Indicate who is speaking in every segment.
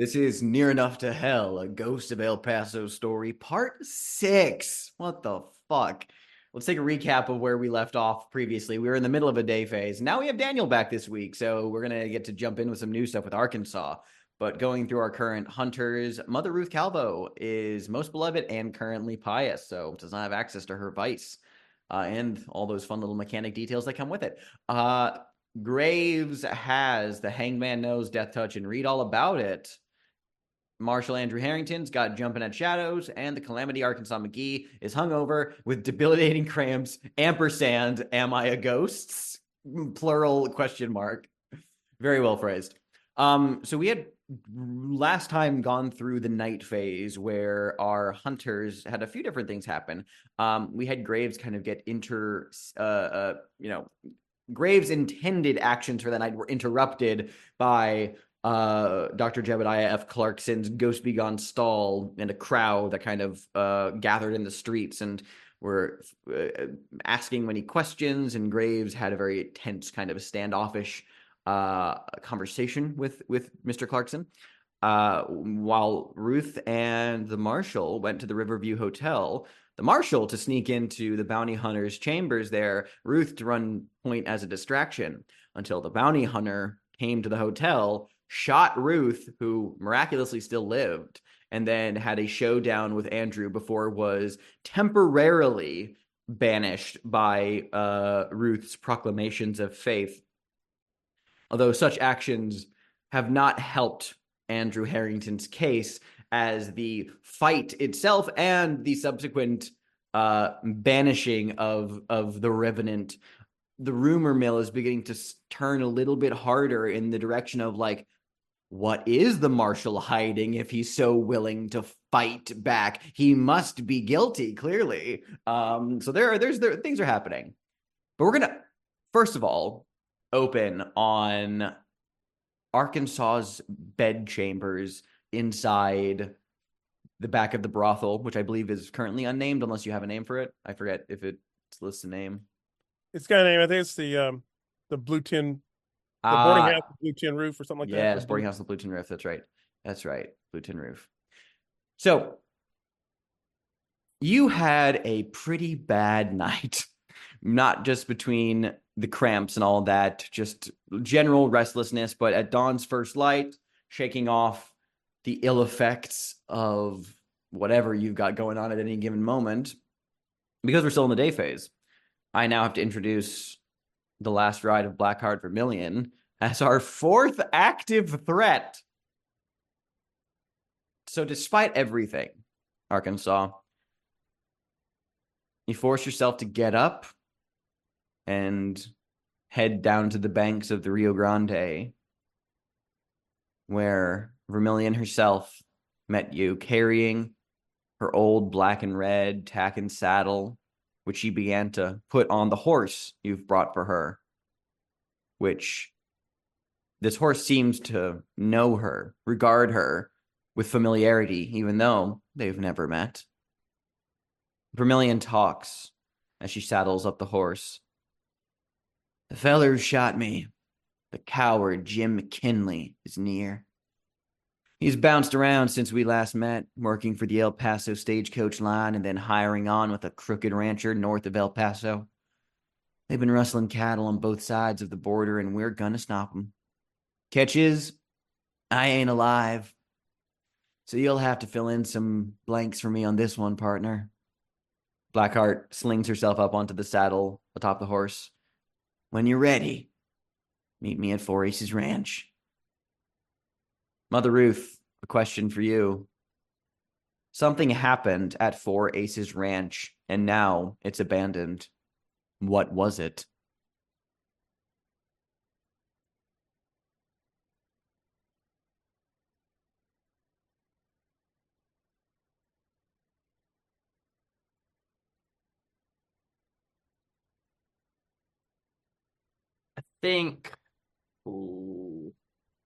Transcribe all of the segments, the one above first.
Speaker 1: This is Near Enough to Hell, a Ghost of El Paso story, part 6. What the fuck? Let's take a recap of where we left off previously. We were in the middle of a day phase. Now we have Daniel back this week, so we're going to get to jump in with some new stuff with Arkansas. But going through our current hunters, Mother Ruth Calvo is most beloved and currently pious, so does not have access to her vice and all those fun little mechanic details that come with it. Graves has the Hangman Knows Death Touch and read all about it. Marshall Andrew Harrington's got Jumping at Shadows, and the Calamity Arkansas McGee is hungover with debilitating cramps, ampersand, am I a ghost? Plural question mark. Very well phrased. So we had last time gone through the night phase where our hunters had a few different things happen. We had Graves kind of get Graves' intended actions for that night were interrupted by Dr. Jebediah F. Clarkson's Ghost Begone stall and a crowd that kind of gathered in the streets and were asking many questions, and Graves had a very tense kind of standoffish conversation with Mr. Clarkson. While Ruth and the Marshal went to the Riverview Hotel, the Marshal to sneak into the bounty hunter's chambers there, Ruth to run point as a distraction, until the bounty hunter came to the hotel, shot Ruth, who miraculously still lived, and then had a showdown with Andrew before was temporarily banished by Ruth's proclamations of faith. Although such actions have not helped Andrew Harrington's case, as the fight itself and the subsequent banishing of the Revenant, the rumor mill is beginning to turn a little bit harder in the direction of like, what is the Marshal hiding if he's so willing to fight back? He must be guilty, clearly. So there's things are happening. But we're gonna first of all open on Arkansas's bed chambers inside the back of the brothel, which I believe is currently unnamed unless you have a name for it. I forget if it lists a name.
Speaker 2: It's got a name. I think it's the Blue Tin, the boarding house, Blue Tin Roof, or something like that.
Speaker 1: Yes, boarding house, the Blue Tin Roof. That's right. That's right. Blue Tin Roof. So you had a pretty bad night, not just between the cramps and all that, just general restlessness, but at dawn's first light, shaking off the ill effects of whatever you've got going on at any given moment. Because we're still in the day phase, I now have to introduce the last ride of Blackheart Vermilion as our fourth active threat. So despite everything, Arkansas, you force yourself to get up and head down to the banks of the Rio Grande, where Vermilion herself met you, carrying her old black and red tack and saddle, which she began to put on the horse you've brought for her, which this horse seems to know her, regard her with familiarity, even though they've never met. Vermilion talks as she saddles up the horse. The feller who shot me, the coward Jim McKinley, is near. He's bounced around since we last met, working for the El Paso stagecoach line and then hiring on with a crooked rancher north of El Paso. They've been rustling cattle on both sides of the border, and we're gonna stop them. Catch is, I ain't alive. So you'll have to fill in some blanks for me on this one, partner. Blackheart slings herself up onto the saddle atop the horse. When you're ready, meet me at Four Aces Ranch. Mother Ruth, a question for you. Something happened at Four Aces Ranch, and now it's abandoned. What was it?
Speaker 3: Think. Ooh.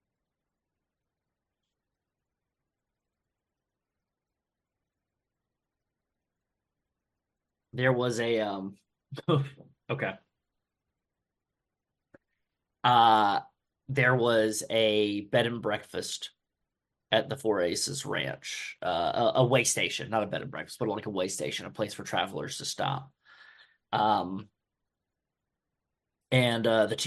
Speaker 3: There was a okay. Uh there was a bed and breakfast at the Four Aces Ranch, a way station, not a bed and breakfast, but like a way station, a place for travelers to stop. And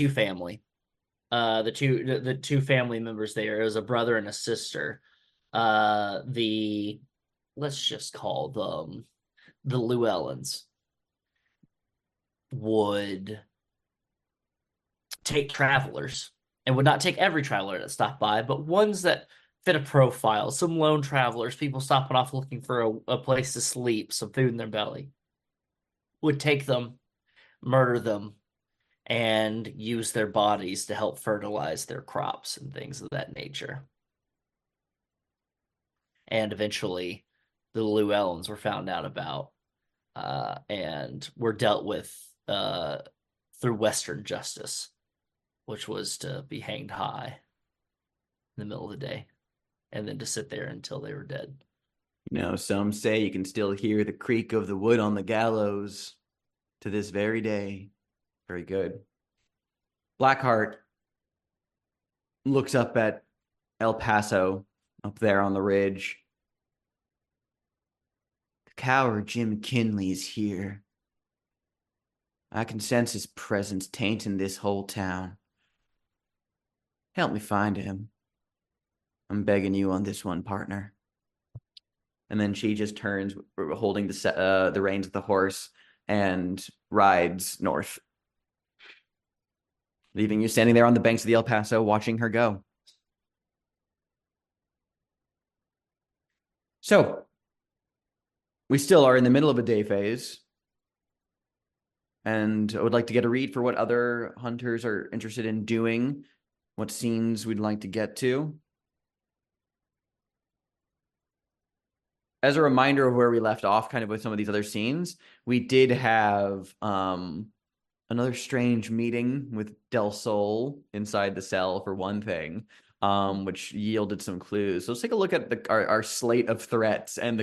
Speaker 3: the two family members there, it was a brother and a sister. The let's just call them the Llewellyns would take travelers and would not take every traveler that stopped by, but ones that fit a profile. Some lone travelers, people stopping off looking for a place to sleep, some food in their belly, would take them, murder them, and use their bodies to help fertilize their crops and things of that nature. And eventually, the Llewellyns were found out about and were dealt with through Western justice, which was to be hanged high in the middle of the day and then to sit there until they were dead.
Speaker 1: Some say you can still hear the creak of the wood on the gallows to this very day. Very good. Blackheart looks up at El Paso up there on the ridge. The coward Jim Kinley's here. I can sense his presence tainting this whole town. Help me find him. I'm begging you on this one, partner. And then she just turns, holding the reins of the horse, and rides north, leaving you standing there on the banks of the El Paso watching her go. So, we still are in the middle of a day phase, and I would like to get a read for what other hunters are interested in doing, what scenes we'd like to get to. As a reminder of where we left off, kind of with some of these other scenes, we did have another strange meeting with Del Sol inside the cell, for one thing, which yielded some clues. So let's take a look at our slate of threats. And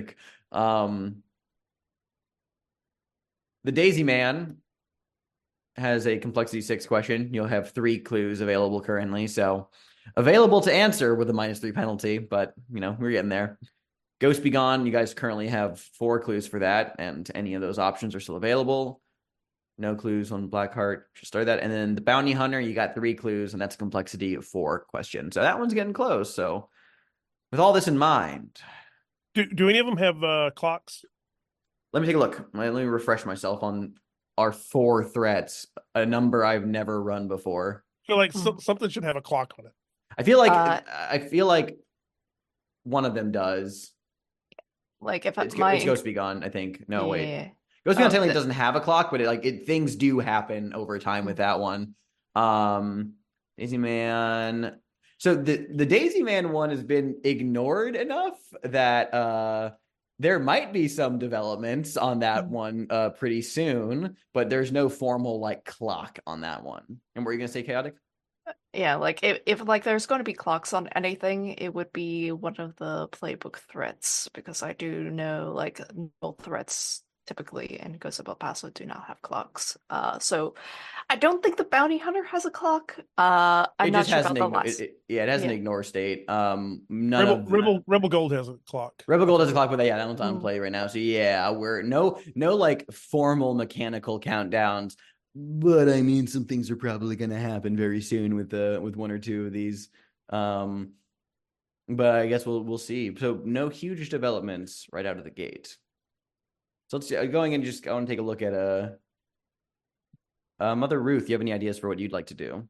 Speaker 1: the Daisy Man has a complexity 6 question. You'll have 3 clues available currently, so available to answer with a -3 penalty, but we're getting there. Ghost Be Gone, you guys currently have 4 clues for that, and any of those options are still available. No clues on Blackheart. Just start that. And then the Bounty Hunter, you got 3 clues, and that's a complexity of 4 questions. So that one's getting close. So with all this in mind,
Speaker 2: do any of them have clocks?
Speaker 1: let me take a look. Let me refresh myself on our 4 threats, a number I've never run before.
Speaker 2: I feel like something should have a clock on it.
Speaker 1: I feel like one of them does.
Speaker 4: Like if
Speaker 1: It's Ghost Be Gone, I think. No,
Speaker 4: yeah.
Speaker 1: wait. Ghost Be Gone technically doesn't have a clock, but things do happen over time with that one. Daisy Man. So the Daisy Man one has been ignored enough that there might be some developments on that one pretty soon, but there's no formal clock on that one. And were you gonna say Chaotic?
Speaker 4: Yeah, like if there's going to be clocks on anything, it would be one of the playbook threats, because I do know no threats typically in Ghost of El Paso do not have clocks. So I don't think the Bounty Hunter has a clock. I'm not sure about the last.
Speaker 1: It has an ignore state.
Speaker 2: Rebel Gold has a clock.
Speaker 1: Rebel Gold has a clock, but that one's on play right now. So yeah, we're no formal mechanical countdowns. But I mean, some things are probably going to happen very soon with 1 or 2 of these. But I guess we'll see. So no huge developments right out of the gate. So let's going and I want to take a look at Mother Ruth. You have any ideas for what you'd like to do?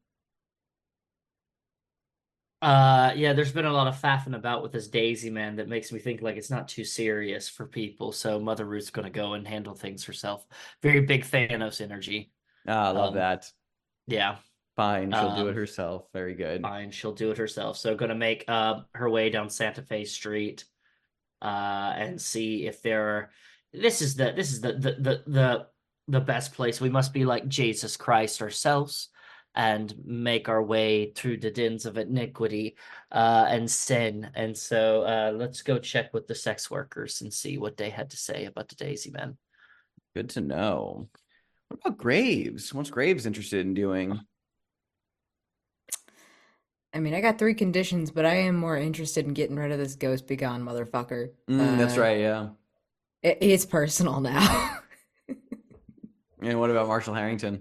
Speaker 3: Yeah, there's been a lot of faffing about with this Daisy Man that makes me think it's not too serious for people. So Mother Ruth's going to go and handle things herself. Very big Thanos energy.
Speaker 1: I love that.
Speaker 3: Yeah.
Speaker 1: Fine, she'll do it herself. Very good.
Speaker 3: Fine, she'll do it herself. So gonna make her way down Santa Fe Street and see if there are this is the best place. We must be like Jesus Christ ourselves and make our way through the dens of iniquity and sin. And so let's go check with the sex workers and see what they had to say about the Daisy Man.
Speaker 1: Good to know. What about Graves? What's Graves interested in doing?
Speaker 5: I mean, I got 3 conditions, but I am more interested in getting rid of this Ghost Begone motherfucker.
Speaker 1: That's right, yeah.
Speaker 5: It's personal now.
Speaker 1: And what about Marshall Harrington?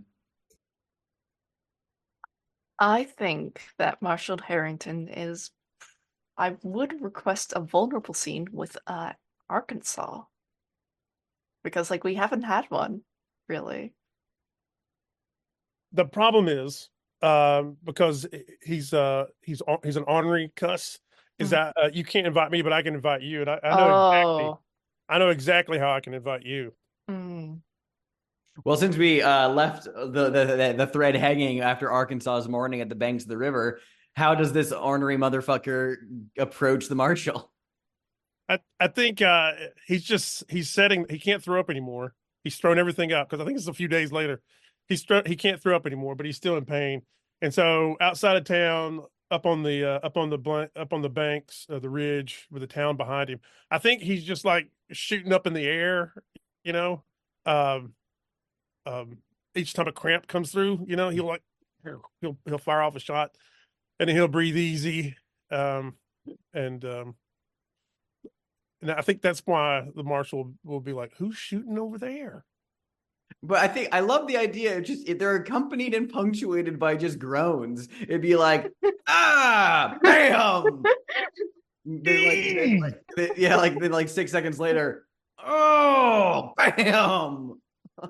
Speaker 4: I think that Marshall Harrington is. I would request a vulnerable scene with Arkansas. Because like we haven't had one, really.
Speaker 2: The problem is, because he's an ornery cuss, is that you can't invite me, but I can invite you, and I know exactly how I can invite you.
Speaker 4: Mm.
Speaker 1: Well, since we left the thread hanging after Arkansas's morning at the banks of the river, how does this ornery motherfucker approach the marshal?
Speaker 2: I think he's setting. He can't throw up anymore. He's thrown everything up because I think it's a few days later. He can't throw up anymore, but he's still in pain. And so outside of town, up on the banks of the ridge with the town behind him, I think he's just like shooting up in the air. You know, um, each time a cramp comes through, he'll fire off a shot, and then he'll breathe easy. And I think that's why the marshal will be like, "Who's shooting over there?"
Speaker 1: But I think I love the idea of just if they're accompanied and punctuated by just groans. It'd be like, ah, bam. Then like 6 seconds later, oh, bam.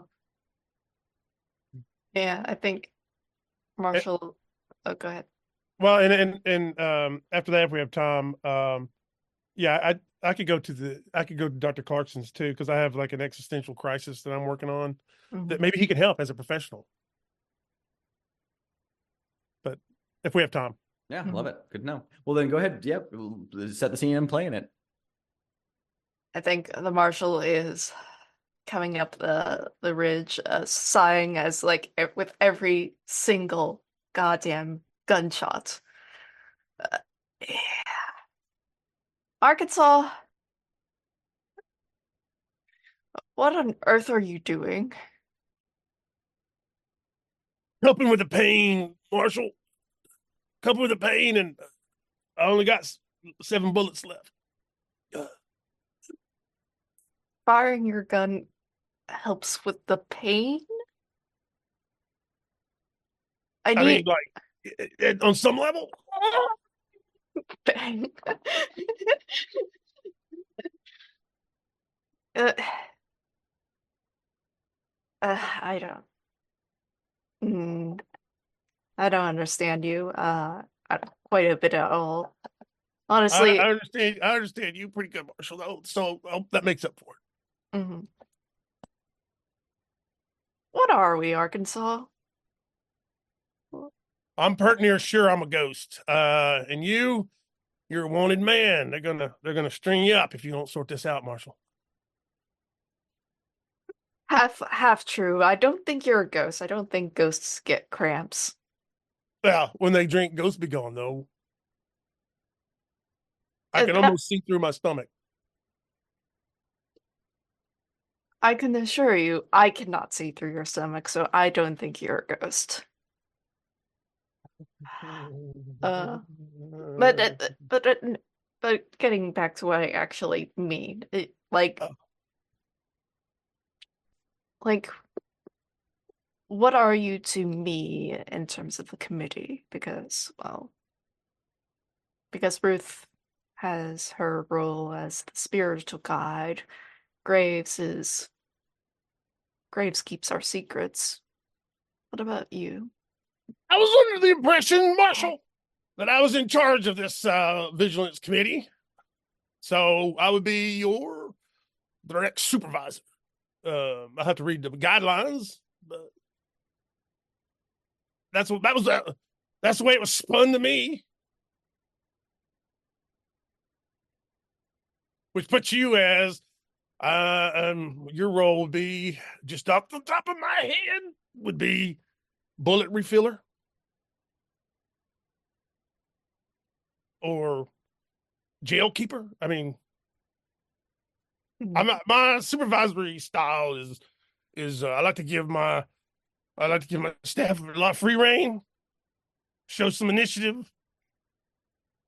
Speaker 4: Yeah, I think Marshall. Oh, go ahead.
Speaker 2: Well, and after that, if we have time, yeah, I could go to Dr. Clarkson's too, because I have like an existential crisis that I'm working on that maybe he can help as a professional. But if we have time.
Speaker 1: Yeah, love it. Good to know. Well, then go ahead. Yep. Set the scene and play in it.
Speaker 4: I think the marshal is coming up the ridge, sighing as like with every single goddamn gunshot. Yeah. Arkansas, what on earth are you doing?
Speaker 2: Helping with the pain, Marshall. Helping with the pain, and I only got 7 bullets left.
Speaker 4: Firing your gun helps with the pain? I
Speaker 2: mean,
Speaker 4: need
Speaker 2: like, on some level.
Speaker 4: bang. I don't. I don't understand you. Quite a bit at all. Honestly,
Speaker 2: I understand you pretty good, Marshall. So that makes up for it.
Speaker 4: Mm-hmm. What are we, Arkansas?
Speaker 2: I'm pert near sure I'm a ghost. And you're a wanted man. They're gonna string you up if you don't sort this out, Marshall.
Speaker 4: Half true. I don't think you're a ghost. I don't think ghosts get cramps.
Speaker 2: Well, when they drink Ghost Begone, though, I can almost see through my stomach.
Speaker 4: I can assure you, I cannot see through your stomach, so I don't think you're a ghost. But getting back to what I actually mean, like, what are you to me in terms of the committee? Because Ruth has her role as the spiritual guide. Graves keeps our secrets. What about you?
Speaker 2: I was under the impression, Marshall, that I was in charge of this vigilance committee. So I would be your direct supervisor. I have to read the guidelines, but that's the way it was spun to me. Which puts you as your role would be, just off the top of my head, would be bullet refiller or jail keeper. I mean, my supervisory style is I like to give my staff a lot of free reign, show some initiative,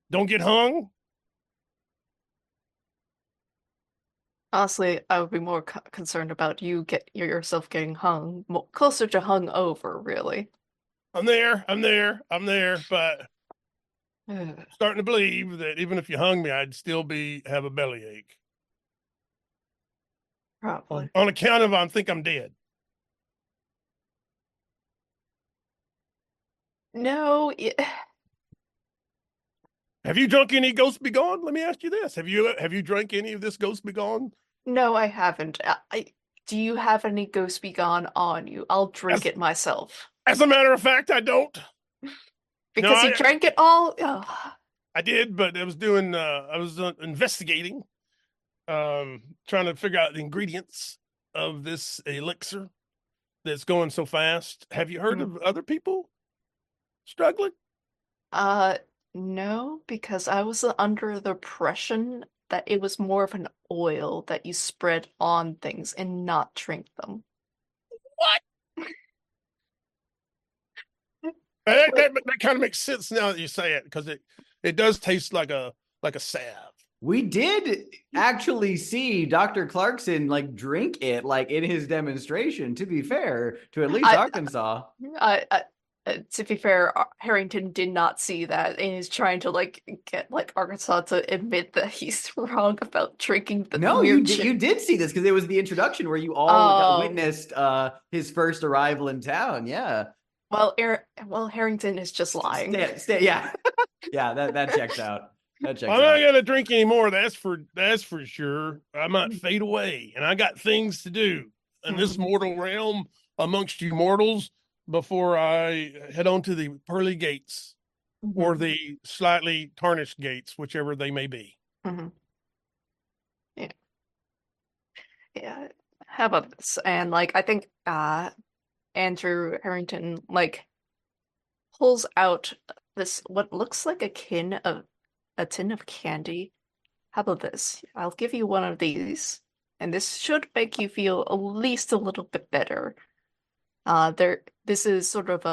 Speaker 2: Don't get hung.
Speaker 4: Honestly, I would be more concerned about yourself getting hung, closer to hung over, really.
Speaker 2: I'm there. But
Speaker 4: Ugh,
Speaker 2: starting to believe that even if you hung me, I'd still have a bellyache.
Speaker 4: Probably.
Speaker 2: On account of I think I'm dead.
Speaker 4: No,
Speaker 2: Have you drunk any Ghost Be Gone? Let me ask you this: Have you drank any of this Ghost Be Gone?
Speaker 4: no, I haven't. Do you have any Ghost Be Gone on you? I'll drink it myself.
Speaker 2: As a matter of fact, I don't.
Speaker 4: Because you drank it all? Ugh.
Speaker 2: I did, but I was investigating, trying to figure out the ingredients of this elixir that's going so fast. Have you heard of other people struggling?
Speaker 4: No, because I was under the impression that it was more of an oil that you spread on things and not drink them.
Speaker 2: What? That kind of makes sense now that you say it, because it does taste like a salve.
Speaker 1: We did actually see Dr. Clarkson like drink it like in his demonstration, to be fair, to at least Arkansas.
Speaker 4: To be fair, Harrington did not see that and is trying to like get like Arkansas to admit that he's wrong about drinking the
Speaker 1: No, you did see this because it was the introduction where you all witnessed his first arrival in town. Yeah.
Speaker 4: Well, Harrington is just lying.
Speaker 1: Yeah. Yeah, that checks out. I'm not
Speaker 2: gonna drink anymore. That's for sure. I might fade away, and I got things to do in this mortal realm amongst you mortals before I head on to the pearly gates or the slightly tarnished gates, whichever they may be.
Speaker 4: Yeah. Yeah. How about this? And like I think Andrew Harrington like pulls out this what looks like a tin of candy. How about this? I'll give you one of these, and this should make you feel at least a little bit better. This is sort of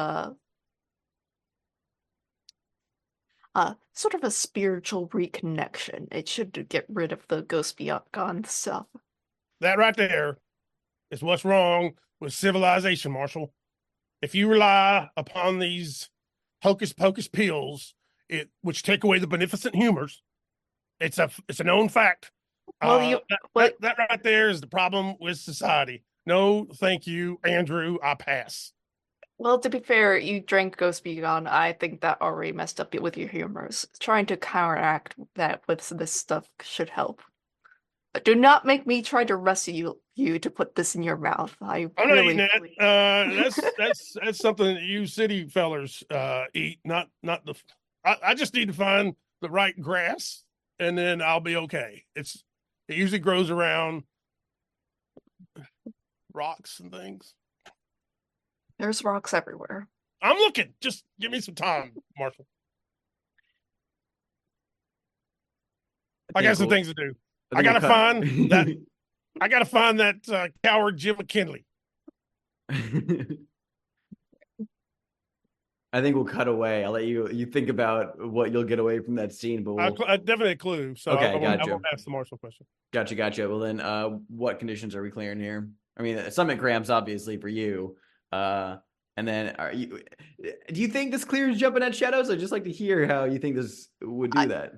Speaker 4: a spiritual reconnection. It should get rid of the Ghost Be Gone stuff.
Speaker 2: That right there is what's wrong with civilization, Marshall. If you rely upon these hocus pocus pills, which take away the beneficent humors, it's a known fact.
Speaker 4: Well,
Speaker 2: that right there is the problem with society. No, thank you, Andrew. I pass.
Speaker 4: Well, to be fair, you drank Ghost Be Gone. I think that already messed up with your humors. Trying to counteract that with this stuff should help. But do not make me try to rescue you to put this in your mouth. I'm
Speaker 2: not eating that. That's something that you city fellers eat. Not the. I just need to find the right grass, and then I'll be okay. It usually grows around rocks and things.
Speaker 4: There's rocks everywhere.
Speaker 2: I'm looking. Just give me some time, Marshall. I got some things to do. I gotta find that. I gotta find that coward Jim McKinley.
Speaker 1: I think we'll cut away. I'll let you think about what you'll get away from that scene. But
Speaker 2: I definitely a clue. So
Speaker 1: okay,
Speaker 2: I won't ask the Marshall question.
Speaker 1: Gotcha. Well then, what conditions are we clearing here? I mean, summit cramps obviously for you. And then do you think this clears jumping at shadows? I'd just like to hear how you think this would do that.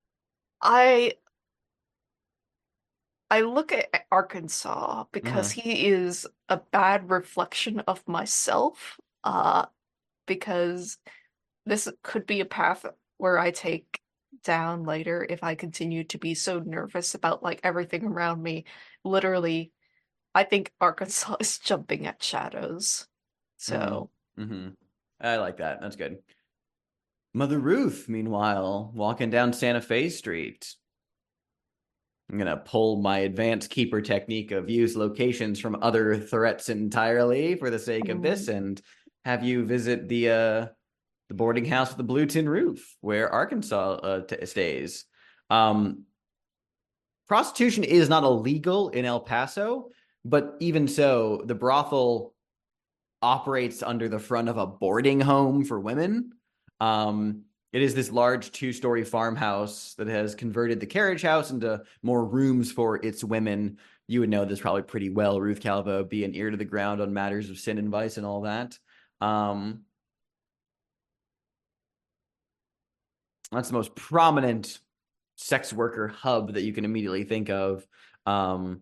Speaker 4: I look at Arkansas because he is a bad reflection of myself. Because this could be a path where I take down later if I continue to be so nervous about like everything around me. Literally, I think Arkansas is jumping at shadows. So
Speaker 1: I like that. That's good. Mother Ruth, meanwhile, walking down Santa Fe Street. I'm going to pull my advanced keeper technique of use locations from other threats entirely for the sake of this and have you visit the boarding house with the blue tin roof where Arkansas stays. Prostitution is not illegal in El Paso, but even so, the brothel operates under the front of a boarding home for women. It is this large 2-story farmhouse that has converted the carriage house into more rooms for its women. You would know this probably pretty well, Ruth Calvo, be an ear to the ground on matters of sin and vice and all that. That's the most prominent sex worker hub that you can immediately think of. And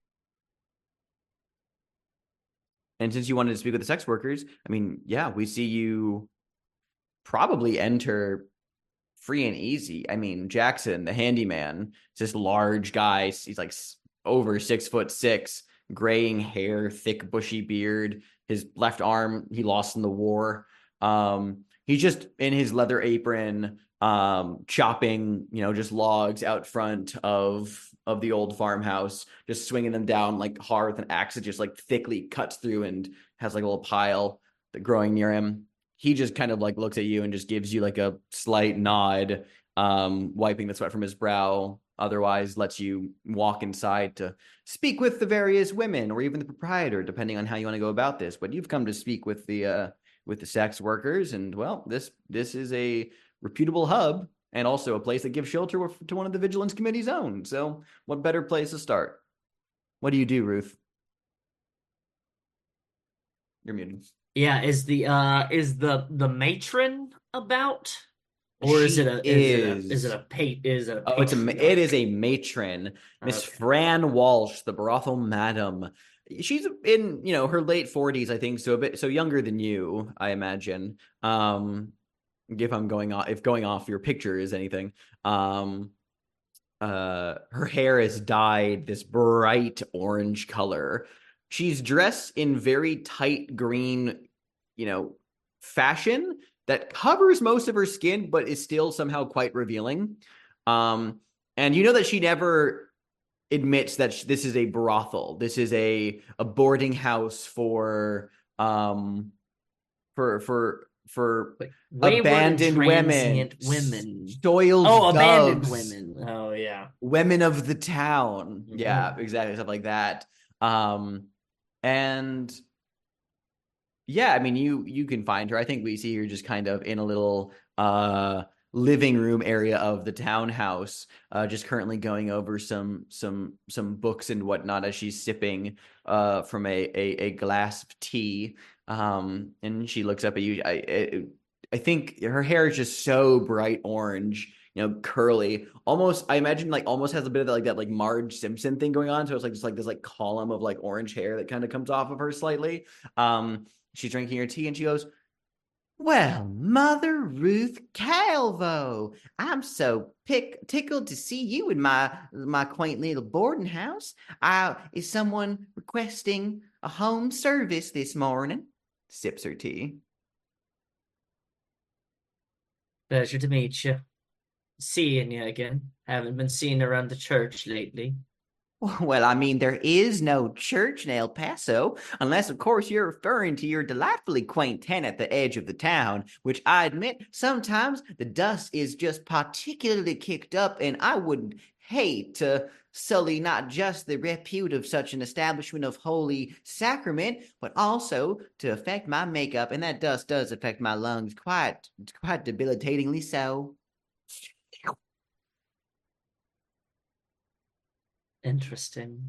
Speaker 1: since you wanted to speak with the sex workers, I mean, yeah, we see you probably enter free and easy. I mean, Jackson, the handyman, is this large guy. He's like over 6'6", graying hair, thick bushy beard. His left arm he lost in the war. He's just in his leather apron, chopping, just logs out front of the old farmhouse, just swinging them down like hard with an axe that just like thickly cuts through and has like a little pile that growing near him. He just kind of like looks at you and just gives you like a slight nod, wiping the sweat from his brow. Otherwise lets you walk inside to speak with the various women or even the proprietor, depending on how you want to go about this. But you've come to speak with the sex workers, and well, this is a reputable hub and also a place that gives shelter to one of the Vigilance Committee's own. So what better place to start? What do you do, Ruth? You're muted.
Speaker 3: Yeah, is the matron about, or is it a
Speaker 1: it is a matron, Miss Fran Walsh, the brothel madam. She's in her late 40s, I think, so a bit younger than you, I imagine. If going off your picture is anything. Her hair is dyed this bright orange color. She's dressed in very tight green, fashion that covers most of her skin, but is still somehow quite revealing. And that she never admits that this is a brothel. This is a boarding house for abandoned women, soiled doves,
Speaker 3: abandoned women. Oh yeah,
Speaker 1: women of the town. Mm-hmm. Yeah, exactly, stuff like that. And yeah, I mean, you can find her. I think we see her just kind of in a little living room area of the townhouse, just currently going over some books and whatnot as she's sipping from a glass of tea. And she looks up at you. I think her hair is just so bright orange, curly. Almost, I imagine almost has a bit of that Marge Simpson thing going on. So it's just this column of orange hair that kind of comes off of her slightly. She's drinking her tea and she goes, "Well, Mother Ruth Calvo, I'm so tickled to see you in my quaint little boarding house. Is someone requesting a home service this morning?" Sips her tea.
Speaker 3: Pleasure to meet you. Seeing you again. Haven't been seen around the church lately.
Speaker 1: Well, I mean, there is no church in El Paso, unless, of course, you're referring to your delightfully quaint tent at the edge of the town, which I admit sometimes the dust is just particularly kicked up, and I would hate to sully not just the repute of such an establishment of holy sacrament, but also to affect my makeup, and that dust does affect my lungs quite debilitatingly so.
Speaker 3: Interesting.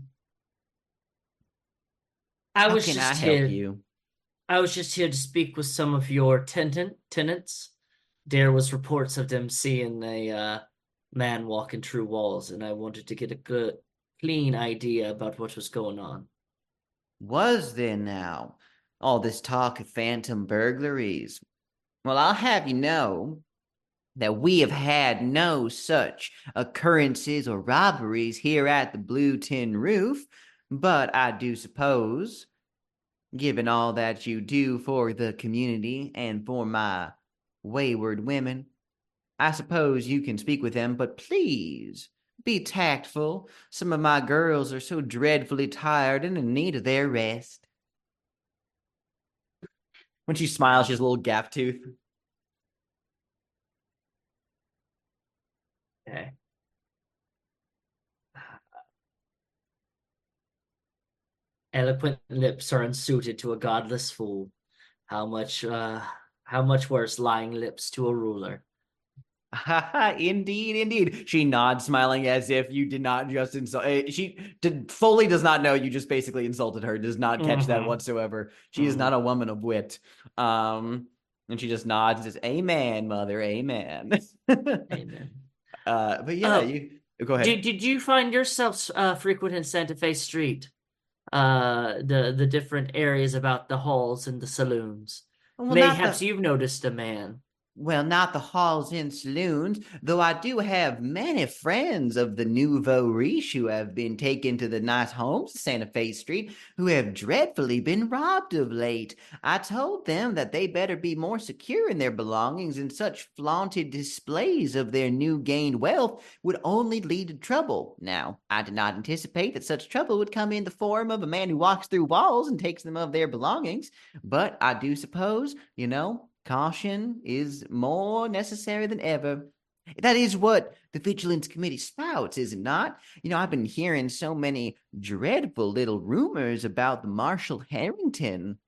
Speaker 1: How can I help you?
Speaker 3: I was just here to speak with some of your tenants. There was reports of them seeing a man walking through walls, and I wanted to get a good, clean idea about what was going on.
Speaker 1: Was there now? All this talk of phantom burglaries. Well, I'll have you know that we have had no such occurrences or robberies here at the Blue Tin Roof, but I do suppose, given all that you do for the community and for my wayward women, I suppose you can speak with them, but please be tactful. Some of my girls are so dreadfully tired and in need of their rest. When she smiles, she has a little gap tooth.
Speaker 3: Okay. Eloquent lips are unsuited to a godless fool. How much worse lying lips to a ruler.
Speaker 1: Indeed, indeed. She nods, smiling as if you did not just insult. Fully does not know you just basically insulted her. Does not catch that whatsoever. She is not a woman of wit. And she just nods and says, "Amen, mother. Amen."
Speaker 3: Amen.
Speaker 1: But yeah, you go ahead.
Speaker 3: Did you find yourself frequenting Santa Fe Street? The different areas about the halls and the saloons.
Speaker 1: Well,
Speaker 3: Mayhaps you've noticed a man.
Speaker 1: Well, not the halls and saloons, though I do have many friends of the nouveau riche who have been taken to the nice homes of Santa Fe Street who have dreadfully been robbed of late. I told them that they better be more secure in their belongings, and such flaunted displays of their new gained wealth would only lead to trouble. Now, I did not anticipate that such trouble would come in the form of a man who walks through walls and takes them of their belongings, but I do suppose, caution is more necessary than ever. That is what the Vigilance Committee spouts, is it not? I've been hearing so many dreadful little rumors about the Marshal Harrington.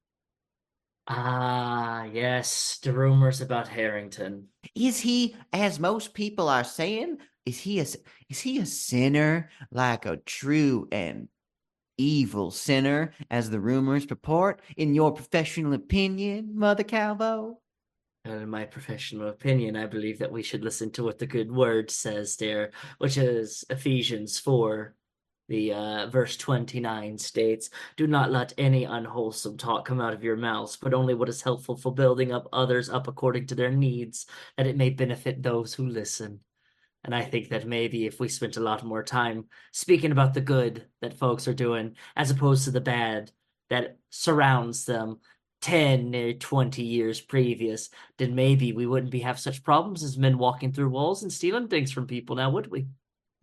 Speaker 3: Ah, yes, the rumors about Harrington.
Speaker 1: Is he, as most people are saying, is he a sinner, like a true and evil sinner, as the rumors purport, in your professional opinion, Mother Calvo?
Speaker 3: In my professional opinion, I believe that we should listen to what the good word says there, which is Ephesians 4, the verse 29 states, "Do not let any unwholesome talk come out of your mouths, but only what is helpful for building up others up according to their needs, that it may benefit those who listen." And I think that maybe if we spent a lot more time speaking about the good that folks are doing, as opposed to the bad that surrounds them 10 or 20 years previous, then maybe we wouldn't have such problems as men walking through walls and stealing things from people now, would we?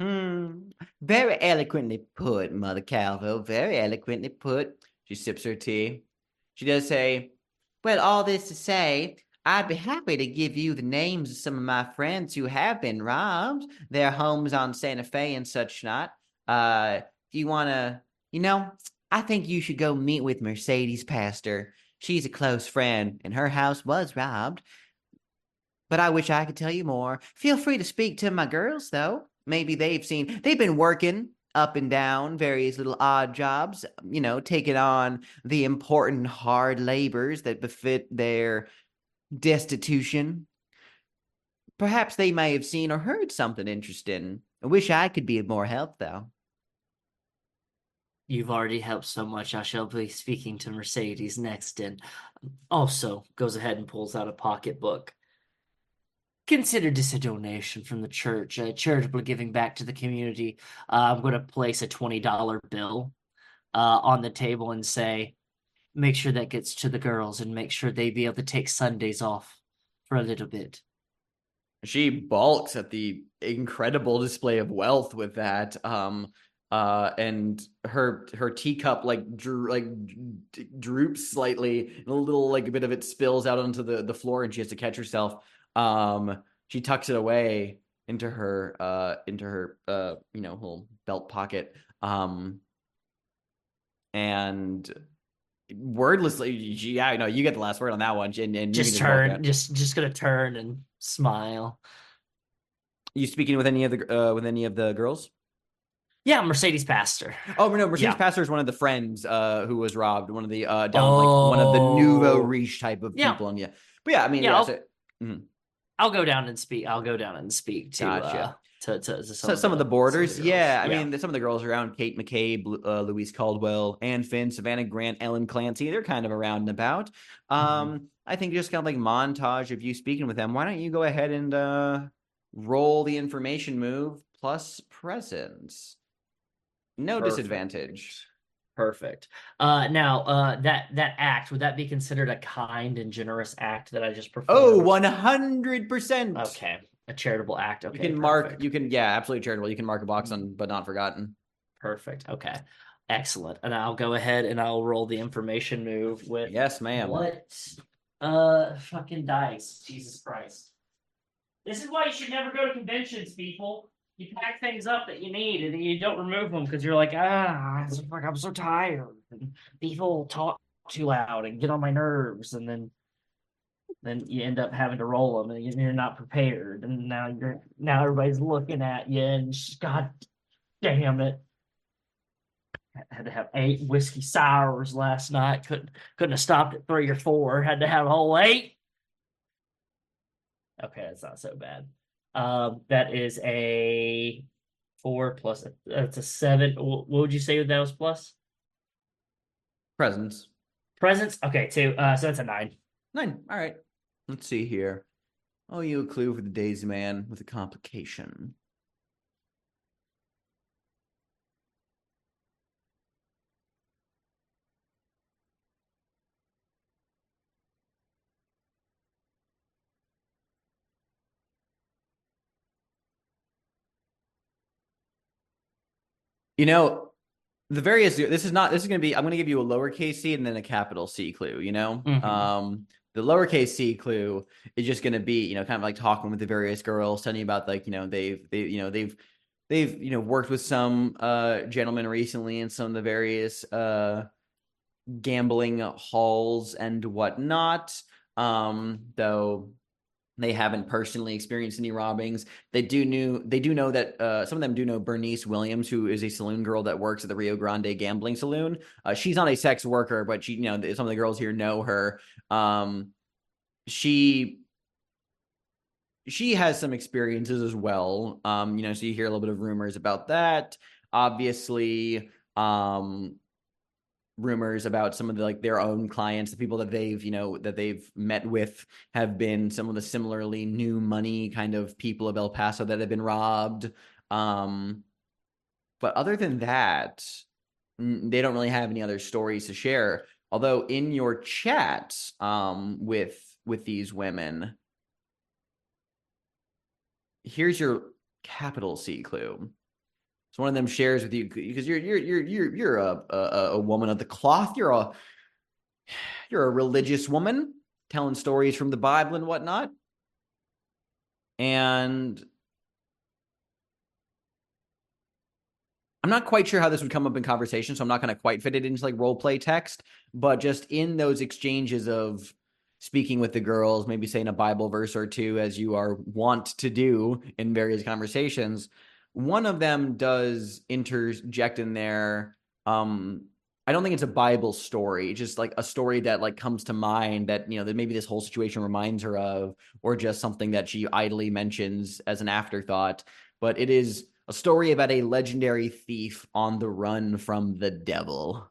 Speaker 1: Very eloquently put, Mother Calvo. Very eloquently put. She sips her tea. She does say, "Well, all this to say, I'd be happy to give you the names of some of my friends who have been robbed, their homes on Santa Fe and such not. Do you want to, I think you should go meet with Mercedes Pastor. She's a close friend, and her house was robbed. But I wish I could tell you more. Feel free to speak to my girls, though. Maybe they've been working up and down various little odd jobs, taking on the important hard labors that befit their destitution. Perhaps they may have seen or heard something interesting. I wish I could be of more help, though."
Speaker 3: You've already helped so much. I shall be speaking to Mercedes next, and also goes ahead and pulls out a pocketbook. Consider this a donation from the church, charitable giving back to the community. I'm going to place a $20 bill on the table and say, make sure that gets to the girls and make sure they be able to take Sundays off for a little bit.
Speaker 1: She balks at the incredible display of wealth with that. And her teacup droops slightly, and a little a bit of it spills out onto the floor, and she has to catch herself. She tucks it away into her whole belt pocket. And wordlessly, you get the last word on that one. And
Speaker 3: just gonna turn and smile.
Speaker 1: You speaking with any of the girls?
Speaker 3: Yeah, Mercedes Pastor.
Speaker 1: Oh no, Mercedes Pastor is one of the friends who was robbed. One of the one of the nouveau riche type of people. And but yeah, I mean,
Speaker 3: I'll go down and speak. I'll go down and speak to
Speaker 1: gotcha.
Speaker 3: To
Speaker 1: some of the boarders. I mean, some of the girls around: Kate McCabe, Louise Caldwell, Ann Finn, Savannah Grant, Ellen Clancy. They're kind of around and about. I think just kind of montage of you speaking with them. Why don't you go ahead and roll the information move plus presence? No disadvantage.
Speaker 3: Perfect. Now, that act, would that be considered a kind and generous act that I just performed?
Speaker 1: Oh, 100%.
Speaker 3: Okay. A charitable act. Okay.
Speaker 1: You can mark, absolutely charitable. You can mark a box on, but not forgotten.
Speaker 3: Perfect. Okay. Excellent. And I'll go ahead and I'll roll the information move with.
Speaker 1: Yes, ma'am.
Speaker 3: What? Fucking dice. Jesus Christ. This is why you should never go to conventions, people. You pack things up that you need and you don't remove them because you're like, I'm so tired. And people talk too loud and get on my nerves. And then then you end up having to roll them, and you're not prepared, and now everybody's looking at you, and God damn it, I had to have 8 whiskey sours last night. Couldn't have stopped at 3 or 4. Had to have a whole 8. Okay, that's not so bad. That is a 4 plus. That's a 7. What would you say that was plus?
Speaker 1: Presence.
Speaker 3: Presence. Okay, 2. So that's a 9.
Speaker 1: 9. All right. Let's see here. Oh, you a clue for the Daisy Man with a complication. You know, the various, this is going to be, I'm going to give you a lowercase c and then a capital C clue, you know? The lowercase c clue is just going to be, kind of like talking with the various girls, telling you about like, they've worked with some gentlemen recently in some of the various gambling halls and whatnot. Though they haven't personally experienced any robbings. They do know that some of them do know Bernice Williams, who is a saloon girl that works at the Rio Grande gambling saloon. She's not a sex worker, but she, some of the girls here know her. She has some experiences as well. So you hear a little bit of rumors about that. Obviously, rumors about some of the their own clients, the people that they've met with have been some of the similarly new money kind of people of El Paso that have been robbed. But other than that, they don't really have any other stories to share. Although in your chat with these women, here's your capital C clue. So one of them shares with you because you're a woman of the cloth. You're a religious woman telling stories from the Bible and whatnot. And I'm not quite sure how this would come up in conversation, so I'm not going to quite fit it into role play text. But just in those exchanges of speaking with the girls, maybe saying a Bible verse or two, as you are wont to do in various conversations. One of them does interject in there. I don't think it's a Bible story, just a story that comes to mind that, that maybe this whole situation reminds her of, or just something that she idly mentions as an afterthought. But it is a story about a legendary thief on the run from the devil.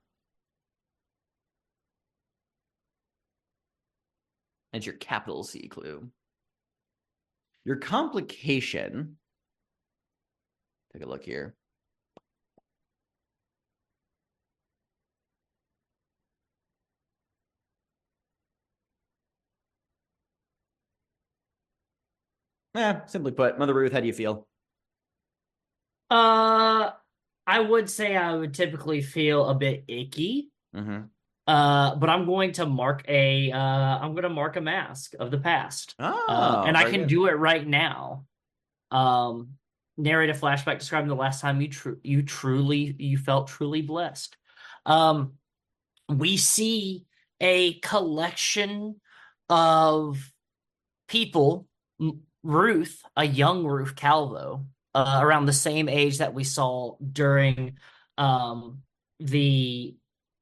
Speaker 1: That's your capital C clue. Your complication. Take a look here. Simply put, Mother Ruth, how do you feel?
Speaker 3: I would say I would typically feel a bit icky.
Speaker 1: Mm-hmm.
Speaker 3: But I'm going to mark a mask of the past. And I can do it right now. Narrate a flashback describing the last time you felt truly blessed. We see a collection of people, Ruth, a young Ruth Calvo, around the same age that we saw during the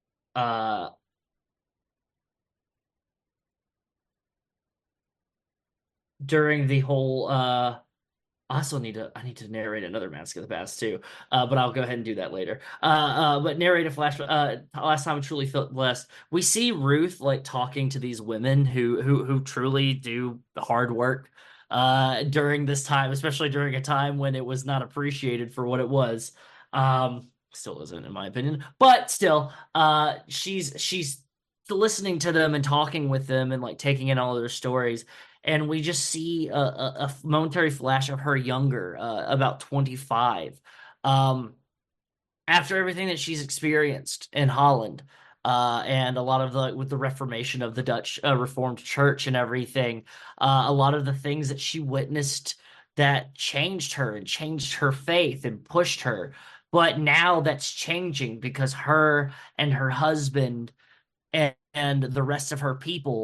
Speaker 3: whole I need to narrate another Mask of the Past too, but I'll go ahead and do that later. But narrate a flashback. Last time I truly felt blessed. We see Ruth talking to these women who truly do the hard work during this time, especially during a time when it was not appreciated for what it was. Still isn't, in my opinion, but still, she's listening to them and talking with them and taking in all of their stories. And we just see a momentary flash of her younger, about 25, after everything that she's experienced in Holland, and a lot of with the Reformation of the Dutch Reformed Church and everything, a lot of the things that she witnessed that changed her and changed her faith and pushed her. But now that's changing because her and her husband and the rest of her people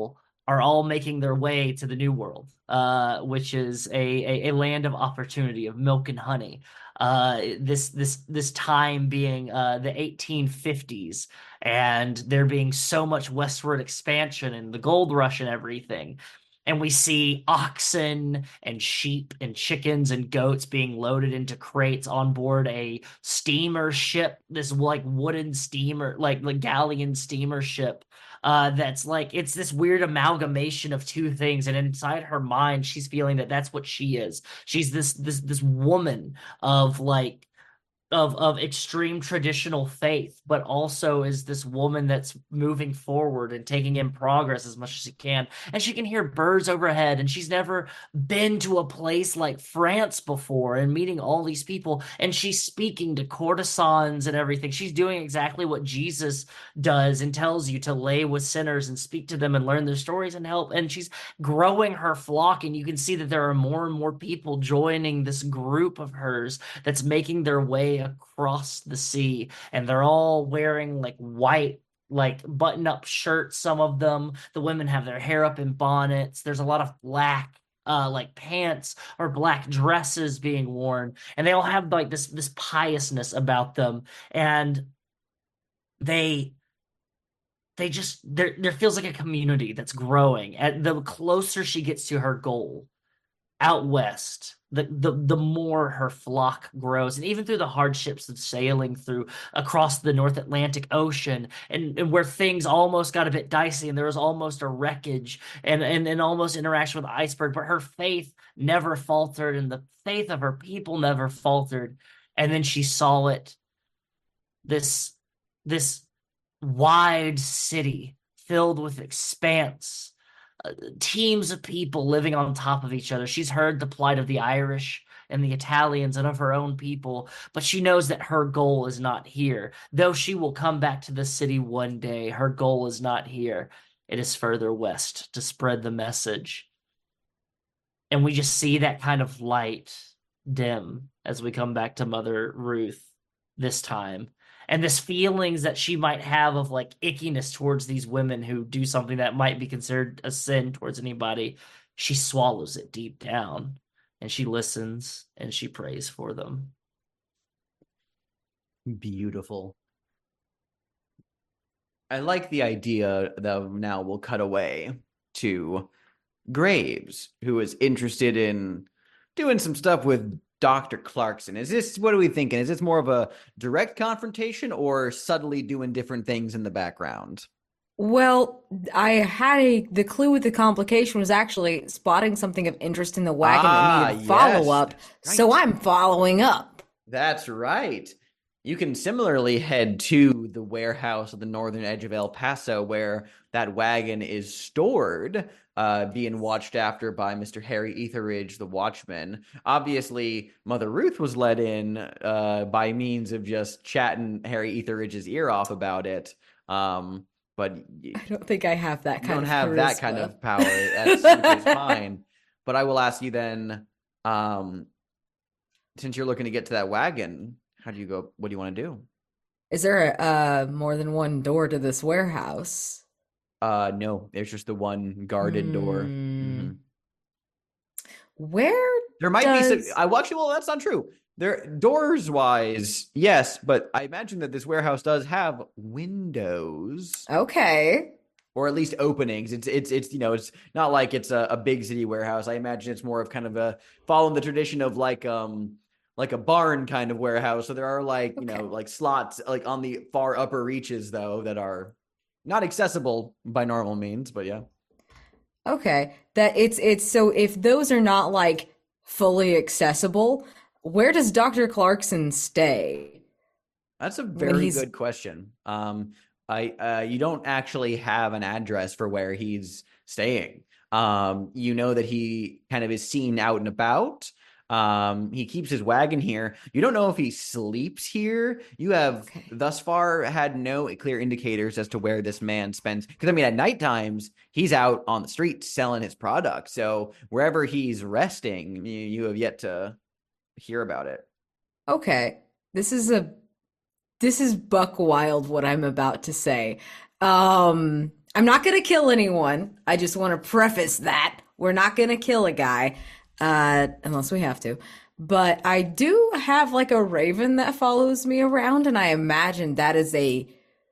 Speaker 3: are all making their way to the New World, which is a land of opportunity, of milk and honey. This time being the 1850s, and there being so much westward expansion and the gold rush and everything. And we see oxen and sheep and chickens and goats being loaded into crates on board a steamer ship, this like wooden steamer, like galleon steamer ship. That's like it's this weird amalgamation of two things, and inside her mind, she's feeling that that's what she is. She's this woman of like of extreme traditional faith, but also is this woman that's moving forward and taking in progress as much as she can. And she can hear birds overhead, and she's never been to a place like France before and meeting all these people. And she's speaking to courtesans and everything. She's doing exactly what Jesus does and tells you to lay with sinners and speak to them and learn their stories and help. And she's growing her flock, and you can see that there are more and more people joining this group of hers that's making their way across the sea, and they're all wearing like white like button-up shirts. Some of them, the women have their hair up in bonnets. There's a lot of black like pants or black dresses being worn, and they all have like this piousness about them. And they just there feels like a community that's growing. And the closer she gets to her goal out west, the more her flock grows. And even through the hardships of sailing through across the North Atlantic Ocean, and where things almost got a bit dicey and there was almost a wreckage and almost interaction with the iceberg, but her faith never faltered, and the faith of her people never faltered. And then she saw it, this wide city filled with expanse, teams of people living on top of each other. She's heard the plight of the Irish and the Italians and of her own people, but she knows that her goal is not here. Though she will come back to the city one day, her goal is not here. It is further west to spread the message. And we just see that kind of light dim as we come back to Mother Ruth this time. And this feelings that she might have of like ickiness towards these women who do something that might be considered a sin towards anybody, she swallows it deep down, and she listens and she prays for them.
Speaker 1: Beautiful. I like the idea that now we'll cut away to Graves, who is interested in doing some stuff with Dr. Clarkson. What are we thinking? Is this more of a direct confrontation or subtly doing different things in the background?
Speaker 5: Well, the clue with the complication was actually spotting something of interest in the wagon that needed follow-up,
Speaker 1: right.
Speaker 5: So I'm following up.
Speaker 1: That's right. You can similarly head to the warehouse at the northern edge of El Paso, where that wagon is stored, being watched after by Mr. Harry Etheridge, the watchman. Obviously, Mother Ruth was let in by means of just chatting Harry Etheridge's ear off about it. But
Speaker 5: I don't think I have that kind of charisma.
Speaker 1: Don't have that kind of power. That's simply fine. But I will ask you then, since you're looking to get to that wagon, how do you go? What do you want to do?
Speaker 5: Is there more than one door to this warehouse?
Speaker 1: No, there's just the one guarded door.
Speaker 5: Mm-hmm. Where
Speaker 1: there might be some. Well, that's not true. There, doors wise, yes, but I imagine that this warehouse does have windows.
Speaker 5: Okay.
Speaker 1: Or at least openings. It's it's not like it's a big city warehouse. I imagine it's more of kind of a following the tradition of like a barn kind of warehouse. So there are like, like slots like on the far upper reaches though that are not accessible by normal means, but yeah.
Speaker 5: Okay. That it's so if those are not like fully accessible, where does Dr. Clarkson stay?
Speaker 1: That's a very good question. You don't actually have an address for where he's staying. You know that he kind of is seen out and about. He keeps his wagon here. You don't know if he sleeps here. You have thus far had no clear indicators as to where this man spends. Because I mean, at night times, he's out on the street selling his product. So wherever he's resting, you have yet to hear about it.
Speaker 5: Okay. This is buck wild what I'm about to say. I I'm not going to kill anyone. I just want to preface that. We're not going to kill a guy, unless we have to. But I do have like a raven that follows me around, and I imagine that is a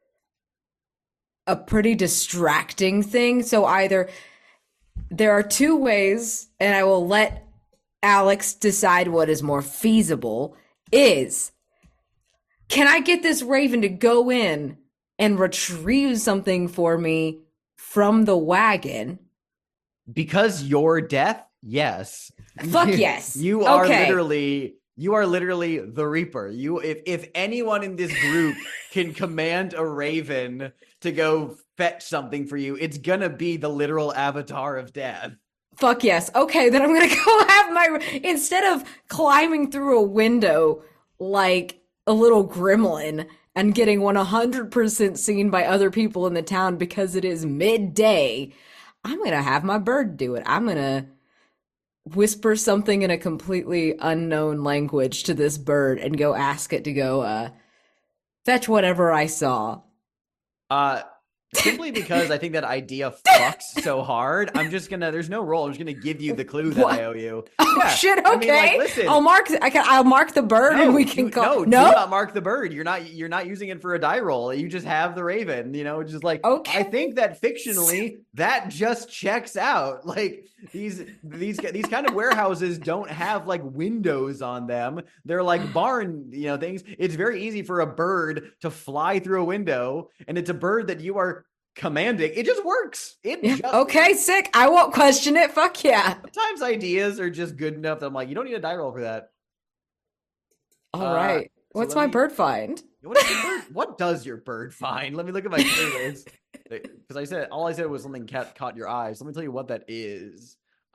Speaker 5: pretty distracting thing. So either there are two ways, and I will let Alex decide what is more feasible, is can I get this raven to go in and retrieve something for me from the wagon?
Speaker 1: Because your death, yes.
Speaker 5: Fuck yes.
Speaker 1: You are
Speaker 5: Okay.
Speaker 1: literally the Reaper. If anyone in this group can command a raven to go fetch something for you, it's gonna be the literal avatar of death.
Speaker 5: Fuck yes. Okay, then I'm gonna go have my, instead of climbing through a window like a little gremlin and getting 100% seen by other people in the town because it is midday, I'm gonna have my bird do it. I'm gonna whisper something in a completely unknown language to this bird and go ask it to go fetch whatever I saw.
Speaker 1: Simply because I think that idea fucks so hard, I'm just gonna. There's no roll. I'm just gonna give you the clue that I owe you.
Speaker 5: Oh
Speaker 1: Yeah.
Speaker 5: shit!
Speaker 1: I
Speaker 5: Okay,
Speaker 1: mean, like, listen.
Speaker 5: I'll mark the bird and we can call.
Speaker 1: Do not mark the bird. You're not using it for a die roll. You just have the raven. Just like
Speaker 5: Okay.
Speaker 1: I think that fictionally that just checks out. Like these kind of warehouses don't have like windows on them. They're like barn things. It's very easy for a bird to fly through a window, and it's a bird that you are commanding. It just works.
Speaker 5: Okay, sick. I won't question it. Fuck yeah.
Speaker 1: Sometimes ideas are just good enough that I'm like, you don't need a die roll for that.
Speaker 5: All right.
Speaker 1: so
Speaker 5: What's
Speaker 1: let
Speaker 5: my
Speaker 1: me-
Speaker 5: bird find?
Speaker 1: What does your bird find? Let me look at my clues. Because all I said was something caught your eye. So let me tell you what that is.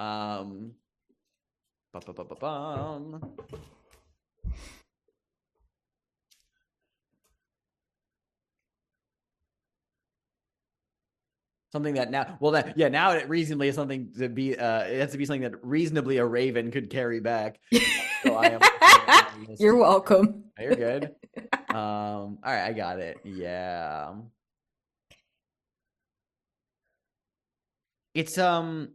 Speaker 1: Ba-ba-ba-ba-bum. Something that now it reasonably is something to be it has to be something that reasonably a raven could carry back. So I am
Speaker 5: You're welcome.
Speaker 1: You're good. All right, I got it. Yeah. It's let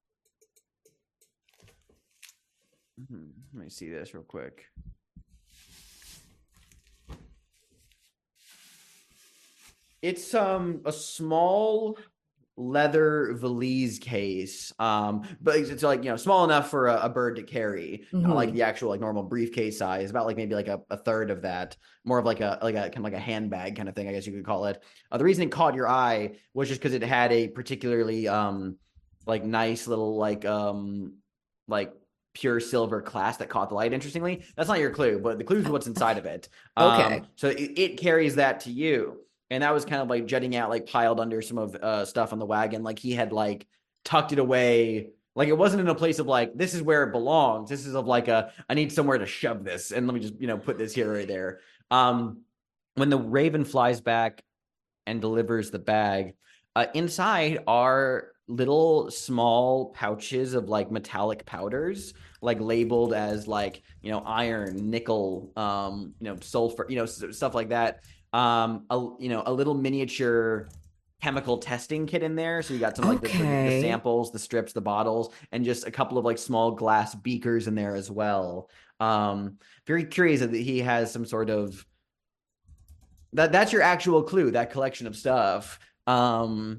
Speaker 1: me see this real quick. It's a small leather valise case, but it's like small enough for a bird to carry, not like the actual like normal briefcase size, about like maybe like a third of that, more of like a kind of like a handbag kind of thing, I guess you could call it. The reason it caught your eye was just because it had a particularly like nice little like pure silver clasp that caught the light. Interestingly, that's not your clue, but the clue is what's inside of it.
Speaker 5: Okay.
Speaker 1: So it carries that to you. And that was kind of like jutting out, like piled under some of stuff on the wagon. Like he had like tucked it away. Like it wasn't in a place of like, this is where it belongs. This is of like I need somewhere to shove this. And let me just, put this here or there. When the raven flies back and delivers the bag, inside are little small pouches of like metallic powders, like labeled as like, iron, nickel, sulfur, stuff like that. A little miniature chemical testing kit in there. So you got some like the samples, the strips, the bottles, and just a couple of like small glass beakers in there as well. Very curious that he has some sort of that's your actual clue, that collection of stuff. And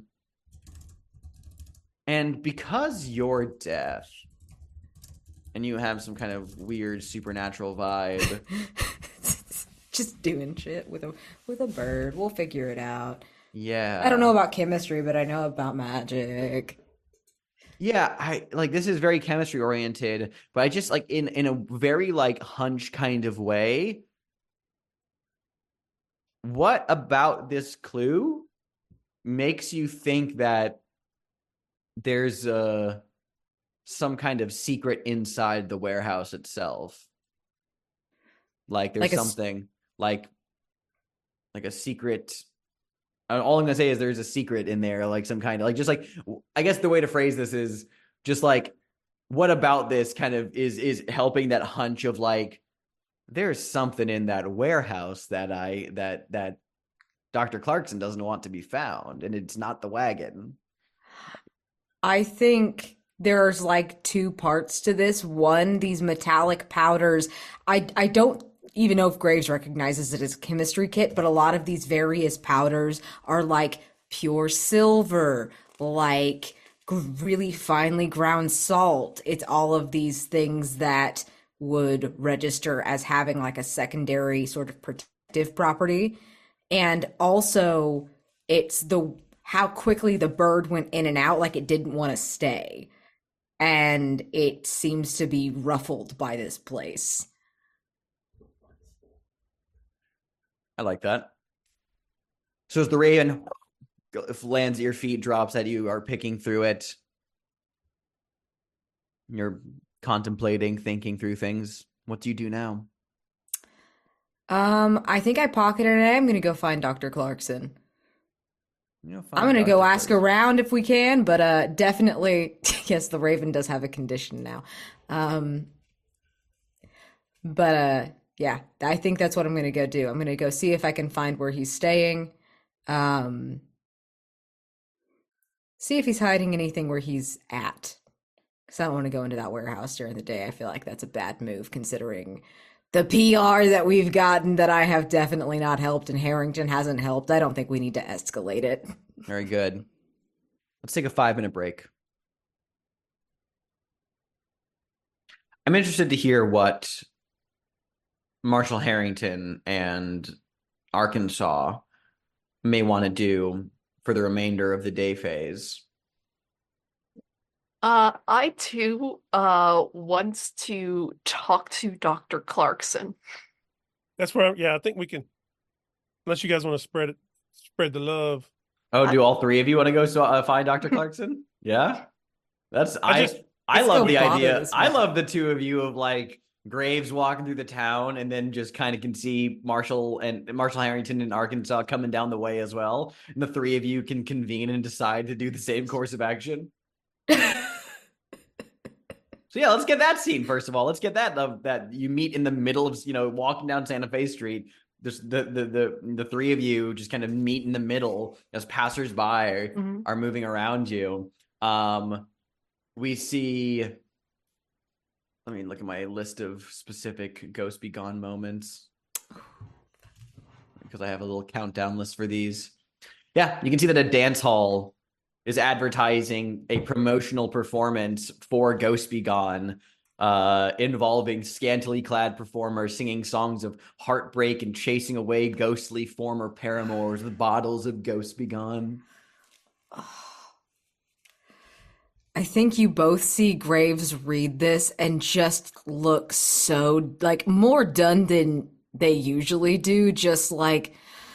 Speaker 1: because you're deaf and you have some kind of weird supernatural vibe,
Speaker 5: just doing shit with a bird. We'll figure it out.
Speaker 1: Yeah.
Speaker 5: I don't know about chemistry, but I know about magic.
Speaker 1: Yeah, I like this is very chemistry oriented, but I just like in a very like hunch kind of way. What about this clue makes you think that there's some kind of secret inside the warehouse itself? Like there's something like a secret. All I'm gonna say is there's a secret in there, like some kind of like just like I guess the way to phrase this is just like what about this kind of is helping that hunch of like there's something in that warehouse that Dr. Clarkson doesn't want to be found, and it's not the wagon.
Speaker 5: I think there's like two parts to this. One, these metallic powders. I don't even know if Graves recognizes it as a chemistry kit, but a lot of these various powders are like pure silver, like really finely ground salt. It's all of these things that would register as having like a secondary sort of protective property. And also it's the how quickly the bird went in and out, like it didn't want to stay. And it seems to be ruffled by this place.
Speaker 1: I like that. So as the raven lands at your feet, drops at you, are picking through it. You're contemplating, thinking through things. What do you do now?
Speaker 5: I think I pocketed it. I'm gonna go find Dr. Clarkson.
Speaker 1: Find
Speaker 5: I'm gonna go
Speaker 1: Dr.
Speaker 5: ask
Speaker 1: Clarkson.
Speaker 5: around if we can, but definitely, yes, the Raven does have a condition now. Yeah, I think that's what I'm gonna go do. I'm gonna go see if I can find where he's staying. See if he's hiding anything where he's at. Because I don't want to go into that warehouse during the day. I feel like that's a bad move considering the PR that we've gotten that I have definitely not helped and Harrington hasn't helped. I don't think we need to escalate it.
Speaker 1: Very good. Let's take a 5-minute break. I'm interested to hear what Marshall Harrington and Arkansas may want to do for the remainder of the day phase.
Speaker 4: I too wants to talk to Dr. Clarkson.
Speaker 2: That's where, I think we can, unless you guys want to spread the love.
Speaker 1: Oh, do all three of you want to go find Dr. Clarkson? Yeah, I love the idea. I love the two of you of like Graves walking through the town, and then just kind of can see Marshall Harrington in Arkansas coming down the way as well, and the three of you can convene and decide to do the same course of action. So yeah, let's get that scene first of all. Let's get that you meet in the middle of walking down Santa Fe Street. Just the three of you just kind of meet in the middle as passersby are moving around you. We see. Let me look at my list of specific Ghost Be Gone moments because I have a little countdown list for these. Yeah, you can see that a dance hall is advertising a promotional performance for Ghost Be Gone, involving scantily clad performers singing songs of heartbreak and chasing away ghostly former paramours with bottles of Ghost Be Gone.
Speaker 5: I think you both see Graves read this and just look so like more done than they usually do, just like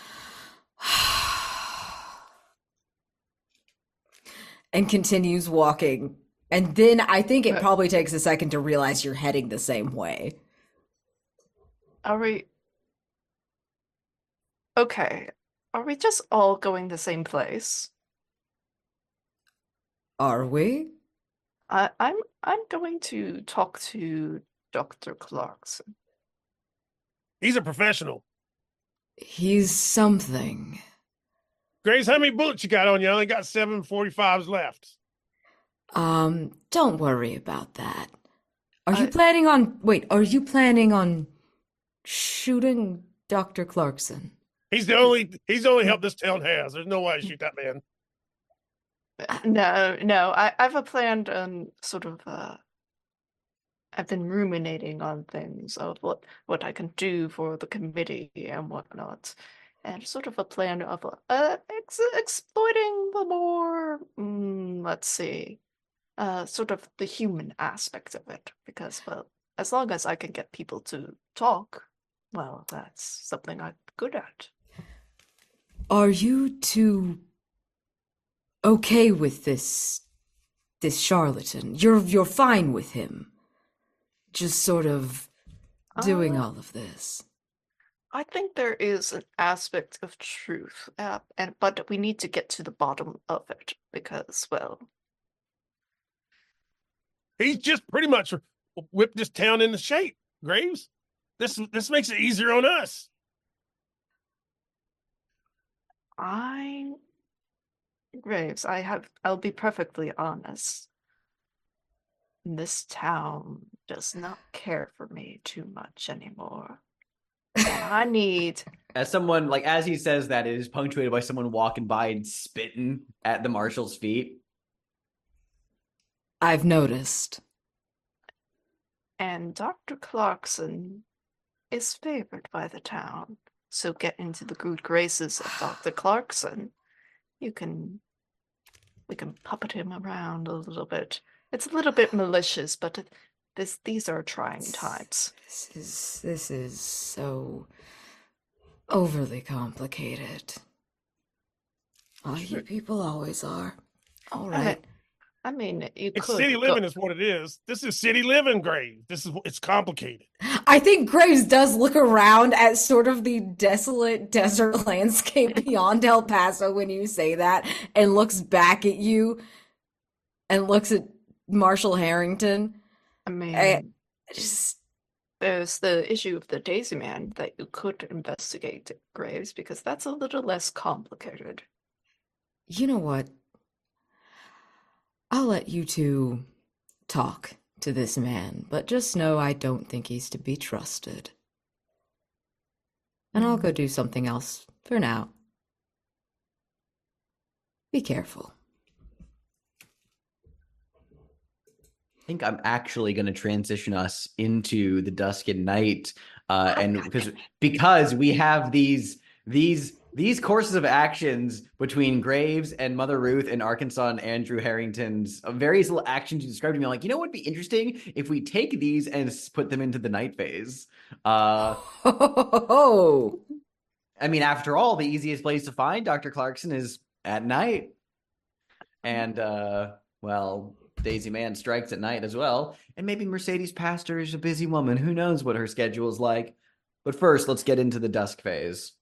Speaker 5: and continues walking. And then I think it probably takes a second to realize you're heading the same way.
Speaker 4: Are we okay? Are we just all going the same place?
Speaker 5: Are we?
Speaker 4: I'm going to talk to Dr. Clarkson.
Speaker 2: He's a professional.
Speaker 5: He's something.
Speaker 2: Grace, how many bullets you got on you? I only got 7.45s left.
Speaker 5: Don't worry about that. Are you planning on shooting Dr. Clarkson?
Speaker 2: He's the only help this town has. There's no way to shoot that man.
Speaker 4: No. I've planned on sort of I've been ruminating on things of what I can do for the committee and whatnot, and sort of a plan of exploiting the more let's see, sort of the human aspect of it, because well, as long as I can get people to talk, well, that's something I'm good at.
Speaker 5: Are you two okay with this charlatan? You're fine with him just sort of doing all of this?
Speaker 4: I think there is an aspect of truth, but we need to get to the bottom of it because, well,
Speaker 2: He's just pretty much whipped this town into shape, Graves. This makes it easier on us.
Speaker 4: Graves, I'll be perfectly honest. This town does not care for me too much anymore. And I need
Speaker 1: As someone, like, as he says that, it is punctuated by someone walking by and spitting at the marshal's feet.
Speaker 5: I've noticed.
Speaker 4: and Dr. Clarkson is favored by the town. So get into the good graces of Dr. Clarkson. We can puppet him around a little bit. It's a little bit malicious, but these are trying times.
Speaker 5: This is so overly complicated. Oh, you people always are. All right.
Speaker 4: I mean, you
Speaker 2: It's
Speaker 4: could
Speaker 2: city
Speaker 4: go-
Speaker 2: living is what it is. This is city living, Graves. It's complicated.
Speaker 5: I think Graves does look around at sort of the desolate desert landscape beyond El Paso when you say that, and looks back at you and looks at Marshall Harrington.
Speaker 4: I mean,
Speaker 5: Just
Speaker 4: there's the issue of the Daisy Man that you could investigate, Graves, because that's a little less complicated.
Speaker 5: You know what? I'll let you two talk to this man, but just know I don't think he's to be trusted. And I'll go do something else for now. Be careful.
Speaker 1: I think I'm actually going to transition us into the Dusk and Night, and because we have these courses of actions between Graves and Mother Ruth and Arkansas and Andrew Harrington's various little actions you described to me. I'm like, you know what would be interesting if we take these and put them into the night phase.
Speaker 5: Oh,
Speaker 1: I mean, after all, the easiest place to find Dr. Clarkson is at night, and well, Daisy Man strikes at night as well, and maybe Mercedes Pastor is a busy woman. Who knows what her schedule is like? But first, let's get into the dusk phase.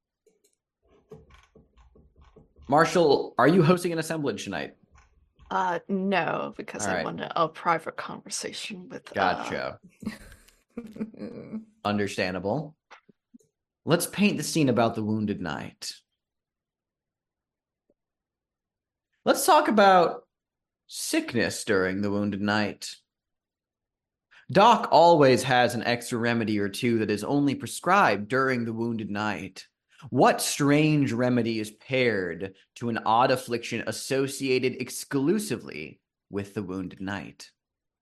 Speaker 1: Marshall, are you hosting an assemblage tonight?
Speaker 4: No, because
Speaker 1: All
Speaker 4: I
Speaker 1: right.
Speaker 4: wanted a private conversation with.
Speaker 1: Gotcha. Understandable. Let's paint the scene about the Wounded Knight. Let's talk about sickness during the Wounded Knight. Doc always has an extra remedy or two that is only prescribed during the Wounded Knight. What strange remedy is paired to an odd affliction associated exclusively with the Wounded Knight?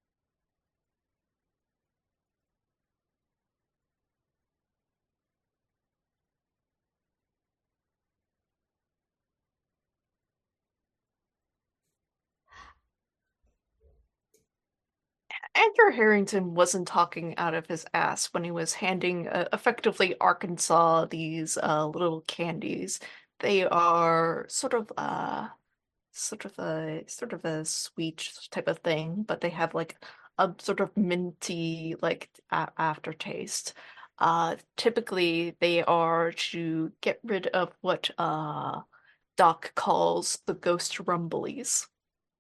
Speaker 4: Andrew Harrington wasn't talking out of his ass when he was handing effectively Arkansas these little candies. They are sort of a sweet type of thing, but they have like a sort of minty like aftertaste. Typically they are to get rid of what Doc calls the ghost rumblies.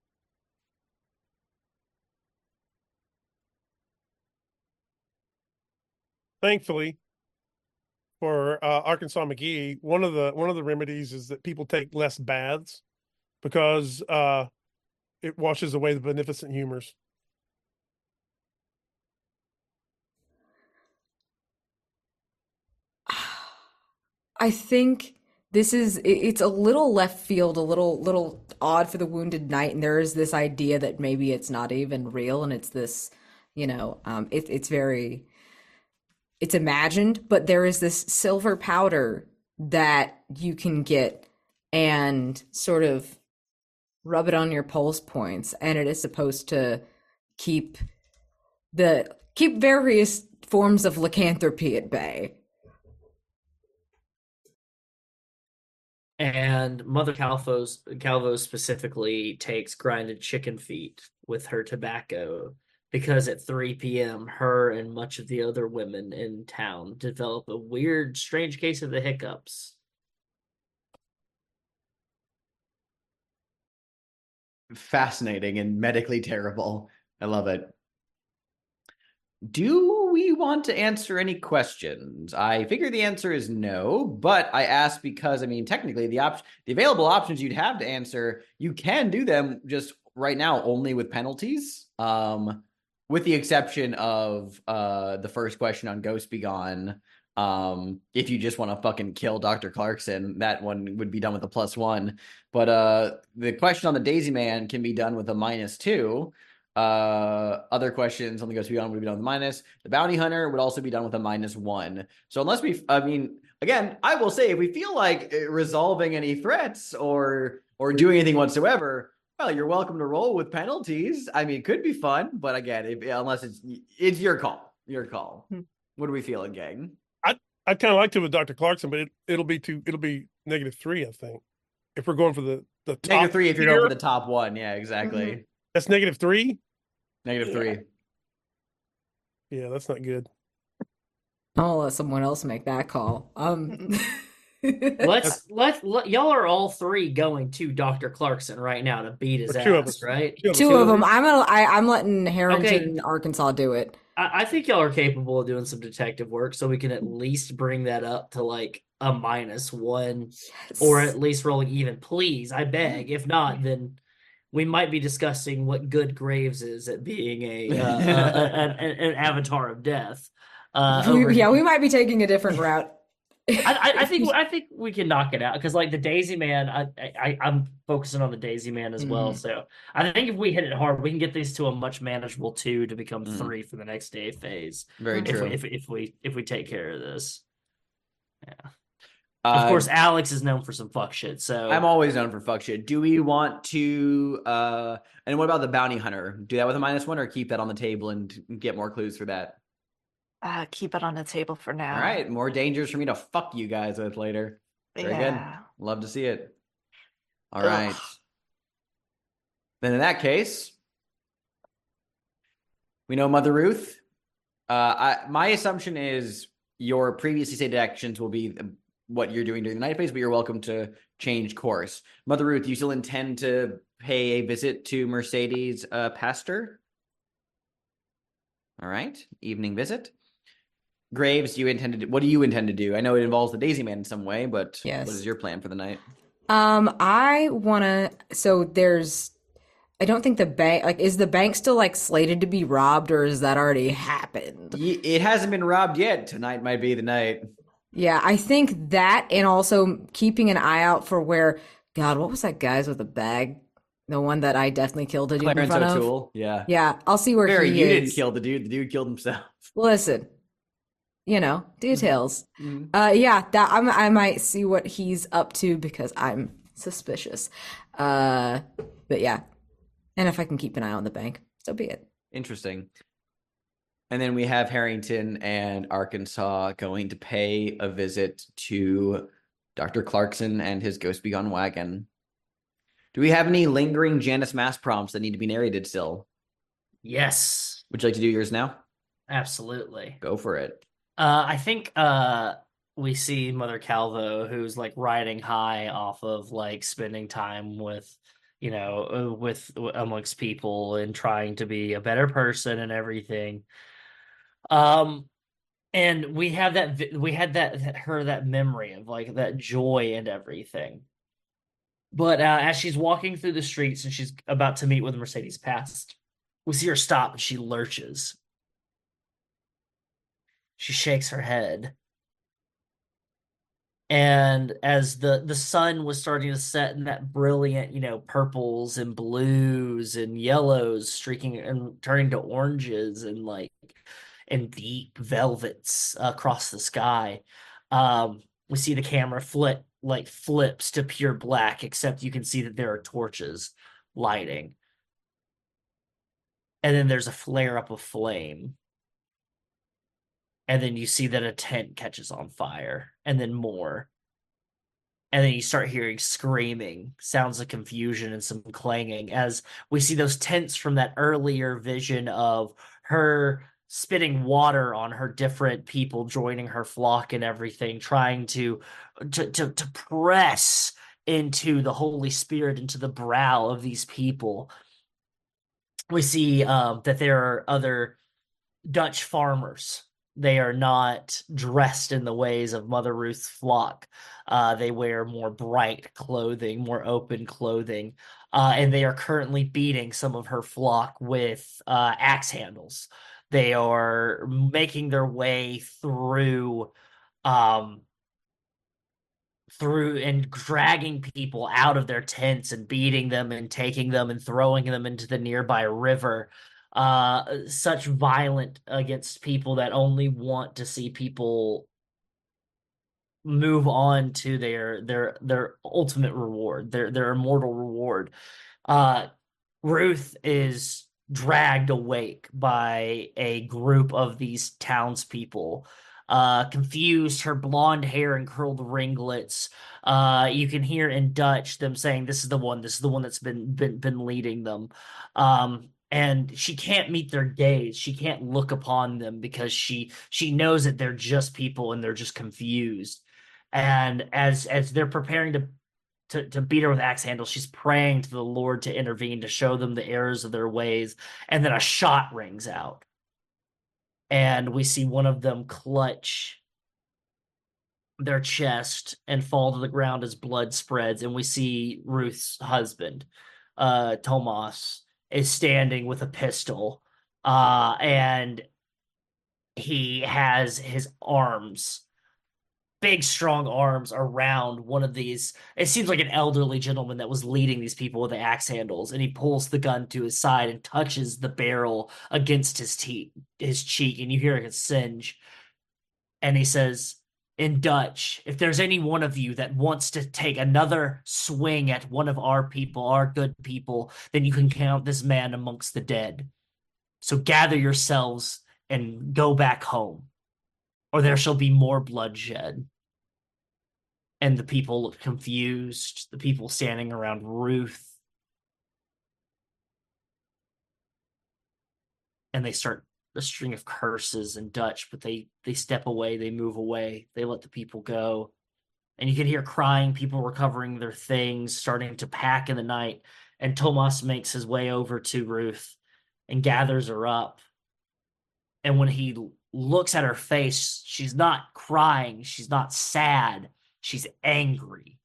Speaker 2: Thankfully, for Arkansas McGee, one of the remedies is that people take less baths because it washes away the beneficent humors.
Speaker 5: I think it's a little left field, a little odd for the Wounded Knight, and there is this idea that maybe it's not even real, and it's this, it's imagined, but there is this silver powder that you can get and sort of rub it on your pulse points, and it is supposed to keep various forms of lycanthropy at bay.
Speaker 3: And Mother Calvo specifically takes grinded chicken feet with her tobacco because at 3 p.m. her and much of the other women in town develop a weird, strange case of the hiccups.
Speaker 1: Fascinating and medically terrible. I love it. Do we want to answer any questions? I figure the answer is no, but I ask because, I mean, technically the available options you'd have to answer, you can do them just right now only with penalties. With the exception of the first question on Ghost Be Gone. If you just want to fucking kill Dr. Clarkson, that one would be done with a +1. But the question on the Daisy Man can be done with a -2. Other questions on the Ghost Be Gone would be done with a minus. The Bounty Hunter would also be done with a -1. So unless I mean, again, I will say if we feel like resolving any threats or doing anything whatsoever, well, you're welcome to roll with penalties. I mean, it could be fun, but again, unless it's your call. Your call. What are we feeling, gang?
Speaker 2: I kind of liked it with Dr. Clarkson, but it'll be -3, I think. If we're going for the top
Speaker 1: -3 if you're
Speaker 2: tier,
Speaker 1: going for the top one. Yeah, exactly.
Speaker 2: that's -3.
Speaker 1: -3.
Speaker 2: Yeah, that's not good.
Speaker 5: I'll let someone else make that call.
Speaker 3: Let y'all are all three going to Dr. Clarkson right now to beat his
Speaker 2: Or two of
Speaker 3: ass,
Speaker 2: us.
Speaker 3: right?
Speaker 5: Two of them. I'm letting Harrington
Speaker 3: Okay.
Speaker 5: and Arkansas do it.
Speaker 3: I think y'all are capable of doing some detective work, so we can at least bring that up to like a -1, or at least rolling even. Please, I beg. If not, then we might be discussing what good Graves is at being an avatar of death.
Speaker 5: We might be taking a different route.
Speaker 3: I think we can knock it out because like the Daisy Man, I'm focusing on the Daisy Man as well. So I think if we hit it hard, we can get these to a much manageable 2 to become 3 for the next day phase.
Speaker 1: Very true.
Speaker 3: If we take care of this, yeah.
Speaker 1: Of
Speaker 3: Of course, Alex is known for some fuck shit. So
Speaker 1: I'm always known for fuck shit. Do we want to? And what about the Bounty Hunter? Do that with a -1 or keep that on the table and get more clues for that?
Speaker 4: Keep it on the table for now.
Speaker 1: All right, more dangers for me to fuck you guys with later. Very good. Love to see it. All right. Then in that case, we know Mother Ruth. My assumption is your previously stated actions will be what you're doing during the night phase, but you're welcome to change course. Mother Ruth, you still intend to pay a visit to Mercedes Pastor? All right, evening visit. Graves, what do you intend to do? I know it involves the Daisy Man in some way, but
Speaker 5: Yes.
Speaker 1: What is your plan for the night?
Speaker 5: I wanna. So there's. I don't think the bank. Like, is the bank still like slated to be robbed, or has that already happened?
Speaker 1: It hasn't been robbed yet. Tonight might be the night.
Speaker 5: Yeah, I think that, and also keeping an eye out for where. God, what was that guy's with the bag? The one that I definitely killed a dude in
Speaker 1: Clarence
Speaker 5: front
Speaker 1: O'Toole. Yeah.
Speaker 5: Yeah, I'll see where
Speaker 1: Barry,
Speaker 5: he
Speaker 1: you
Speaker 5: is.
Speaker 1: didn't kill the dude. The dude killed himself.
Speaker 5: Listen, details.
Speaker 1: Mhm.
Speaker 5: Yeah, that I might see what he's up to because I'm suspicious. But yeah, and if I can keep an eye on the bank, so be it.
Speaker 1: Interesting. And then we have Harrington and Arkansas going to pay a visit to Dr. Clarkson and his Ghost Be Gone wagon. Do we have any lingering Janice Mass prompts that need to be narrated still?
Speaker 3: yes,
Speaker 1: Would you like to do yours now?
Speaker 3: absolutely.
Speaker 1: Go for it.
Speaker 3: I think we see Mother Calvo, who's like riding high off of like spending time with amongst people and trying to be a better person and everything. And we had that memory of like that joy and everything. But as she's walking through the streets and she's about to meet with Mercedes Past, we see her stop and she lurches. She shakes her head. And as the sun was starting to set in that brilliant, purples and blues and yellows streaking and turning to oranges and deep velvets across the sky, we see the camera flips to pure black, except you can see that there are torches lighting. And then there's a flare up of flame. And then you see that a tent catches on fire, and then more. And then you start hearing screaming, sounds of confusion, and some clanging as we see those tents from that earlier vision of her spitting water on her different people, joining her flock and everything, trying to press into the Holy Spirit, into the brow of these people. We see that there are other Dutch farmers. They are not dressed in the ways of Mother Ruth's flock. They wear more bright clothing, more open clothing, and they are currently beating some of her flock with axe handles. They are making their way um, through and dragging people out of their tents and beating them and taking them and throwing them into the nearby river. Such violent against people that only want to see people move on to their ultimate reward, their immortal reward. Ruth is dragged awake by a group of these townspeople. Confused, her blonde hair and curled ringlets. You can hear in Dutch them saying, this is the one that's been leading them. And she can't meet their gaze. She can't look upon them because she knows that they're just people and they're just confused. And as they're preparing to beat her with axe handles, she's praying to the Lord to intervene, to show them the errors of their ways. And then a shot rings out. And we see one of them clutch their chest and fall to the ground as blood spreads. And we see Ruth's husband, Tomas, is standing with a pistol. And he has his arms, big, strong arms, around one of these. It seems like an elderly gentleman that was leading these people with the axe handles, and he pulls the gun to his side and touches the barrel against his cheek, and you hear it singe. And he says in Dutch, if there's any one of you that wants to take another swing at one of our people, our good people, then you can count this man amongst the dead. So gather yourselves and go back home, or there shall be more bloodshed. And the people look confused, the people standing around Ruth. And they start a string of curses in Dutch, but they step away, they move away, they let the people go. And you can hear crying, people recovering their things, starting to pack in the night. And Tomas makes his way over to Ruth and gathers her up. And when he looks at her face, she's not crying, she's not sad, she's angry.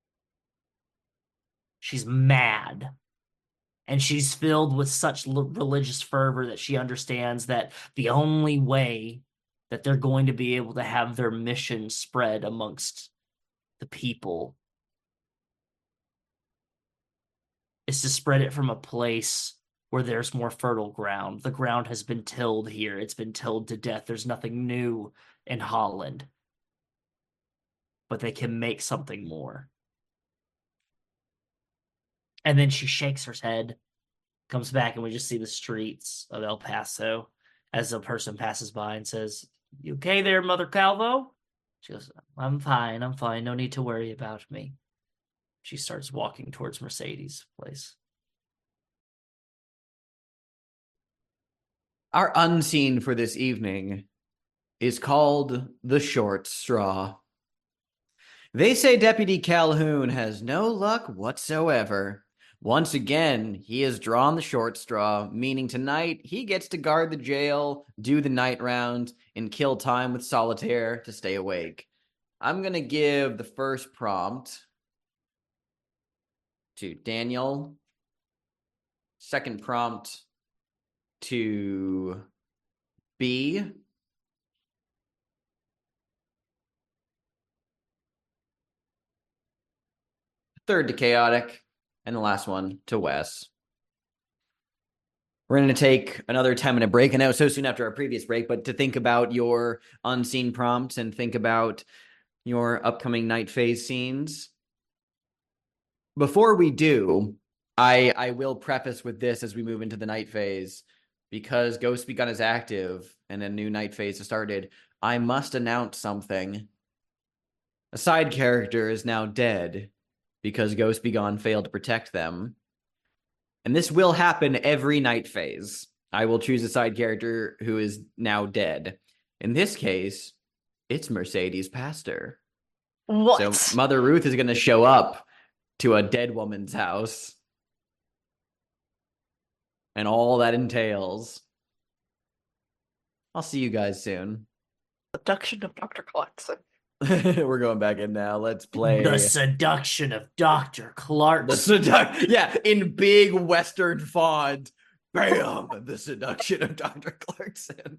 Speaker 3: She's mad. And she's filled with such religious fervor that she understands that the only way that they're going to be able to have their mission spread amongst the people is to spread it from a place where there's more fertile ground. The ground has been tilled here. It's been tilled to death. There's nothing new in Holland. But they can make something more. And then she shakes her head, comes back, and we just see the streets of El Paso as a person passes by and says, "You okay there, Mother Calvo?" She goes, I'm fine. No need to worry about me." She starts walking towards Mercedes' place.
Speaker 1: Our unseen for this evening is called The Short Straw. They say Deputy Calhoun has no luck whatsoever. Once again, he has drawn the short straw, meaning tonight he gets to guard the jail, do the night round, and kill time with solitaire to stay awake. I'm going to give the first prompt to Daniel. Second prompt to B. Third to Chaotic. And the last one to Wes. We're going to take another 10-minute break. I know so soon after our previous break, but to think about your unseen prompts and think about your upcoming night phase scenes. Before we do, I will preface with this as we move into the night phase, because Ghost Begun is active and a new night phase has started. I must announce something. A side character is now dead, because Ghost Begone failed to protect them. And this will happen every night phase. I will choose a side character who is now dead. In this case, it's Mercedes Pastor.
Speaker 4: What?
Speaker 1: So Mother Ruth is going to show up to a dead woman's house. And all that entails. I'll see you guys soon.
Speaker 4: Abduction of Dr. Clarkson.
Speaker 1: We're going back in now. Let's play
Speaker 3: The seduction of Dr. Clarkson.
Speaker 1: Yeah, in big Western font. Bam! The seduction of Dr. Clarkson.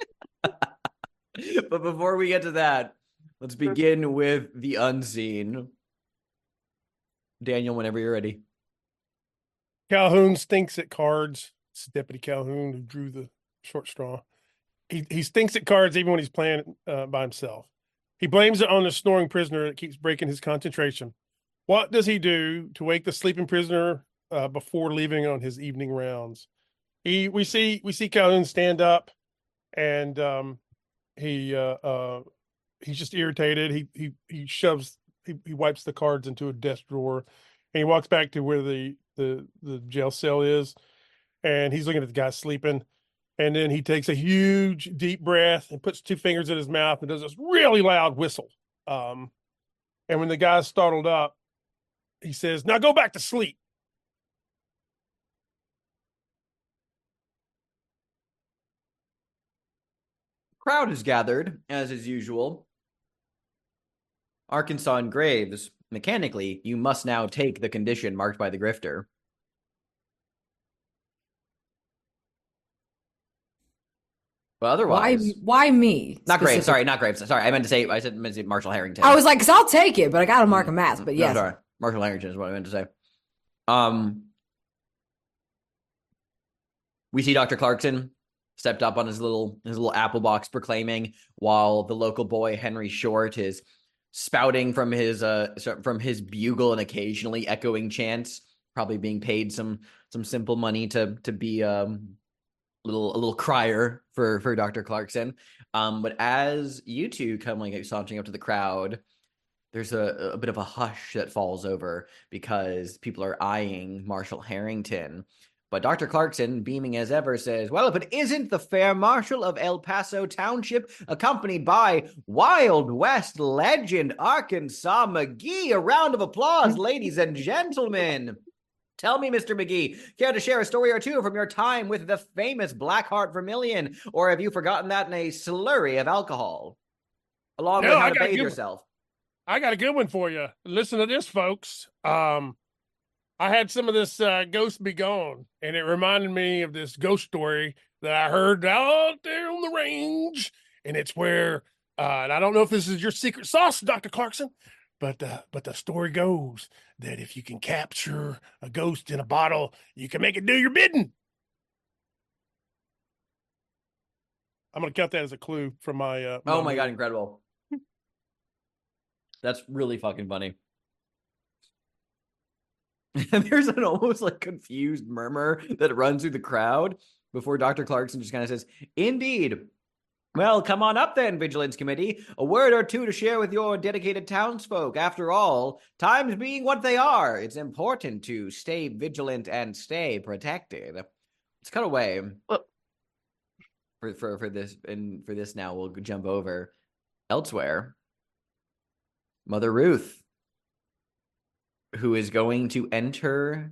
Speaker 1: But before we get to that, let's begin with the unseen. Daniel, whenever you're ready.
Speaker 2: Calhoun stinks at cards. It's Deputy Calhoun who drew the short straw. He stinks at cards even when he's playing by himself. He blames it on the snoring prisoner that keeps breaking his concentration. What does he do to wake the sleeping prisoner before leaving on his evening rounds? We see Calhoun stand up, and he's just irritated. He wipes the cards into a desk drawer, and he walks back to where the jail cell is, and he's looking at the guy sleeping. And then he takes a huge deep breath and puts 2 fingers in his mouth and does this really loud whistle. And when the guy's startled up, he says, "Now go back to sleep."
Speaker 1: Crowd is gathered, as is usual. Arkansas and Graves, mechanically, you must now take the condition marked by the grifter. But otherwise,
Speaker 5: why me?
Speaker 1: Not Graves.
Speaker 5: specifically?
Speaker 1: Sorry, not Graves. Sorry, I meant to say Marshall Harrington.
Speaker 5: I was like, because I'll take it, but I got to mark a match. But
Speaker 1: No,
Speaker 5: yes,
Speaker 1: sorry, Marshall Harrington is what I meant to say. We see Dr. Clarkson stepped up on his little apple box, proclaiming, while the local boy Henry Short is spouting from his bugle and occasionally echoing chants, probably being paid some simple money to be a little crier for Dr. Clarkson. But as you two come sauntering up to the crowd, there's a bit of a hush that falls over because people are eyeing Marshall Harrington. But Dr. Clarkson, beaming as ever, says, "Well, if it isn't the fair marshal of El Paso Township, accompanied by Wild West legend Arkansas McGee. A round of applause, ladies and gentlemen. Tell me, Mr. McGee, care to share a story or two from your time with the famous Blackheart Vermilion, or have you forgotten that in a slurry of alcohol? Along with how to bathe yourself."
Speaker 2: I got a good one for you. Listen to this, folks. I had some of this Ghost Be Gone, and it reminded me of this ghost story that I heard out there on the range. And it's where, and I don't know if this is your secret sauce, Dr. Clarkson, but the story goes that if you can capture a ghost in a bottle, you can make it do your bidding. I'm going to cut that as a clue from my...
Speaker 1: Oh my God, incredible. That's really fucking funny. And there's an almost confused murmur that runs through the crowd before Dr. Clarkson just kind of says, "Indeed. Well, come on up then, Vigilance Committee. A word or two to share with your dedicated townsfolk. After all, times being what they are, it's important to stay vigilant and stay protected." Let's cut away. For this, and for this now, we'll jump over elsewhere. Mother Ruth, who is going to enter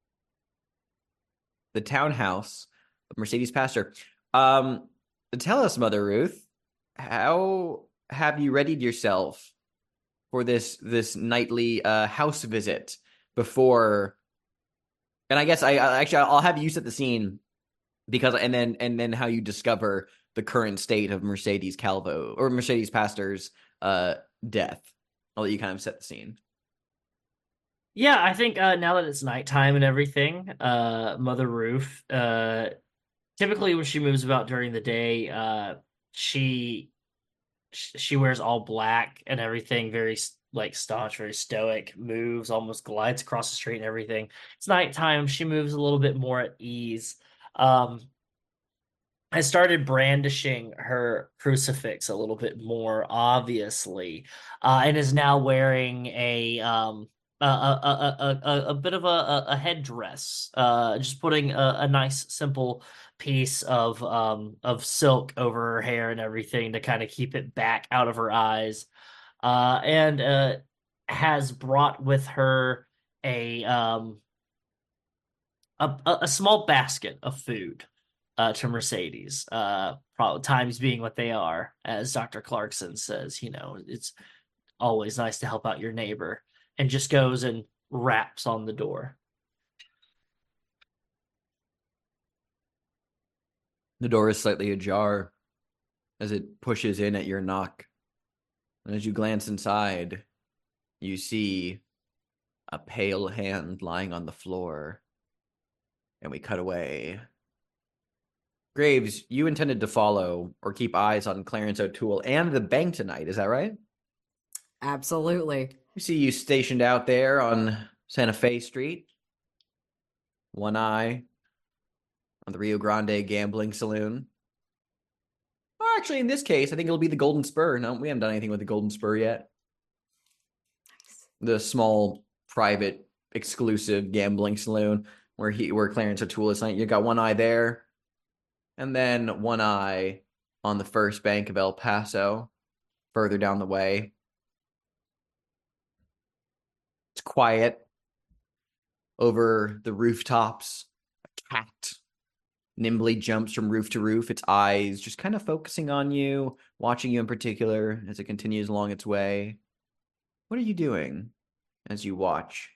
Speaker 1: the townhouse of Mercedes Pastor. Tell us, Mother Ruth, how have you readied yourself for this nightly house visit before? And I guess I'll have you set the scene, because and then how you discover the current state of Mercedes Calvo or Mercedes Pastor's death. I'll let you kind of set the scene.
Speaker 3: Yeah, I think now that it's nighttime and everything, Mother Ruth, typically when she moves about during the day, she wears all black and everything, very staunch, very stoic, moves, almost glides across the street and everything. It's nighttime, she moves a little bit more at ease. I started brandishing her crucifix a little bit more obviously, and is now wearing a bit of a headdress, just putting a nice simple piece of silk over her hair and everything to kind of keep it back out of her eyes, and has brought with her a small basket of food. to Mercedes. Probably times being what they are, as Dr. Clarkson says, it's always nice to help out your neighbor, and just goes and raps on the door.
Speaker 1: The door is slightly ajar as it pushes in at your knock. And as you glance inside, you see a pale hand lying on the floor. And we cut away. Graves, you intended to follow or keep eyes on Clarence O'Toole and the bank tonight, is that right?
Speaker 5: Absolutely.
Speaker 1: We see you stationed out there on Santa Fe Street. One eye on the Rio Grande Gambling Saloon. Or actually, in this case, I think it'll be the Golden Spur. No, we haven't done anything with the Golden Spur yet. The small, private, exclusive gambling saloon where Clarence O'Toole is tonight. You got one eye there. And then one eye on the First Bank of El Paso, further down the way. It's quiet. Over the rooftops, a cat nimbly jumps from roof to roof, its eyes just kind of focusing on you, watching you in particular as it continues along its way. What are you doing as you watch?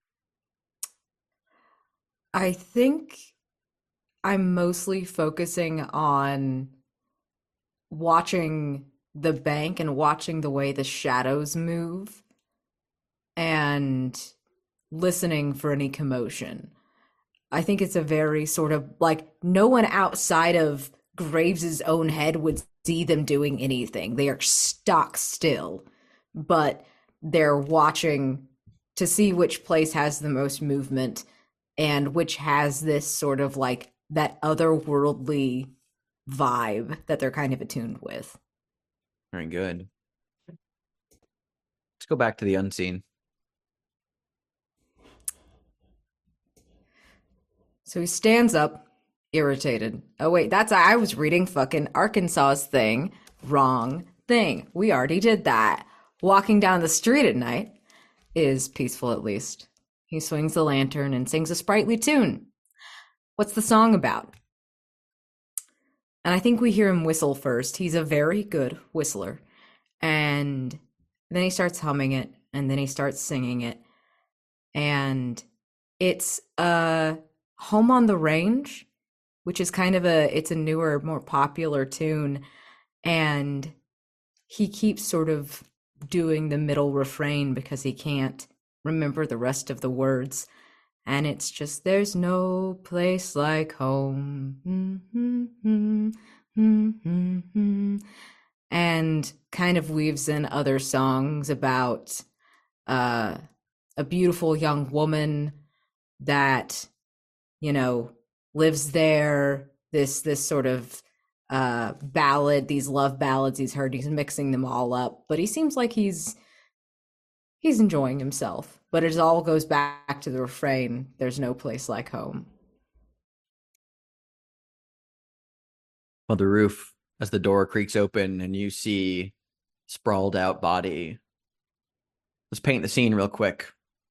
Speaker 5: I think I'm mostly focusing on watching the bank and watching the way the shadows move and listening for any commotion. I think it's a very sort of like no one outside of Graves's own head would see them doing anything. They are stock still, but they're watching to see which place has the most movement and which has this sort of like that otherworldly vibe that they're kind of attuned with.
Speaker 1: Very good. Let's go back to the unseen.
Speaker 5: So he stands up, irritated. Oh wait, I was reading fucking Arkansas's thing. Wrong thing. We already did that. Walking down the street at night is peaceful at least. He swings the lantern and sings a sprightly tune. What's the song about? And I think we hear him whistle first. He's a very good whistler. And then he starts humming it, and then he starts singing it. And it's Home on the Range, which is kind of it's a newer, more popular tune. And he keeps sort of doing the middle refrain because he can't remember the rest of the words. And it's just, there's no place like home. And kind of weaves in other songs about a beautiful young woman that, lives there. This sort of ballad, these love ballads he's heard, he's mixing them all up. But he seems like he's enjoying himself. But it all goes back to the refrain, there's no place like home.
Speaker 1: On the roof, as the door creaks open and you see sprawled out body. Let's paint the scene real quick.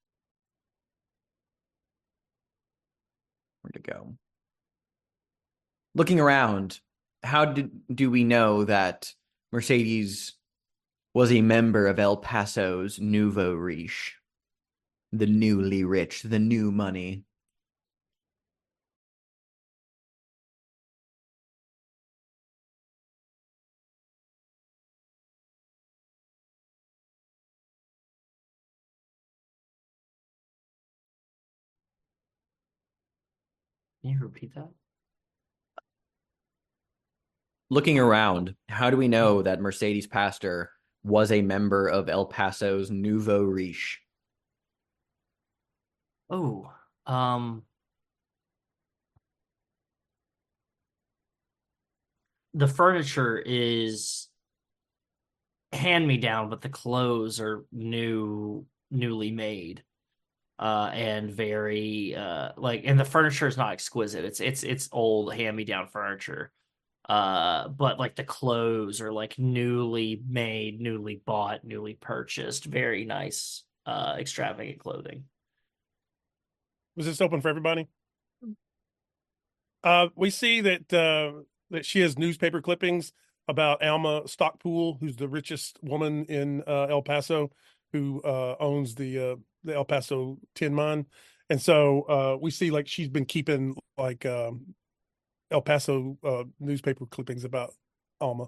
Speaker 1: Where'd it go? Looking around, how do we know that Mercedes was a member of El Paso's nouveau riche? The newly rich, the new money.
Speaker 3: Can you repeat that?
Speaker 1: Looking around, how do we know that Mercedes Pastor was a member of El Paso's nouveau riche?
Speaker 3: Oh, the furniture is hand-me-down, but the clothes are newly made. And very and the furniture is not exquisite. It's old hand-me-down furniture. But like the clothes are like newly made, newly bought, newly purchased. Very nice, extravagant clothing.
Speaker 2: Was this open for everybody? We see that she has newspaper clippings about Alma Stockpool, who's the richest woman in El Paso, who owns the El Paso tin mine. And so we see like she's been keeping like El Paso newspaper clippings about Alma.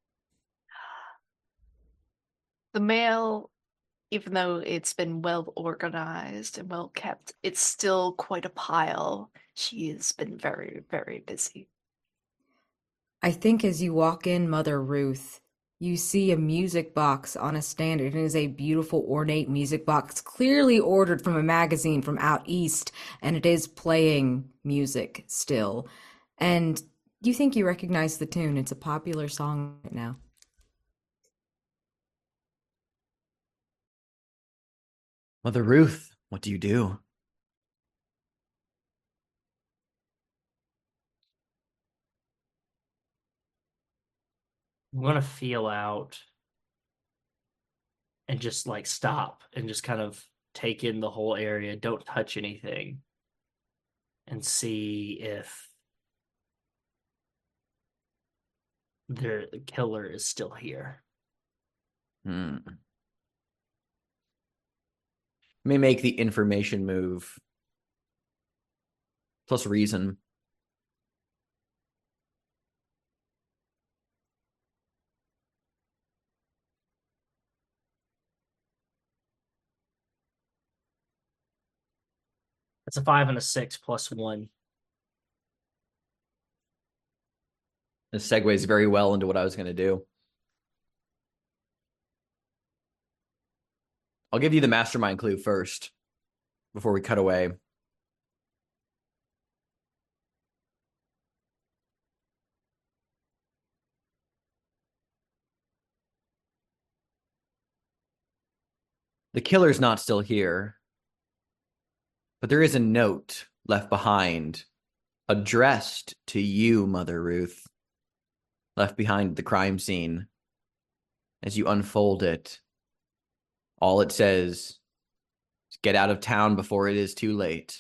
Speaker 4: The mail, even though it's been well organized and well kept, it's still quite a pile. She has been very, very busy.
Speaker 5: I think as you walk in, Mother Ruth, you see a music box on a stand. It is a beautiful, ornate music box, clearly ordered from a magazine from out east, and it is playing music still. And you think you recognize the tune. It's a popular song right now.
Speaker 1: Mother Ruth, what do you do?
Speaker 3: I'm gonna feel out and just like stop and just kind of take in the whole area. Don't touch anything, and see if the killer is still here.
Speaker 1: Hmm. May make the information move. Plus reason.
Speaker 3: It's a 5 and a 6 plus 1.
Speaker 1: This segues very well into what I was going to do. I'll give you the mastermind clue first before we cut away. The killer's not still here, but there is a note left behind, addressed to you, Mother Ruth, left behind at the crime scene. As you unfold it, all it says is, "Get out of town before it is too late."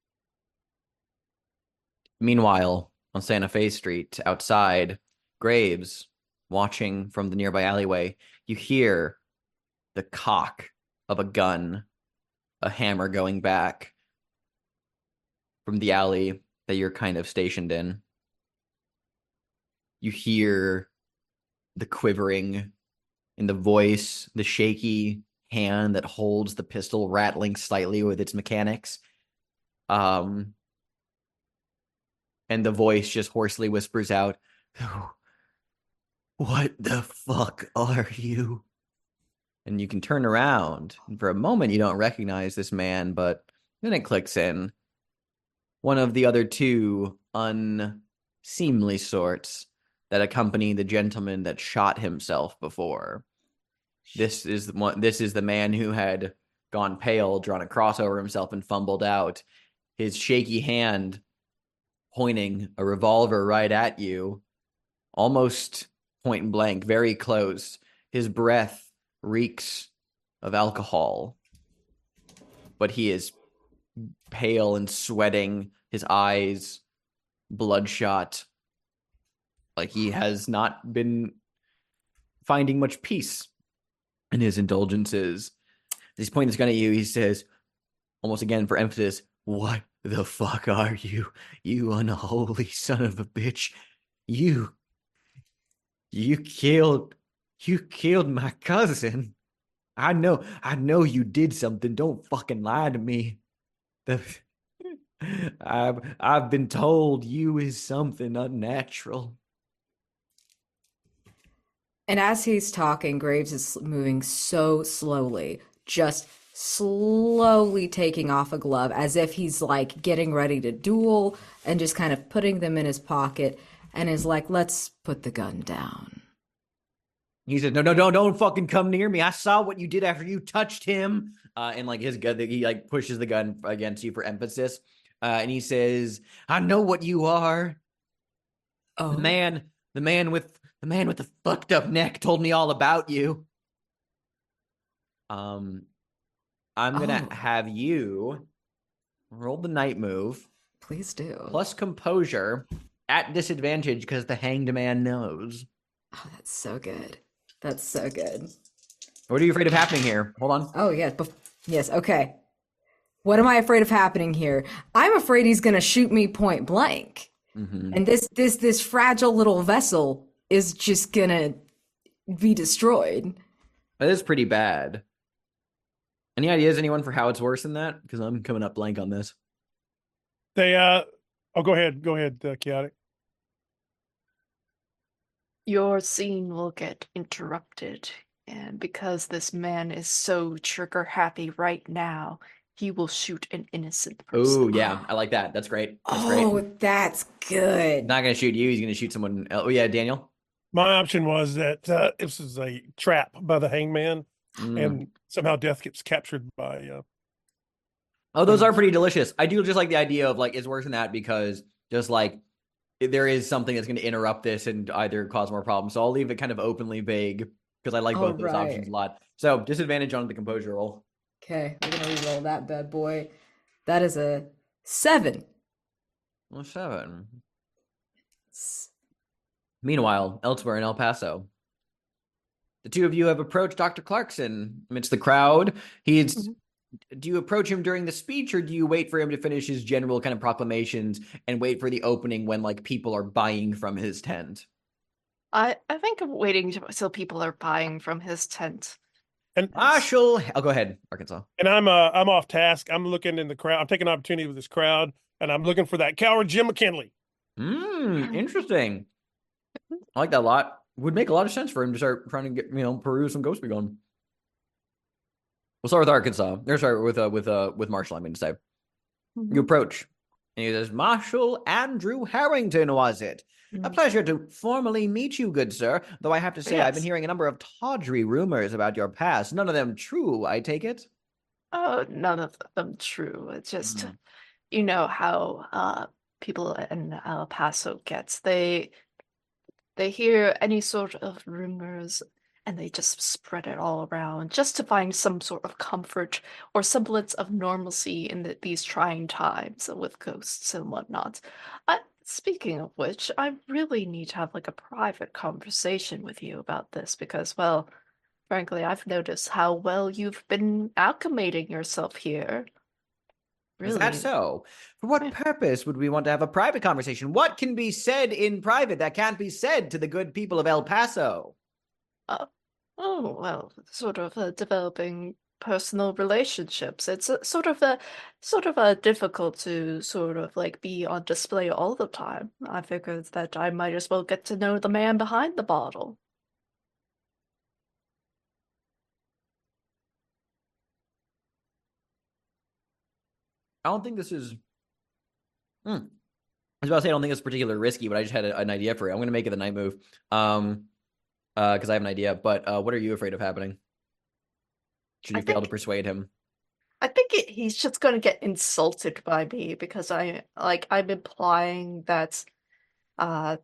Speaker 1: Meanwhile, on Santa Fe Street, outside, Graves, watching from the nearby alleyway, you hear the cock of a gun, a hammer going back from the alley that you're kind of stationed in. You hear the quivering in the voice, the shaky hand that holds the pistol rattling slightly with its mechanics. And the voice just hoarsely whispers out, "What the fuck are you?" And you can turn around. And for a moment, you don't recognize this man, but then it clicks in. One of the other two unseemly sorts that accompany the gentleman that shot himself before. This is the man who had gone pale, drawn a cross over himself, and fumbled out, his shaky hand pointing a revolver right at you, almost point blank, very close. His breath reeks of alcohol, but he is pale and sweating, his eyes bloodshot, like he has not been finding much peace in his indulgences. He's pointing his gun at you. He says, almost again for emphasis, "What the fuck are you? You unholy son of a bitch. You killed my cousin. I know you did something. Don't fucking lie to me. I've been told you is something unnatural."
Speaker 5: And as he's talking, Graves is moving so slowly, just slowly taking off a glove as if he's like getting ready to duel and just kind of putting them in his pocket and is like, "Let's put the gun down."
Speaker 1: He said, "No, don't fucking come near me. I saw what you did after you touched him." And like his gun, he like pushes the gun against you for emphasis. And he says, "I know what you are.
Speaker 5: Oh,
Speaker 1: The man with the fucked up neck told me all about you." I'm gonna
Speaker 5: Oh.
Speaker 1: have you roll the night move
Speaker 5: Please do.
Speaker 1: plus composure at disadvantage because the hanged man knows.
Speaker 5: Oh, that's so good. That's so good.
Speaker 1: What are you afraid of happening here? Hold on.
Speaker 5: Oh, yes. Yes, okay. What am I afraid of happening here? I'm afraid he's going to shoot me point blank.
Speaker 1: Mm-hmm.
Speaker 5: And this fragile little vessel is just going to be destroyed.
Speaker 1: That is pretty bad. Any ideas, anyone, for how it's worse than that? Because I'm coming up blank on this.
Speaker 2: They oh, go ahead, Chaotic.
Speaker 4: Your scene will get interrupted, and because this man is so trigger happy right now, he will shoot an innocent person.
Speaker 1: Oh, yeah. I like that. That's great. That's
Speaker 5: Oh,
Speaker 1: great.
Speaker 5: that's good.
Speaker 1: Not going to shoot you. He's going to shoot someone else. Oh, yeah, Daniel?
Speaker 2: My option was that this is a trap by the hangman, and somehow death gets captured by.
Speaker 1: Oh, those are pretty delicious. I do just like the idea of like it's worse than that because just like there is something that's going to interrupt this and either cause more problems. So I'll leave it kind of openly vague because I like both those options a lot. So disadvantage on the composure roll.
Speaker 5: Okay, we're going to re-roll that bad boy. That is a 7.
Speaker 1: Well, 7. Meanwhile, elsewhere in El Paso, the two of you have approached Dr. Clarkson amidst the crowd. He's. Do you approach him during the speech, or do you wait for him to finish his general kind of proclamations and wait for the opening when like people are buying from his tent?
Speaker 4: I think I'm waiting till people are buying from his tent.
Speaker 2: And
Speaker 1: I'll go ahead, Arkansas.
Speaker 2: And I'm off task. I'm looking in the crowd. I'm taking an opportunity with this crowd, and I'm looking for that coward Jim McKinley.
Speaker 1: Interesting. I like that a lot. Would make a lot of sense for him to start trying to get peruse some Ghost Begun. We'll start with Arkansas. Or sorry, with Marshall. I mean to say, you approach, and he says, "Marshal Andrew Harrington, was it? A pleasure to formally meet you, good sir. Though I have to say, I've been hearing a number of tawdry rumors about your past. None of them true, I take it."
Speaker 4: Oh, none of them true. It's just, you know how people in El Paso gets. They hear any sort of rumors and they just spread it all around just to find some sort of comfort or semblance of normalcy in these trying times with ghosts and whatnot. Speaking of which, I really need to have like a private conversation with you about this because, well, frankly, I've noticed how well you've been acclimating yourself here. Really?
Speaker 1: Is that so? For what purpose would we want to have a private conversation? What can be said in private that can't be said to the good people of El Paso?
Speaker 4: Oh, well, sort of developing personal relationships. It's sort of difficult to sort of like be on display all the time. I figured that I might as well get to know the man behind the bottle.
Speaker 1: I don't think this is. I was about to say I don't think it's particularly risky, but I just had an idea for it. I'm going to make it the night move, because I have an idea. But what are you afraid of happening? Should you fail to persuade him?
Speaker 4: I think he's just going to get insulted by me because I'm implying that I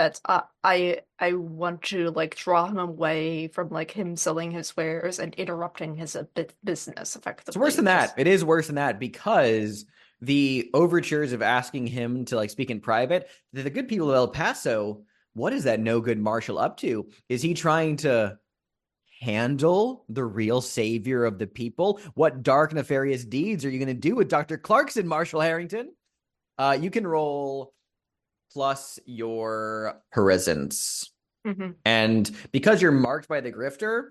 Speaker 4: want to like draw him away from like him selling his wares and interrupting his business effectively.
Speaker 1: It's worse than that. It is worse than that because the overtures of asking him to like speak in private, the good people of El Paso, what is that no good Marshal up to? Is he trying to handle the real savior of the people? What dark, nefarious deeds are you going to do with Dr. Clarkson, Marshal Harrington? You can roll plus your presence. And because you're marked by the grifter,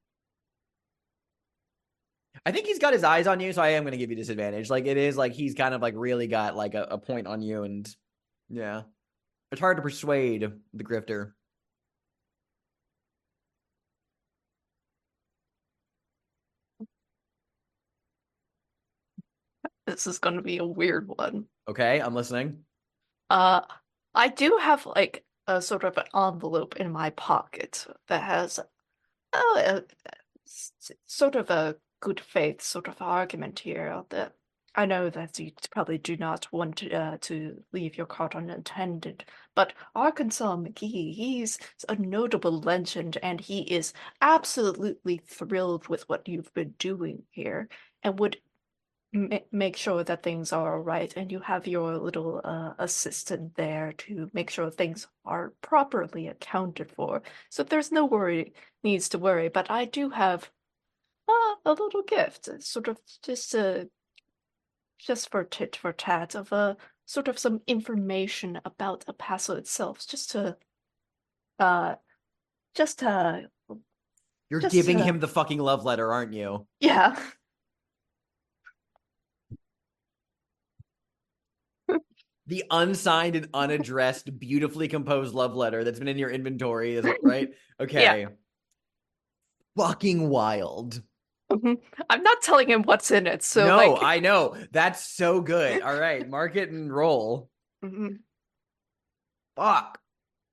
Speaker 1: I think he's got his eyes on you, so I am going to give you disadvantage. Like, it is like he's kind of like really got like a point on you, and yeah. It's hard to persuade the grifter.
Speaker 4: This is going to be a weird one.
Speaker 1: Okay, I'm listening.
Speaker 4: I do have like a sort of an envelope in my pocket that has sort of a good faith sort of argument here that I know that you probably do not want to leave your card unattended, but Arkansas McGee, he's a notable legend and he is absolutely thrilled with what you've been doing here and would make sure that things are all right, and you have your little assistant there to make sure things are properly accounted for. So there's no needs to worry. But I do have a little gift, sort of just for tit for tat of sort of some information about El Paso itself, uh just to
Speaker 1: You're
Speaker 4: just
Speaker 1: giving him the fucking love letter, aren't you?
Speaker 4: yeah.
Speaker 1: The unsigned and unaddressed, beautifully composed love letter that's been in your inventory, is it right? Okay. Fucking wild.
Speaker 4: I'm not telling him what's in it, so
Speaker 1: No,
Speaker 4: like
Speaker 1: I know. That's so good. All right, mark it and roll. Fuck.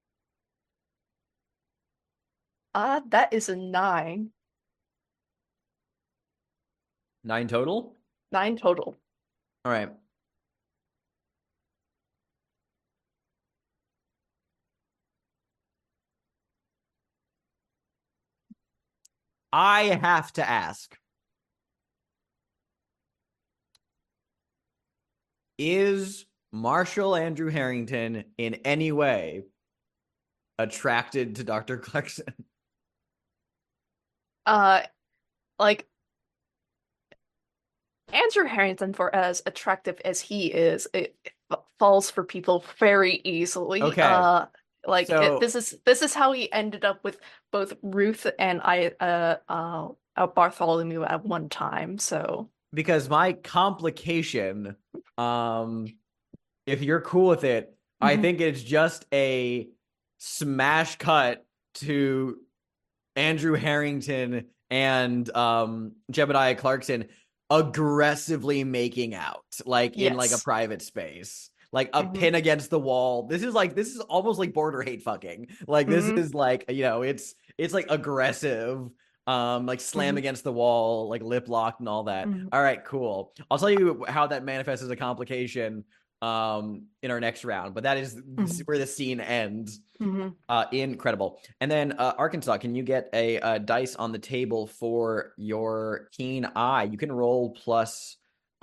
Speaker 4: That is a 9.
Speaker 1: 9 total?
Speaker 4: 9 total.
Speaker 1: All right. I have to ask. Is Marshall Andrew Harrington in any way attracted to Dr. Clarkson?
Speaker 4: Like Andrew Harrington, for as attractive as he is, it falls for people very easily.
Speaker 1: Okay.
Speaker 4: This is how he ended up with both Ruth and Bartholomew at one time. So
Speaker 1: because my complication, if you're cool with it, I think it's just a smash cut to Andrew Harrington and Jebediah Clarkson aggressively making out, like in like a private space, like a pin against the wall. This is almost like border hate fucking. Like this is like, it's like aggressive, like slam against the wall, like lip locked and all that. All right, cool. I'll tell you how that manifests as a complication in our next round, but that is where the scene ends. Incredible. And then Arkansas, can you get a dice on the table for your keen eye? You can roll plus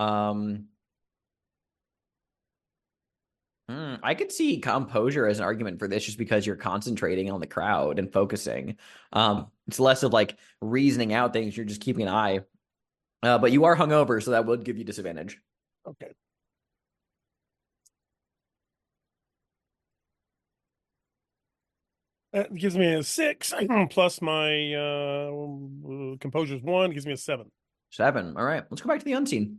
Speaker 1: I could see composure as an argument for this, just because you're concentrating on the crowd and focusing. It's less of like reasoning out things, you're just keeping an eye. But you are hungover, so that would give you disadvantage.
Speaker 2: Okay. That gives me a 6 plus my composure's 1 gives me a 7.
Speaker 1: 7. All right, let's go back to the unseen.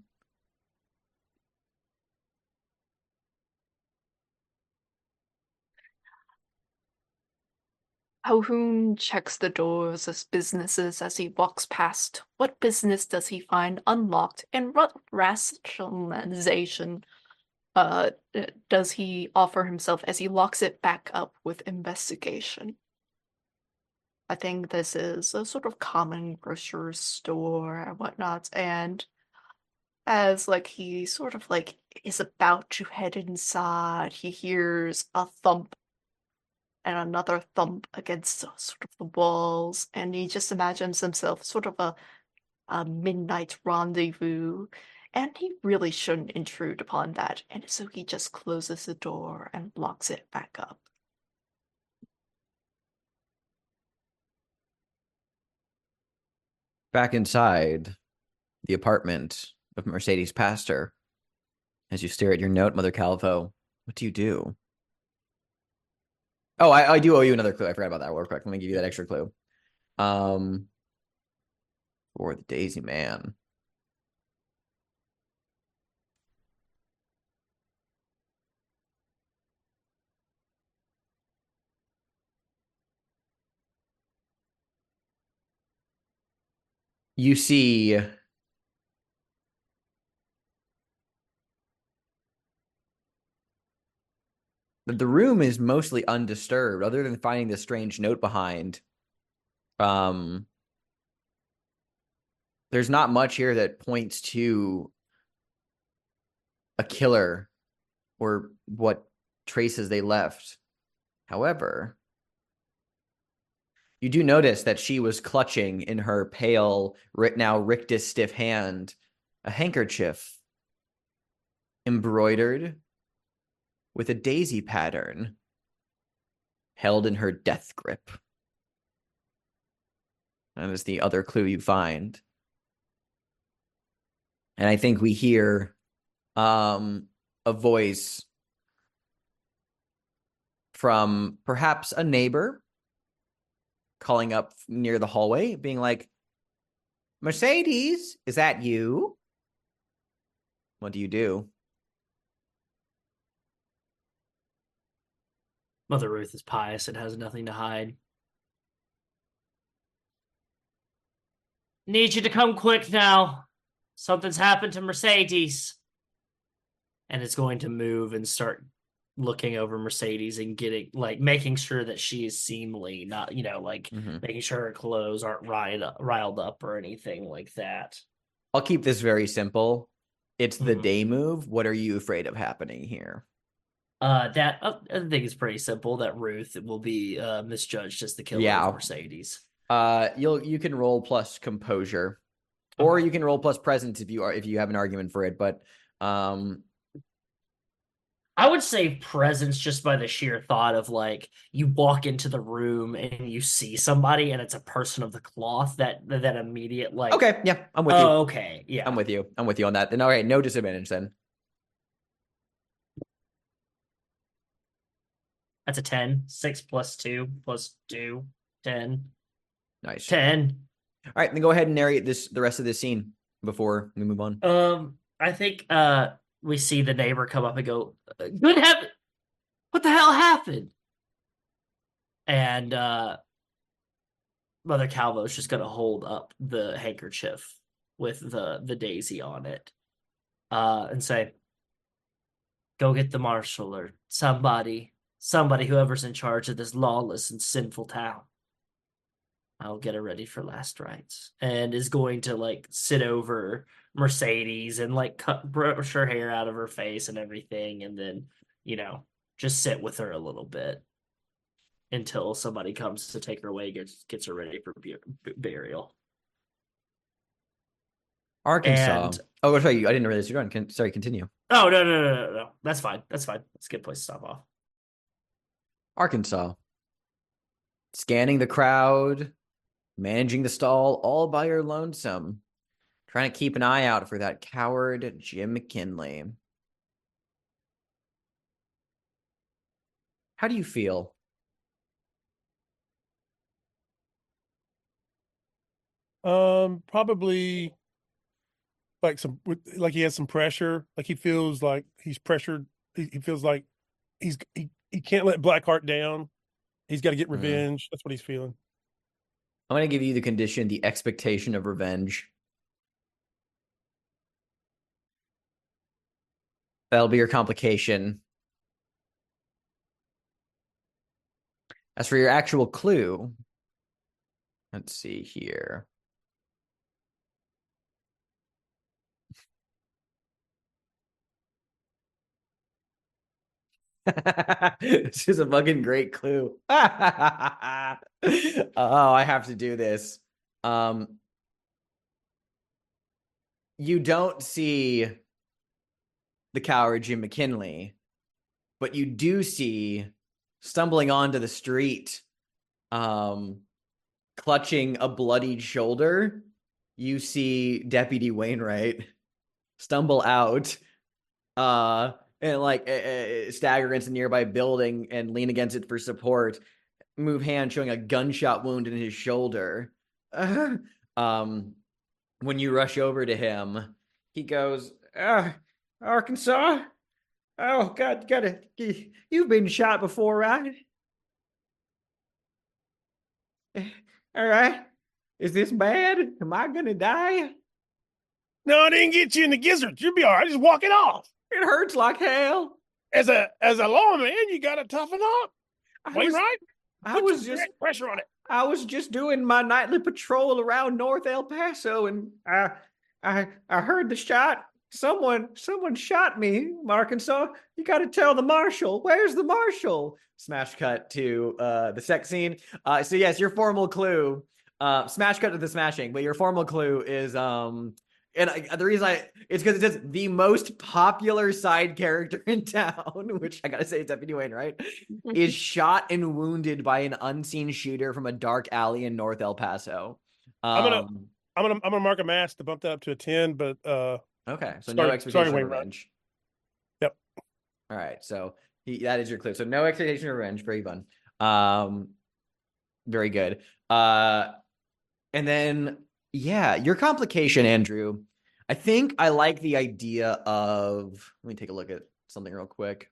Speaker 4: Calhoun checks the doors of businesses as he walks past. What business does he find unlocked, and what rationalization does he offer himself as he locks it back up with investigation? I think this is a sort of common grocery store and whatnot, and as like he sort of like is about to head inside, he hears a thump and another thump against sort of the walls, and he just imagines himself sort of a midnight rendezvous, and he really shouldn't intrude upon that, and so he just closes the door and locks it back up.
Speaker 1: Back inside the apartment of Mercedes Pastor, as you stare at your note, Mother Calvo, what do you do? Oh, I do owe you another clue. I forgot about that real quick. Let me give you that extra clue. For the Daisy Man. You see that the room is mostly undisturbed, other than finding this strange note behind. There's not much here that points to a killer or what traces they left. However, you do notice that she was clutching in her pale, now rictus stiff hand, a handkerchief embroidered with a daisy pattern held in her death grip. That is the other clue you find. And I think we hear a voice from perhaps a neighbor calling up near the hallway, being like, Mercedes, is that you? What do you do?
Speaker 3: Mother Ruth is pious and has nothing to hide. Need you to come quick now. Something's happened to Mercedes. And it's going to move and start looking over Mercedes and getting, like, making sure that she is seemly, not, you know, like, making sure her clothes aren't riled up or anything like that.
Speaker 1: I'll keep this very simple. It's the day move. What are you afraid of happening here?
Speaker 3: I think it's pretty simple that Ruth will be misjudged as the killer of Mercedes.
Speaker 1: You can roll plus composure, or you can roll plus presence if you have an argument for it. But
Speaker 3: I would say presence just by the sheer thought of, like, you walk into the room and you see somebody and it's a person of the cloth that immediate, like,
Speaker 1: okay, yeah, I'm with you.
Speaker 3: Oh, okay, yeah,
Speaker 1: I'm with you on that. Then okay, no disadvantage then.
Speaker 3: That's a 10. 6 plus 2 plus 2, 10.
Speaker 1: Nice.
Speaker 3: 10.
Speaker 1: All right, then go ahead and narrate the rest of this scene before we move on.
Speaker 3: I think we see the neighbor come up and go, good heaven, what the hell happened? And Mother Calvo's just gonna hold up the handkerchief with the daisy on it, and say, go get the marshal or somebody, whoever's in charge of this lawless and sinful town. I'll get her ready for last rites. And is going to, like, sit over Mercedes and, like, brush her hair out of her face and everything, and then, you know, just sit with her a little bit until somebody comes to take her away, gets her ready for burial.
Speaker 1: Arkansas. Oh, sorry, I didn't realize you're done. Sorry, continue.
Speaker 3: Oh, no. That's fine. That's a good place to stop off.
Speaker 1: Arkansas. Scanning the crowd, managing the stall all by your lonesome, trying to keep an eye out for that coward Jim McKinley. How do you feel?
Speaker 2: Probably like he has some pressure. Like he feels like he's pressured. He feels like he can't let Blackheart down. He's got to get revenge. That's what he's feeling.
Speaker 1: I'm going to give you the condition, the expectation of revenge. That'll be your complication. As for your actual clue, let's see here. This is a fucking great clue. Oh, I have to do this. You don't see the coward Jim McKinley, but you do see, stumbling onto the street, clutching a bloodied shoulder, you see Deputy Wainwright stumble out, and like stagger against a nearby building and lean against it for support, move hand showing a gunshot wound in his shoulder. When you rush over to him, he goes, Arkansas? Oh, God, you've been shot before, right? All right. Is this bad? Am I going to die?
Speaker 2: No, I didn't get you in the gizzard. You'll be all right. Just walk it off.
Speaker 1: It hurts like hell.
Speaker 2: As a lawman, you got to toughen up. Wainwright?
Speaker 1: I was just
Speaker 2: pressure on it.
Speaker 1: I was just doing my nightly patrol around North El Paso, and I heard the shot. Someone shot me, Arkansas. You got to tell the marshal. Where's the marshal? Smash cut to the sex scene. So yes, your formal clue. Smash cut to the smashing, but your formal clue is And the reason it's because it says the most popular side character in town, which I gotta say, Deputy Wainwright, is shot and wounded by an unseen shooter from a dark alley in North El Paso.
Speaker 2: I'm gonna mark a mask to bump that up to a 10, but
Speaker 1: okay, so no
Speaker 2: sorry,
Speaker 1: expectation of
Speaker 2: Wainwright.
Speaker 1: revenge.
Speaker 2: Yep.
Speaker 1: All right, so that is your clue. So no expectation of revenge. Very fun. Very good. And then your complication, Andrew. I think I like the idea of. Let me take a look at something real quick.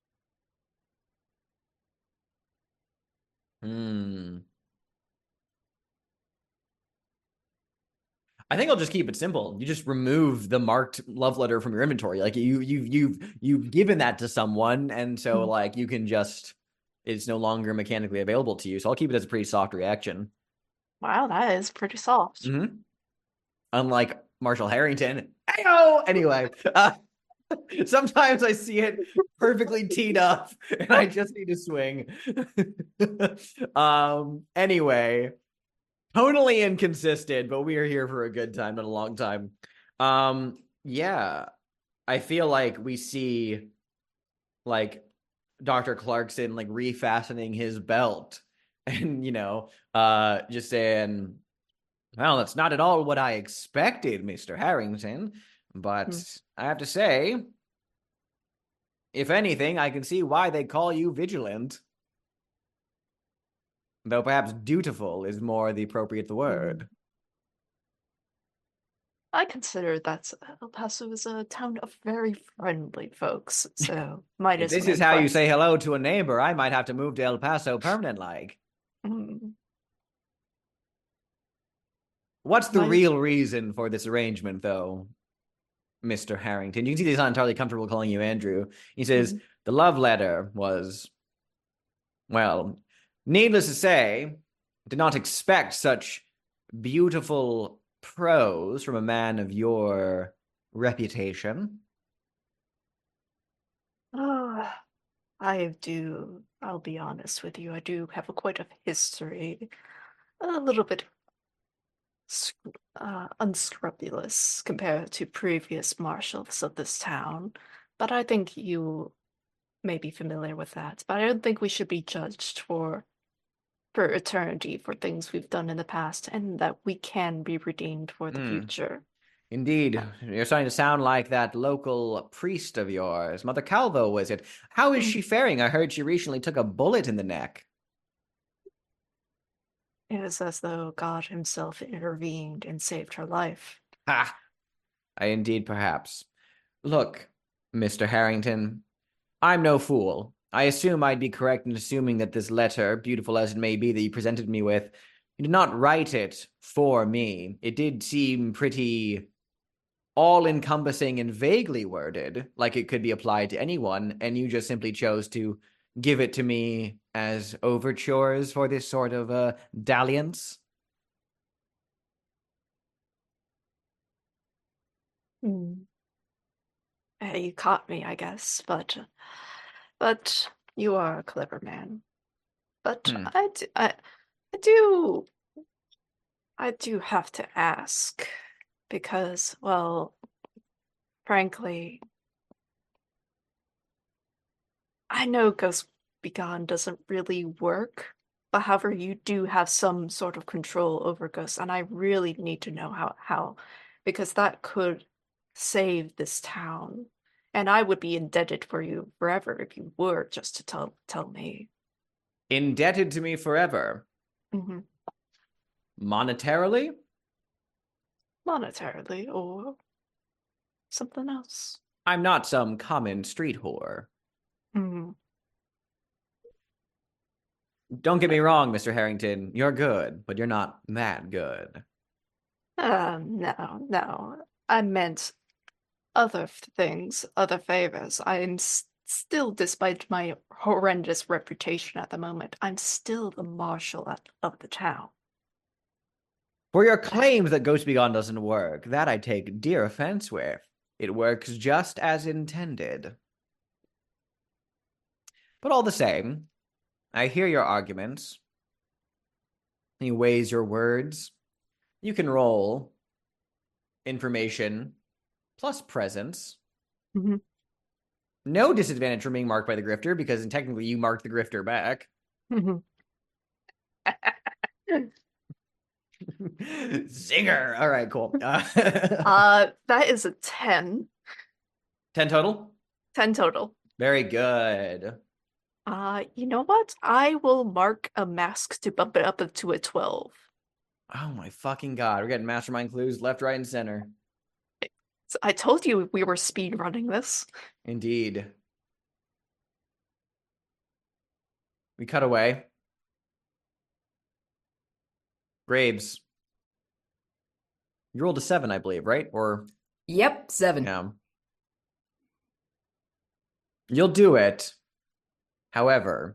Speaker 1: I think I'll just keep it simple. You just remove the marked love letter from your inventory. Like you've given that to someone, and so like you can just it's no longer mechanically available to you. So I'll keep it as a pretty soft reaction.
Speaker 4: Wow, that is pretty soft.
Speaker 1: Unlike Marshall Harrington. Ayo! Anyway, sometimes I see it perfectly teed up, and I just need to swing. Anyway. Totally inconsistent, but we are here for a good time, not a long time. Yeah, I feel like we see like Dr. Clarkson like refastening his belt and just saying, well, that's not at all what I expected, Mr. Harrington, but I have to say, if anything, I can see why they call you vigilant. Though perhaps dutiful is more the appropriate word.
Speaker 4: I consider that El Paso is a town of very friendly folks, so might
Speaker 1: If
Speaker 4: as
Speaker 1: this
Speaker 4: well
Speaker 1: is how you
Speaker 4: impress.
Speaker 1: say hello to a neighbor, I might have to move to El Paso permanent like. What's the real reason for this arrangement, though, Mr. Harrington? You can see he's not entirely comfortable calling you Andrew. He says, the love letter was, well, needless to say, did not expect such beautiful prose from a man of your reputation.
Speaker 4: I'll be honest with you, I do have quite a history, a little bit unscrupulous compared to previous marshals of this town, but I think you may be familiar with that. But I don't think we should be judged for eternity for things we've done in the past, and that we can be redeemed for the future.
Speaker 1: Indeed. You're starting to sound like that local priest of yours. Mother Calvo, was it? How is she faring? I heard she recently took a bullet in the neck.
Speaker 4: It is as though God himself intervened and saved her life.
Speaker 1: Ha! Indeed, perhaps. Look, Mr. Harrington, I'm no fool. I assume I'd be correct in assuming that this letter, beautiful as it may be, that you presented me with, you did not write it for me. It did seem pretty all-encompassing and vaguely worded, like it could be applied to anyone, and you just simply chose to give it to me as overtures for this sort of dalliance.
Speaker 4: You caught me, I guess, but you are a clever man. But I do have to ask, because, well, frankly, I know Ghost Be Gone doesn't really work, but however, you do have some sort of control over ghosts, and I really need to know how, because that could save this town, and I would be indebted for you forever if you were just to tell me.
Speaker 1: Indebted to me forever? Monetarily?
Speaker 4: Monetarily, or something else.
Speaker 1: I'm not some common street whore. Don't get me wrong, Mr. Harrington. You're good, but you're not that good.
Speaker 4: No. I meant other things, other favors. I'm still, despite my horrendous reputation at the moment, I'm still the marshal of the town.
Speaker 1: For your claims that Ghost Be Gone doesn't work, that I take dear offense with. It works just as intended. But all the same, I hear your arguments. He weighs your words. You can roll information plus presence.
Speaker 4: Mhm.
Speaker 1: No disadvantage from being marked by the grifter because technically you marked the grifter back.
Speaker 4: Mhm.
Speaker 1: Zinger. All right, cool.
Speaker 4: That is a 10.
Speaker 1: 10 total?
Speaker 4: 10 total.
Speaker 1: Very good.
Speaker 4: You know what? I will mark a mask to bump it up to a 12.
Speaker 1: Oh my fucking god. We're getting mastermind clues left, right, and center.
Speaker 4: So I told you we were speed running this.
Speaker 1: Indeed. We cut away. Graves. You rolled a 7, I believe, right? Or
Speaker 5: Yep, 7.
Speaker 1: yeah. You'll do it. However,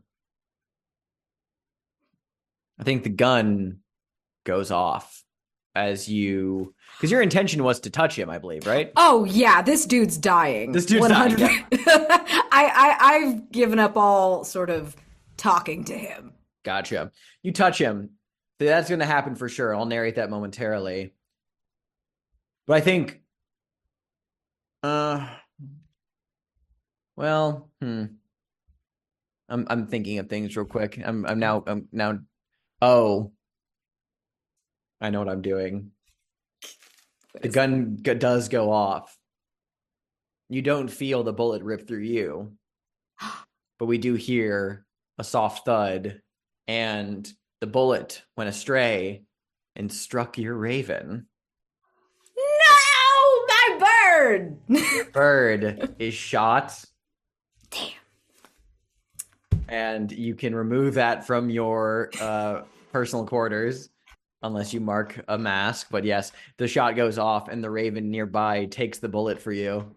Speaker 1: I think the gun goes off as you, because your intention was to touch him, I believe, right?
Speaker 5: Oh yeah, this dude's dying.
Speaker 1: This dude's dying, yeah.
Speaker 5: I've given up all sort of talking to him.
Speaker 1: Gotcha. You touch him. That's going to happen for sure. I'll narrate that momentarily. But I think, well, I'm thinking of things real quick. I'm now. Oh, I know what I'm doing. The gun does go off. You don't feel the bullet rip through you, but we do hear a soft thud, and the bullet went astray and struck your raven.
Speaker 5: No, my bird.
Speaker 1: Bird is shot.
Speaker 5: Damn.
Speaker 1: And you can remove that from your personal quarters unless you mark a mask. But yes, the shot goes off and the raven nearby takes the bullet for you.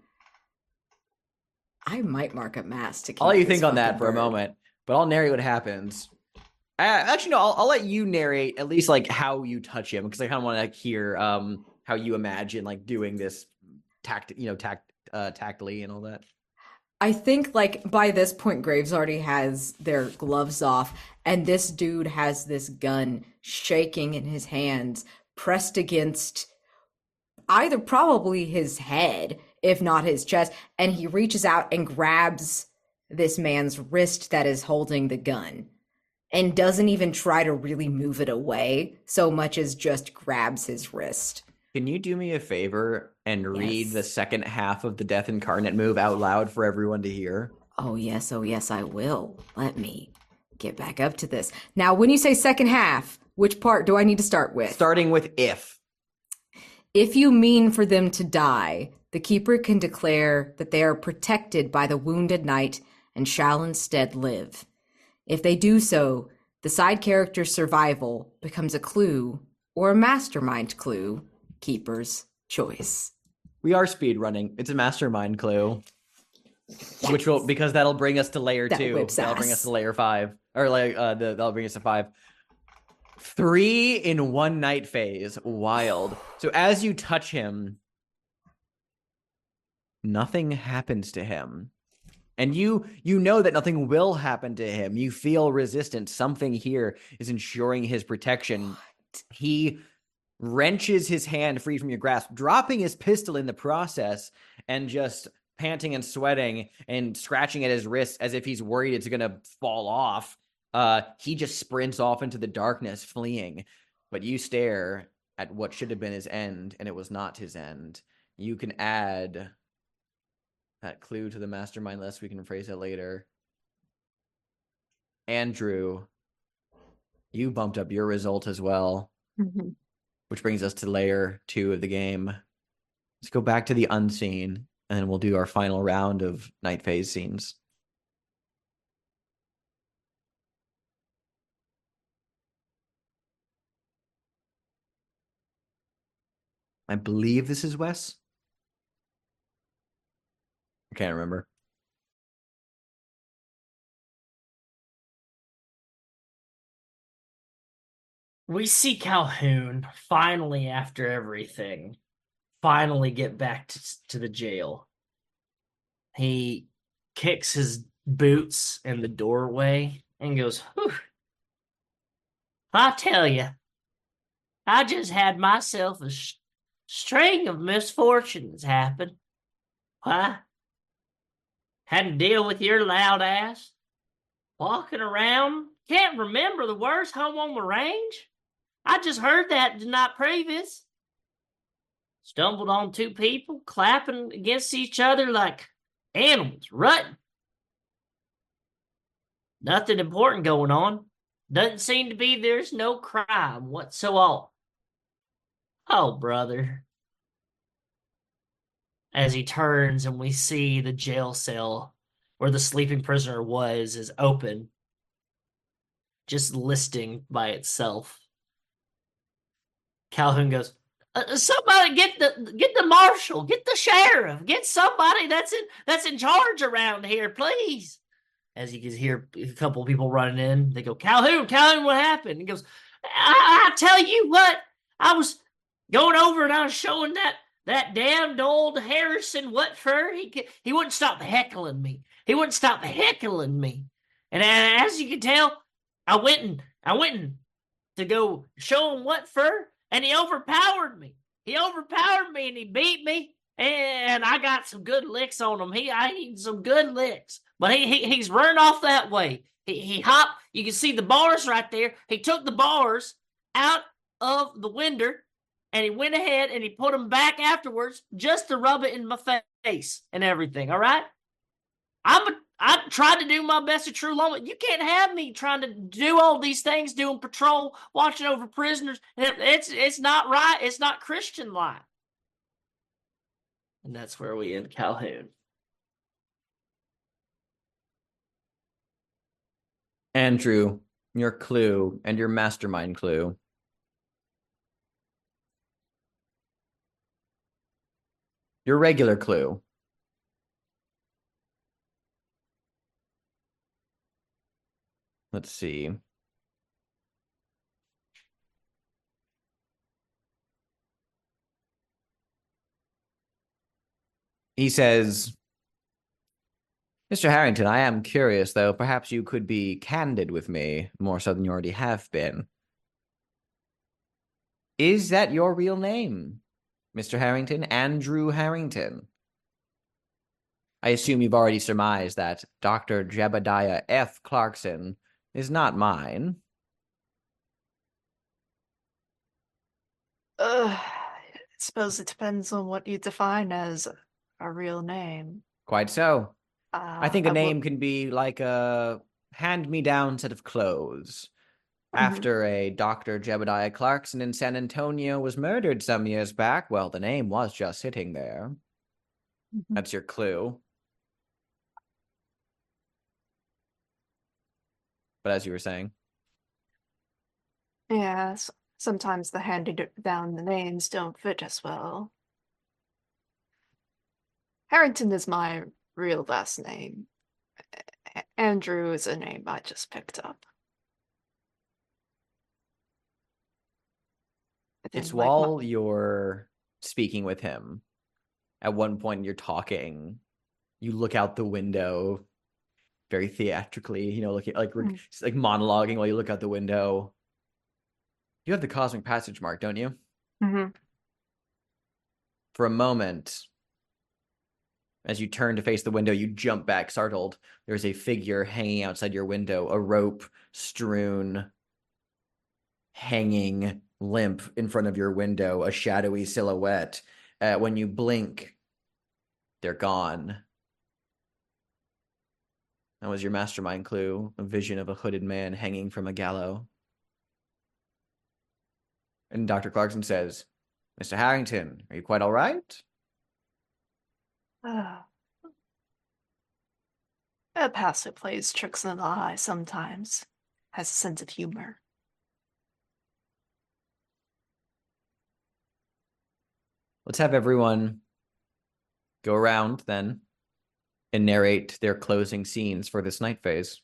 Speaker 5: I might mark a mask to keep
Speaker 1: I'll let you
Speaker 5: this
Speaker 1: think on that
Speaker 5: fucking
Speaker 1: for a
Speaker 5: bird.
Speaker 1: moment, but I'll narrate what happens. Actually, no, I'll let you narrate at least like how you touch him because I kind of want to hear how you imagine like doing this tactily and all that.
Speaker 5: I think like by this point Graves already has their gloves off and this dude has this gun shaking in his hands pressed against either probably his head if not his chest, and he reaches out and grabs this man's wrist that is holding the gun and doesn't even try to really move it away so much as just grabs his wrist.
Speaker 1: Can you do me a favor and read
Speaker 5: Yes.
Speaker 1: the second half of the Death Incarnate move out loud for everyone to hear?
Speaker 5: Oh yes, I will. Let me get back up to this. Now, when you say second half, which part do I need to start with?
Speaker 1: Starting with if.
Speaker 5: If you mean for them to die, the Keeper can declare that they are protected by the wounded knight and shall instead live. If they do so, the side character's survival becomes a clue or a mastermind clue, Keeper's choice.
Speaker 1: We are speed running. It's a mastermind clue. Which will, because that'll bring us to layer
Speaker 5: That
Speaker 1: 2.
Speaker 5: whips
Speaker 1: That'll bring
Speaker 5: ass.
Speaker 1: us to layer 5. Or like that'll bring us to 5. 3 in one night phase. Wild. So as you touch him, nothing happens to him. And you know that nothing will happen to him. You feel resistance. Something here is ensuring his protection. He wrenches his hand free from your grasp, dropping his pistol in the process and just panting and sweating and scratching at his wrist as if he's worried it's going to fall off. He just sprints off into the darkness, fleeing. But you stare at what should have been his end, and it was not his end. You can add that clue to the mastermind list. We can phrase it later. Andrew, you bumped up your result as well,
Speaker 4: Mhm.
Speaker 1: which brings us to layer 2 of the game. Let's go back to the unseen, and then we'll do our final round of night phase scenes. I believe this is Wes. I can't remember.
Speaker 3: We see Calhoun finally, after everything, finally get back to the jail. He kicks his boots in the doorway and goes, "Whew. I tell you, I just had myself a string of misfortunes happened. Why? Had to deal with your loud ass. Walking around. Can't remember the words home on the range. I just heard that the night previous. Stumbled on two people clapping against each other like animals, rutting. Nothing important going on. Doesn't seem to be there's no crime whatsoever. Oh, brother. As he turns and we see the jail cell where the sleeping prisoner was is open, just listing by itself. Calhoun goes, somebody get the marshal, get the sheriff, get somebody that's in charge around here, please. As you can hear a couple of people running in, they go, Calhoun, what happened? He goes, I tell you what, I was going over and I was showing that damned old Harrison Whitford. He wouldn't stop heckling me. And as you can tell, I went to go show him Whitford, and he overpowered me. And he beat me. And I got some good licks on him. I eat some good licks. But he's run off that way. He hopped. You can see the bars right there. He took the bars out of the window, and he went ahead and he put them back afterwards just to rub it in my face and everything. All right? I tried to do my best at True Lawman. You can't have me trying to do all these things, doing patrol, watching over prisoners. It's not right. It's not Christian life. And that's where we end Calhoun.
Speaker 1: Andrew, your clue and your mastermind clue. Your regular clue. Let's see. He says, Mr. Harrington, I am curious, though. Perhaps you could be candid with me, more so than you already have been. Is that your real name, Mr. Harrington? Andrew Harrington? I assume you've already surmised that Dr. Jebediah F. Clarkson is not mine.
Speaker 4: I suppose it depends on what you define as a real name.
Speaker 1: Quite so. I think a
Speaker 4: I
Speaker 1: name can be like a hand-me-down set of clothes. After a Dr. Jebediah Clarkson in San Antonio was murdered some years back, well, the name was just sitting there. That's your clue. But as you were saying.
Speaker 4: Yes, sometimes the handed down the names don't fit as well. Harrington is my real last name. Andrew is a name I just picked up.
Speaker 1: It's while you're speaking with him. At one point, you're talking. You look out the window very theatrically, looking like monologuing while you look out the window. You have the Cosmic Passage mark, don't you? For a moment, as you turn to face the window, you jump back, startled. There's a figure hanging outside your window, a rope strewn, hanging limp in front of your window, a shadowy silhouette. When you blink, they're gone. That was your mastermind clue, a vision of a hooded man hanging from a gallows. And Dr. Clarkson says, Mr. Harrington, are you quite all right?
Speaker 4: Paso plays tricks in the eye sometimes. Has a sense of humor.
Speaker 1: Let's have everyone go around then and narrate their closing scenes for this night phase.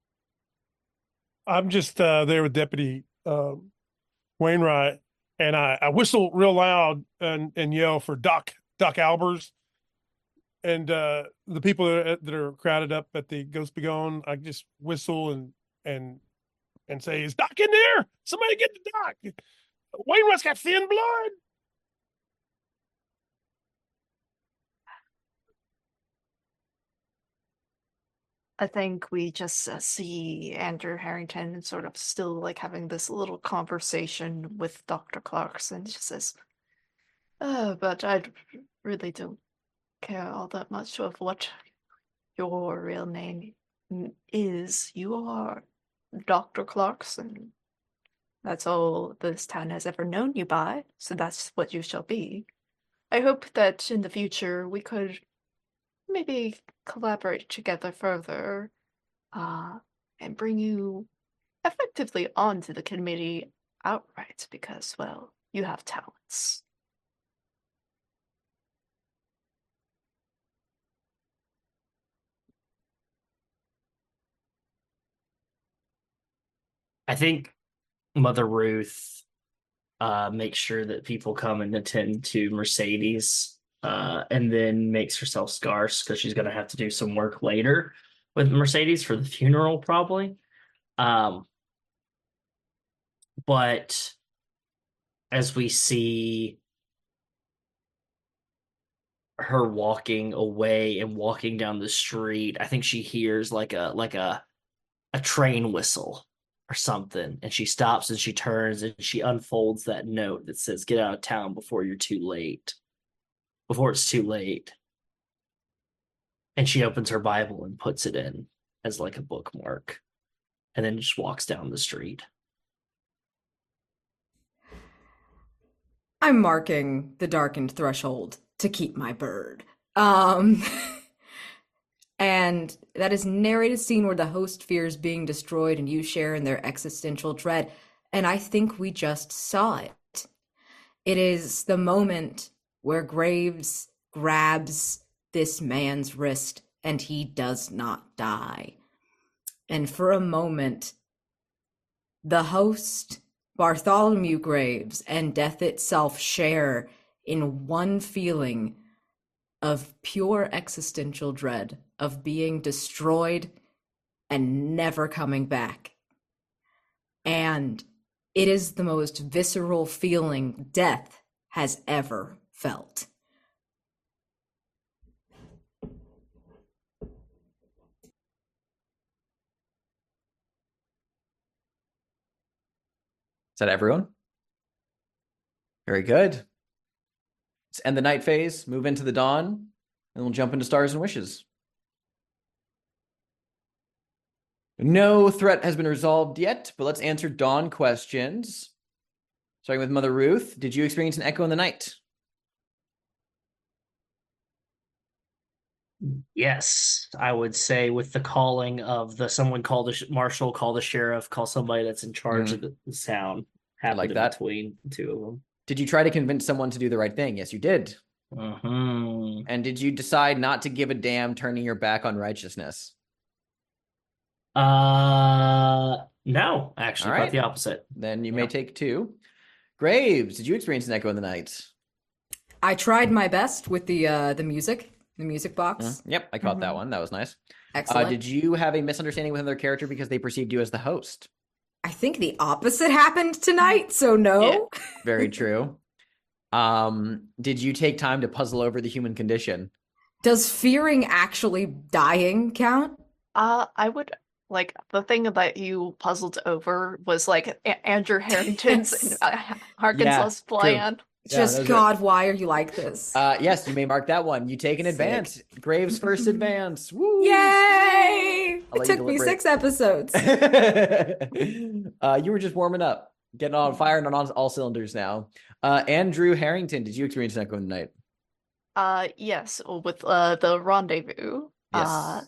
Speaker 2: I'm just there with Deputy Wainwright, and I whistle real loud and yell for Doc Albers, and the people that are crowded up at the Ghost Be Gone. I just whistle and say, "Is Doc in there? Somebody get the Doc. Wainwright's got thin blood."
Speaker 4: I think we just see Andrew Harrington sort of still like having this little conversation with Dr. Clarkson. She says, "Oh, but I really don't care all that much of what your real name is. You are Dr. Clarkson. That's all this town has ever known you by, so that's what you shall be. I hope that in the future we could maybe collaborate together further, and bring you effectively onto the committee outright because, well, you have talents."
Speaker 3: I think Mother Ruth makes sure that people come and attend to Mercedes, and then makes herself scarce because she's going to have to do some work later with Mercedes for the funeral, probably. But as we see her walking away and walking down the street, I think she hears like a train whistle or something, and she stops and she turns and she unfolds that note that says, "Get out of town before you're too late." Before it's too late. And she opens her Bible and puts it in as like a bookmark, and then just walks down the street.
Speaker 5: I'm marking the darkened threshold to keep my bird. And that is narrated scene where the host fears being destroyed and you share in their existential dread. And I think we just saw it. It is the moment where Graves grabs this man's wrist and he does not die. And for a moment, the host, Bartholomew Graves, and death itself share in one feeling of pure existential dread of being destroyed and never coming back. And it is the most visceral feeling death has ever felt.
Speaker 1: Is that everyone? Very good. Let's end the night phase, move into the dawn, and we'll jump into stars and wishes. No threat has been resolved yet, but let's answer dawn questions. Starting with Mother Ruth, did you experience an echo in the night?
Speaker 3: Yes, I would say with the calling of someone call the marshal, call the sheriff, call somebody that's in charge of the town.
Speaker 1: I like
Speaker 3: Happened
Speaker 1: that.
Speaker 3: between the two of them.
Speaker 1: Did you try to convince someone to do the right thing? Yes, you did.
Speaker 3: Mm-hmm.
Speaker 1: And did you decide not to give a damn, turning your back on righteousness?
Speaker 3: No, actually,
Speaker 1: All
Speaker 3: quite
Speaker 1: right.
Speaker 3: the opposite.
Speaker 1: Then you
Speaker 3: Yeah.
Speaker 1: may take 2. Graves, did you experience an echo in the night?
Speaker 5: I tried my best with the music box.
Speaker 1: Yep, I caught that one. That was nice.
Speaker 5: Excellent.
Speaker 1: Did you have a misunderstanding with another character because they perceived you as the host?
Speaker 5: I think the opposite happened tonight, so no.
Speaker 3: Yeah.
Speaker 1: Very true. Did you take time to puzzle over the human condition?
Speaker 5: Does fearing actually dying count?
Speaker 4: I would like the thing that you puzzled over was like Andrew Harrington's
Speaker 5: Yes.
Speaker 4: Arkansas
Speaker 1: true.
Speaker 4: plan.
Speaker 5: Just
Speaker 1: those are-
Speaker 5: God, why are you like this?
Speaker 1: Yes, you may mark that one. You take an
Speaker 5: Sick.
Speaker 1: advance. Graves' first advance. Woo!
Speaker 5: Yay!
Speaker 1: I'll
Speaker 5: It
Speaker 1: let you
Speaker 5: took me
Speaker 1: deliberate.
Speaker 5: 6 episodes.
Speaker 1: You were just warming up, getting on fire and on all cylinders now. Andrew Harrington, did you experience an echo in the night?
Speaker 4: Yes, with the rendezvous.
Speaker 1: Yes.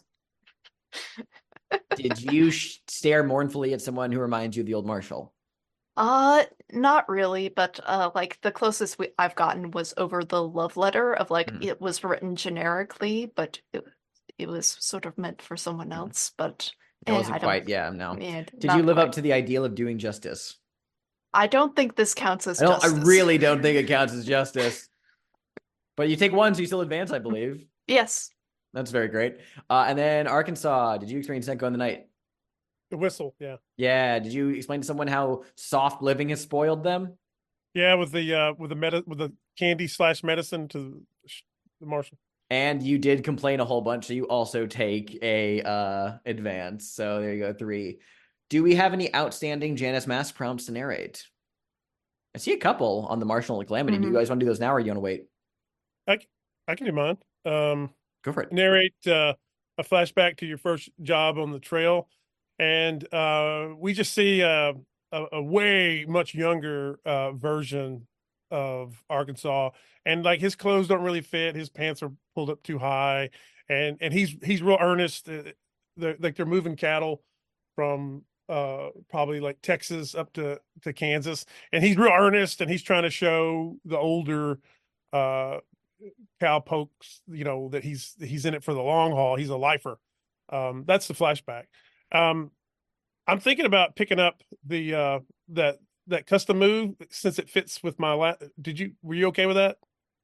Speaker 1: Did you stare mournfully at someone who reminds you of the old marshal?
Speaker 4: Not really, but like the closest I've gotten was over the love letter of like it was written generically, but it was sort of meant for someone else. But
Speaker 1: It wasn't
Speaker 4: I don't-
Speaker 1: quite, yeah, no.
Speaker 4: yeah,
Speaker 1: Did
Speaker 4: not
Speaker 1: you live up
Speaker 4: quite.
Speaker 1: to the ideal of doing justice?
Speaker 4: I don't think this counts as
Speaker 1: I
Speaker 4: justice.
Speaker 1: really don't think it counts as justice. But you take 1, so you still advance, I believe.
Speaker 4: Yes.
Speaker 1: That's very great. And then Arkansas, did you experience an echo in the night?
Speaker 2: The whistle, yeah.
Speaker 1: Yeah. Did you explain to someone how soft living has spoiled them?
Speaker 2: Yeah, with the candy / medicine to the marshal.
Speaker 1: And you did complain a whole bunch, so you also take a advance. So there you go, 3. Do we have any outstanding Janus Mask prompts to narrate? I see a couple on the Marshall and Calamity. Do you guys want to do those now, or do you want to wait?
Speaker 2: I can do mine.
Speaker 1: Go for it.
Speaker 2: Narrate a flashback to your first job on the trail, and we just see a way much younger version of Arkansas, and like his clothes don't really fit. His pants are pulled up too high, and he's real earnest. They're moving cattle from probably like Texas up to Kansas, and he's real earnest, and he's trying to show the older cowpokes, that he's in it for the long haul. He's a lifer. That's the flashback. I'm thinking about picking up the that custom move since it fits with my were you okay with that?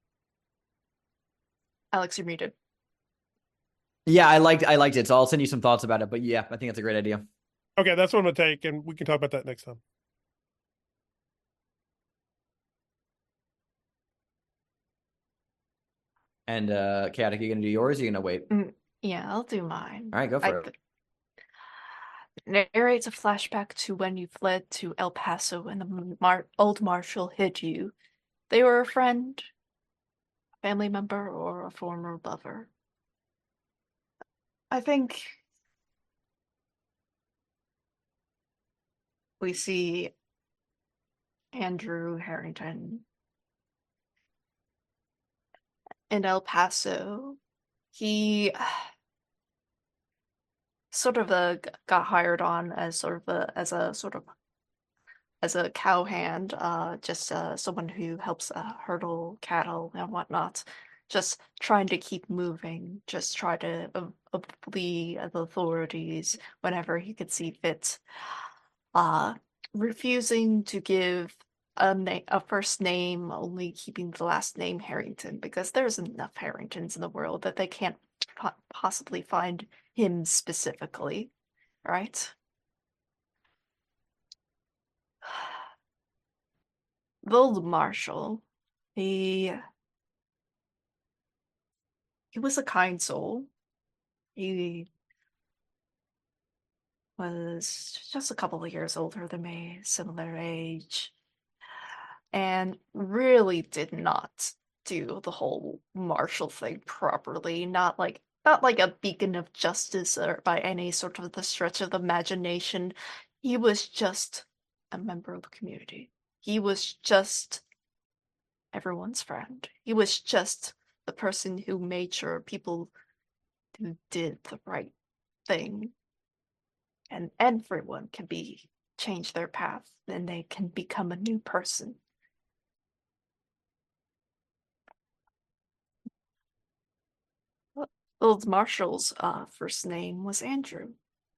Speaker 4: Alex, you're muted.
Speaker 1: Yeah, I liked it. So I'll send you some thoughts about it. But yeah, I think that's a great idea.
Speaker 2: Okay, that's what I'm gonna take, and we can talk about that next time.
Speaker 1: And Chaotic, you gonna do yours? Or you gonna wait?
Speaker 4: Yeah, I'll do mine.
Speaker 1: All right, go for it.
Speaker 4: Narrates a flashback to when you fled to El Paso and the old marshal hid you. They were a friend, family member, or a former lover. I think we see Andrew Harrington in El Paso. He sort of got hired on as a cowhand, just someone who helps hurdle cattle and whatnot, just trying to keep moving, just try to flee the authorities whenever he could see fit, refusing to give a first name, only keeping the last name Harrington, because there's enough Harringtons in the world that they can't possibly find him specifically, right? The old marshal, he was a kind soul. He was just a couple of years older than me, similar age, and really did not do the whole marshal thing properly. Not like a beacon of justice or by any sort of the stretch of the imagination. He was just a member of the community. He was just everyone's friend. He was just the person who made sure people who did the right thing, and everyone can change their path, and they can become a new person. Old Marshall's first name was Andrew.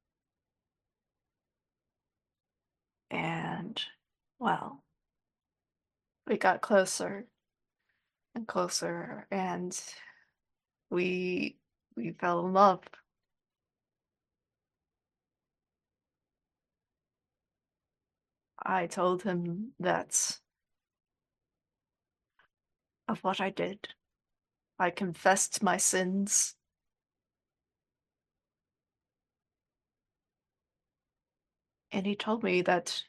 Speaker 4: And, well, we got closer and closer, and we fell in love. I told him that of what I did. I confessed my sins. And he told me that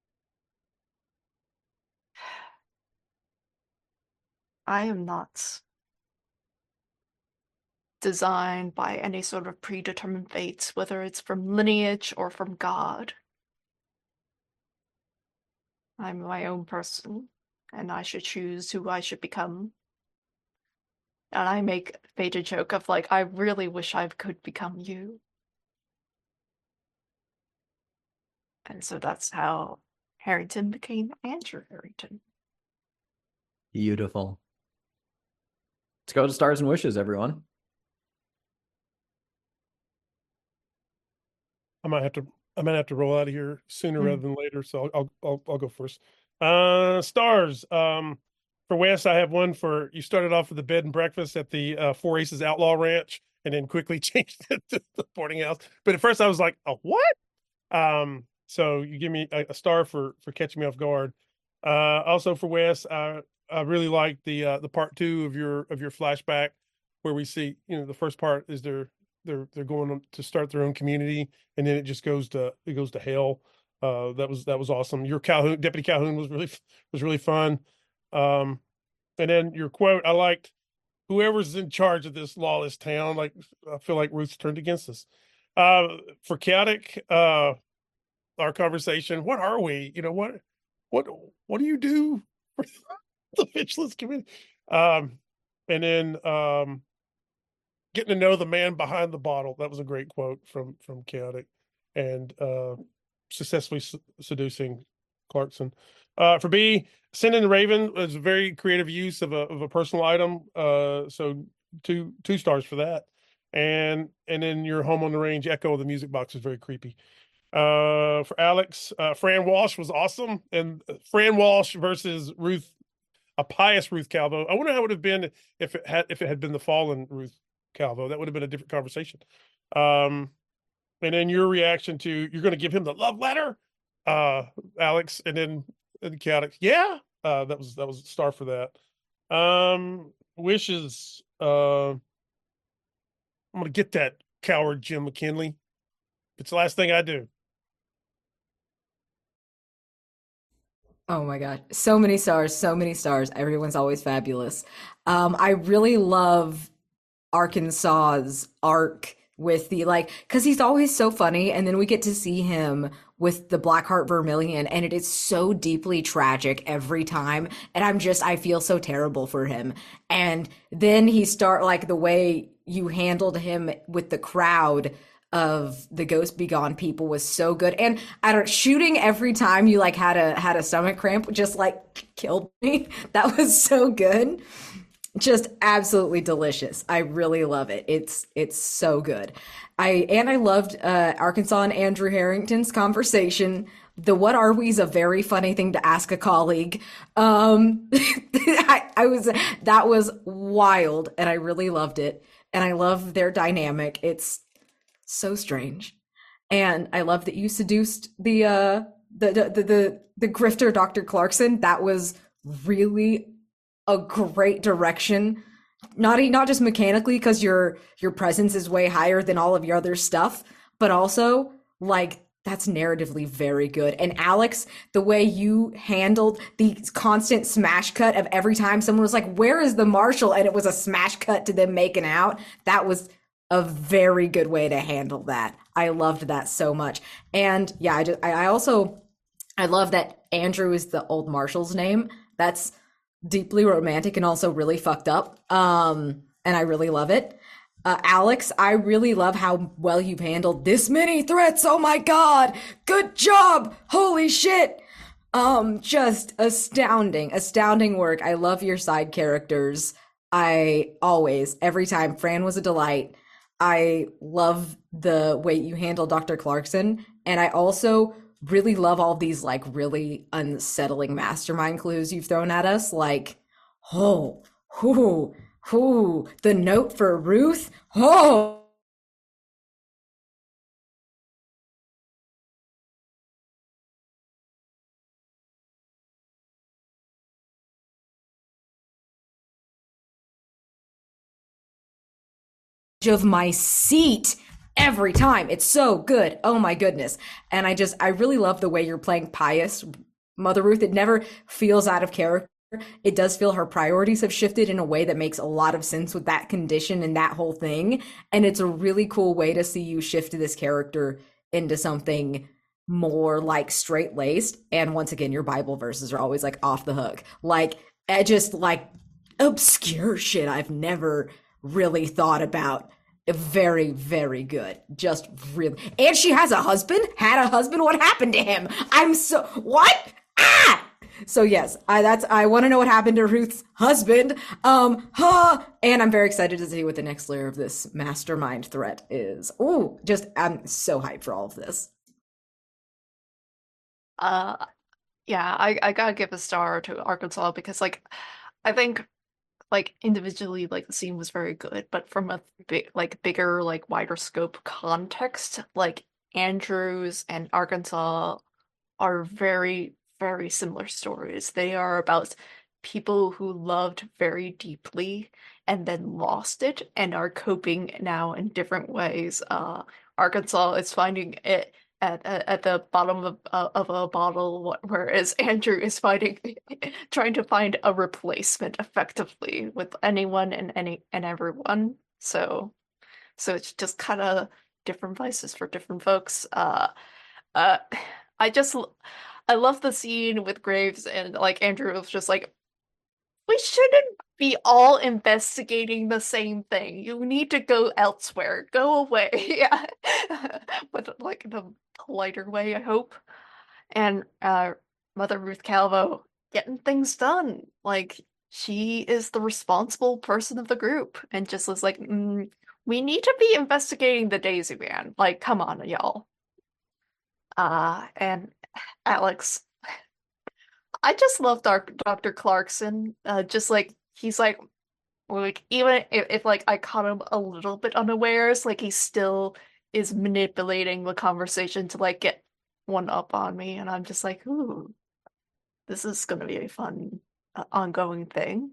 Speaker 4: I am not designed by any sort of predetermined fate, whether it's from lineage or from God. I'm my own person, and I should choose who I should become. And I make fate a joke of like, I really wish I could become you. And so that's how Harrington became Andrew Harrington.
Speaker 1: Beautiful. Let's go to Stars and Wishes, everyone.
Speaker 2: I might have to roll out of here sooner rather than later, so I'll go first. Stars. For Wes, I have one for you. Started off with the bed and breakfast at the Four Aces Outlaw Ranch, and then quickly changed it to the boarding house. But at first, I was like, "A what?" So you give me a star for catching me off guard. Also for Wes, I really like the part 2 of your flashback where we see, the first part is they're going to start their own community, and then it goes to hell. That was awesome. Your Deputy Calhoun was really fun. And then your quote, I liked, whoever's in charge of this lawless town. Like, I feel like Ruth's turned against us. For Chaotic, our conversation, what are we? What do you do for the Vigilance Committee? And then getting to know the man behind the bottle. That was a great quote from Chaotic, and successfully seducing Clarkson. For B, Sending the Raven was a very creative use of a personal item. So two stars for that. And then your Home on the Range echo of the music box is very creepy. For Alex, Fran Walsh was awesome, and Fran Walsh versus Ruth, a pious Ruth Calvo. I wonder how it would have been if it had been the fallen Ruth Calvo. That would have been a different conversation. And then your reaction to, you're going to give him the love letter, Alex, and then Chaotic. Yeah, that was a star for that. Wishes. I'm going to get that coward Jim McKinley. It's the last thing I do.
Speaker 5: Oh my God. So many stars, so many stars. Everyone's always fabulous. I really love Arkansas's arc with the because he's always so funny, and then we get to see him with the Blackheart Vermilion, and it is so deeply tragic every time, and I feel so terrible for him. And then he the way you handled him with the crowd of the Ghost Be Gone people was so good. And shooting every time you had a stomach cramp just killed me. That was so good. Just absolutely delicious. I really love it. It's so good. I loved Arkansas and Andrew Harrington's conversation. The what are we's a very funny thing to ask a colleague. That was wild, and I really loved it. And I love their dynamic. It's so strange. And I love that you seduced the grifter Dr. Clarkson. That was really a great direction, not just mechanically, because your presence is way higher than all of your other stuff, but also that's narratively very good. And Alex, the way you handled the constant smash cut of every time someone was like, where is the marshal, and it was a smash cut to them making out, that was a very good way to handle that. I loved that so much. And yeah, I love that Andrew is the old marshal's name. That's deeply romantic and also really fucked up. And I really love it. Alex, I really love how well you've handled this many threats. Oh my God. Good job. Holy shit. Just astounding work. I love your side characters. Every time, Fran was a delight. I love the way you handle Dr. Clarkson. And I also really love all these really unsettling mastermind clues you've thrown at us. The note for Ruth. Of my seat every time. It's so good. Oh my goodness. And I really love the way you're playing pious Mother Ruth. It never feels out of character. It does feel her priorities have shifted in a way that makes a lot of sense with that condition and that whole thing. And it's a really cool way to see you shift this character into something more straight laced. And once again, your Bible verses are always off the hook. Just obscure shit I've never really thought about. Very, very good. Just really. And she has a husband? Had a husband? What happened to him? What? So yes, I want to know what happened to Ruth's husband. And I'm very excited to see what the next layer of this mastermind threat is. Oh, I'm so hyped for all of this.
Speaker 4: Yeah, I gotta give a star to Arkansas because I think individually the scene was very good, but from a bigger wider scope context, Andrews and Arkansas are very, very similar stories. They are about people who loved very deeply and then lost it and are coping now in different ways. Arkansas is finding it at the bottom of a bottle, whereas Andrew is trying to find a replacement effectively with anyone and everyone. So it's just kind of different vices for different folks. Uh, I love the scene with Graves and like Andrew was just like, we shouldn't be all investigating the same thing. You need to go elsewhere. Go away. Yeah. But like in a politer way, I hope. And Mother Ruth Calvo getting things done. Like she is the responsible person of the group and just was like, we need to be investigating the Daisy Man. Like, come on, y'all. And Alex, I just love Dr. Clarkson. Just like he's like even if like I caught him a little bit unawares, like he still is manipulating the conversation to like get one up on me, and I'm just like, ooh, this is gonna be a fun ongoing thing.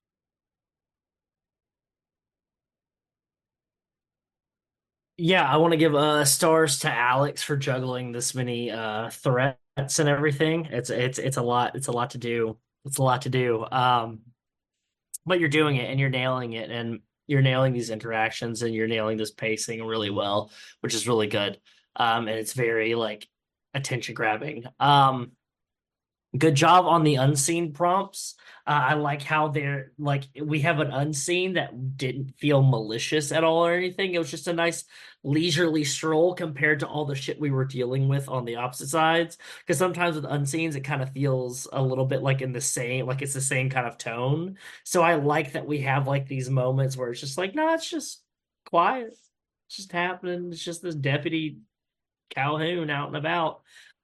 Speaker 3: Yeah, I want to give stars to Alex for juggling this many threats and everything. It's a lot. It's a lot to do. It's a lot to do. But you're doing it and you're nailing it and you're nailing these interactions and you're nailing this pacing really well, which is really good. And it's very like attention grabbing. Good job on the unseen prompts. I like how they're like we have an unseen that didn't feel malicious at all or anything. It was just a nice leisurely stroll compared to all the shit we were dealing with on the opposite sides. Because sometimes with unseens, it kind of feels a little bit like in the same, like it's the same kind of tone. So I like that we have like these moments where it's just like, no, it's just quiet. It's just happening. It's just this Deputy Calhoun out and about.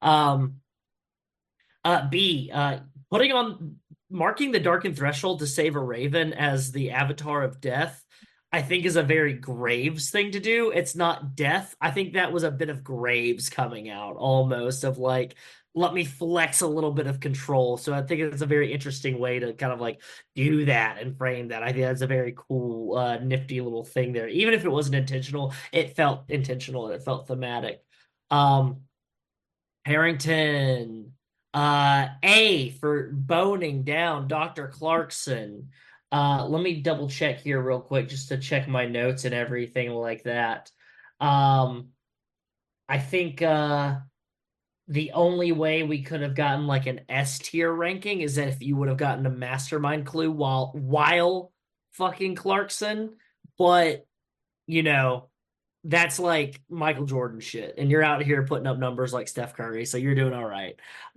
Speaker 3: Putting on marking the darkened threshold to save a raven as the avatar of death, I think is a very Graves thing to do. It's not death. I think that was a bit of Graves coming out almost of like, let me flex a little bit of control. So I think it's a very interesting way to kind of like do that and frame that. I think that's a very cool, nifty little thing there. Even if it wasn't intentional, it felt intentional and it felt thematic. Harrington. A for boning down Dr. Clarkson. Let me double check here real quick just to check my notes and everything like that. I think the only way we could have gotten like an S tier ranking is that if you would have gotten a mastermind clue while fucking Clarkson, but you know, that's like Michael Jordan shit, and you're out here putting up numbers like Steph Curry, so you're doing all right.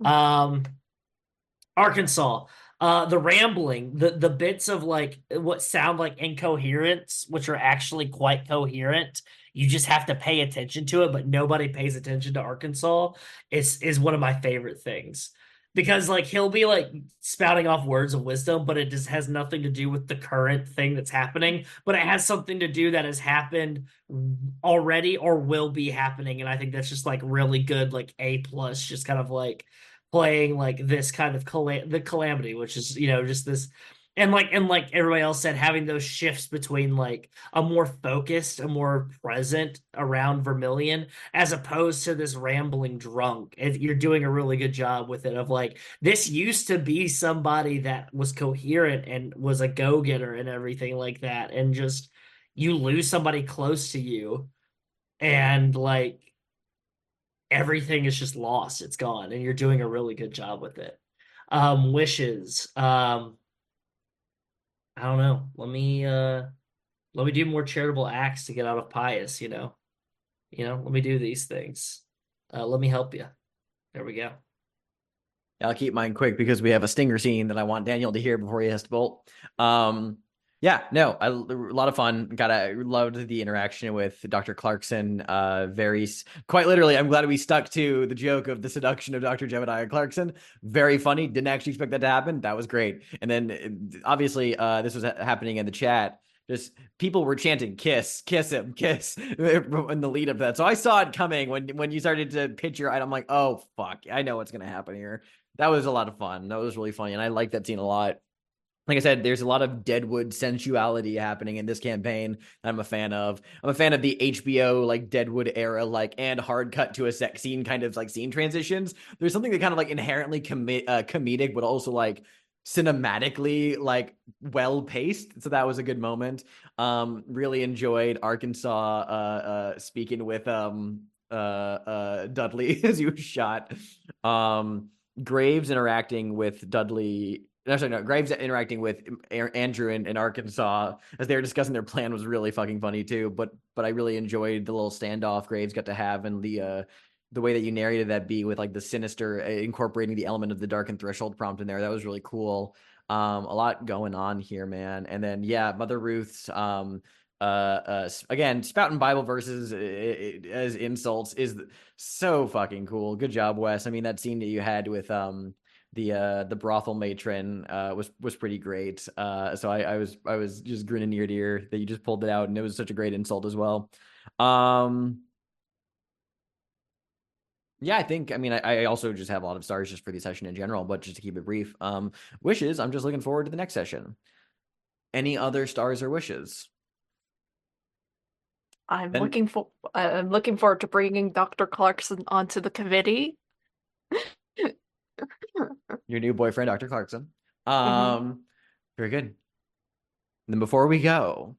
Speaker 3: Arkansas, the rambling, the bits of like what sound like incoherence, which are actually quite coherent. You just have to pay attention to it, but nobody pays attention to Arkansas. Is one of my favorite things. Because like he'll be like spouting off words of wisdom, but it just has nothing to do with the current thing that's happening. But it has something to do that has happened already or will be happening. And I think that's just like really good, like A plus, just kind of like playing like this kind of the calamity, which is, you know, just this and like everybody else said, having those shifts between like a more focused, a more present around Vermilion, as opposed to this rambling drunk. You're doing a really good job with it. Of like, this used to be somebody that was coherent and was a go-getter and everything like that, and just you lose somebody close to you, and like everything is just lost. It's gone, and you're doing a really good job with it. Wishes. I don't know. Let me do more charitable acts to get out of Pius, you know. Let me do these things. Let me help you. There we go.
Speaker 1: I'll keep mine quick because we have a stinger scene that I want Daniel to hear before he has to bolt. Yeah, no, a lot of fun. I loved the interaction with Dr. Clarkson. Quite literally, I'm glad we stuck to the joke of the seduction of Dr. Jebediah Clarkson. Very funny. Didn't actually expect that to happen. That was great. And then obviously this was happening in the chat. Just people were chanting, kiss him, kiss in the lead up to that. So I saw it coming when you started to pitch your item. I'm like, oh, fuck. I know what's going to happen here. That was a lot of fun. That was really funny. And I like that scene a lot. like I said, there's a lot of Deadwood sensuality happening in this campaign that I'm a fan of. I'm a fan of the HBO like Deadwood era, like and hard cut to a sex scene kind of like scene transitions. There's something that kind of like inherently comedic, but also like cinematically like well paced. So that was a good moment. Really enjoyed Arkansas speaking with Dudley as he was shot. Graves interacting with Dudley. No, Graves interacting with Andrew in Arkansas as they were discussing their plan was really fucking funny too. But I really enjoyed the little standoff Graves got to have, and the way that you narrated that be with like the sinister incorporating the element of the darkened threshold prompt in there. That was really cool. A lot going on here, man. And then Mother Ruth's again spouting Bible verses as insults is so fucking cool. Good job, Wes. I mean, that scene that you had with the brothel matron was pretty great. So I was just grinning ear to ear that you just pulled it out, and it was such a great insult as well. I think, I mean, I also just have a lot of stars just for the session in general, but just to keep it brief, wishes, I'm just looking forward to the next session. Any other stars or wishes?
Speaker 4: I'm looking forward to bringing Dr. Clarkson onto the committee.
Speaker 1: Your new boyfriend, Dr. Clarkson. Very good. And then before we go,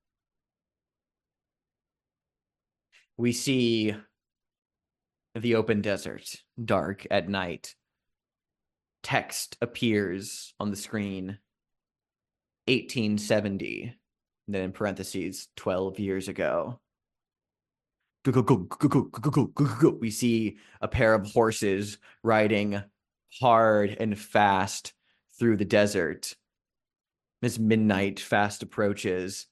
Speaker 1: we see the open desert, dark at night. Text appears on the screen. 1870. And then in parentheses, 12 years ago. We see a pair of horses riding hard and fast through the desert. As midnight fast approaches,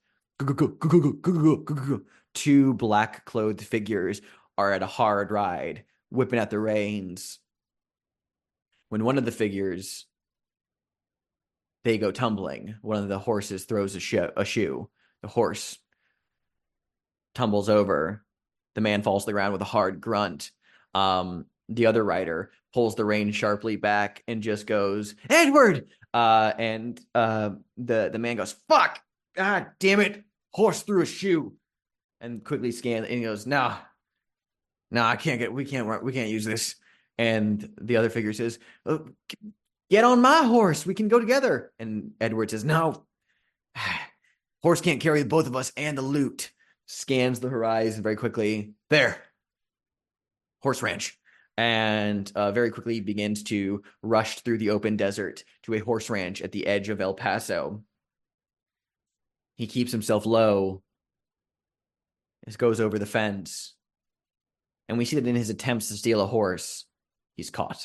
Speaker 1: two black-clothed figures are at a hard ride, whipping at the reins. When one of the figures, they go tumbling. One of the horses throws a shoe. The horse tumbles over. The man falls to the ground with a hard grunt. The other rider pulls the rein sharply back and just goes, "Edward!" And the man goes, "Fuck! God damn it! Horse threw a shoe!" And quickly scans, and he goes, "No, I can't we can't use this." And the other figure says, "Get on my horse. We can go together." And Edward says, "No, horse can't carry both of us and the loot." Scans the horizon very quickly. There. Horse ranch. And very quickly begins to rush through the open desert to a horse ranch at the edge of El Paso. He keeps himself low. He goes over the fence. And we see that in his attempts to steal a horse, he's caught.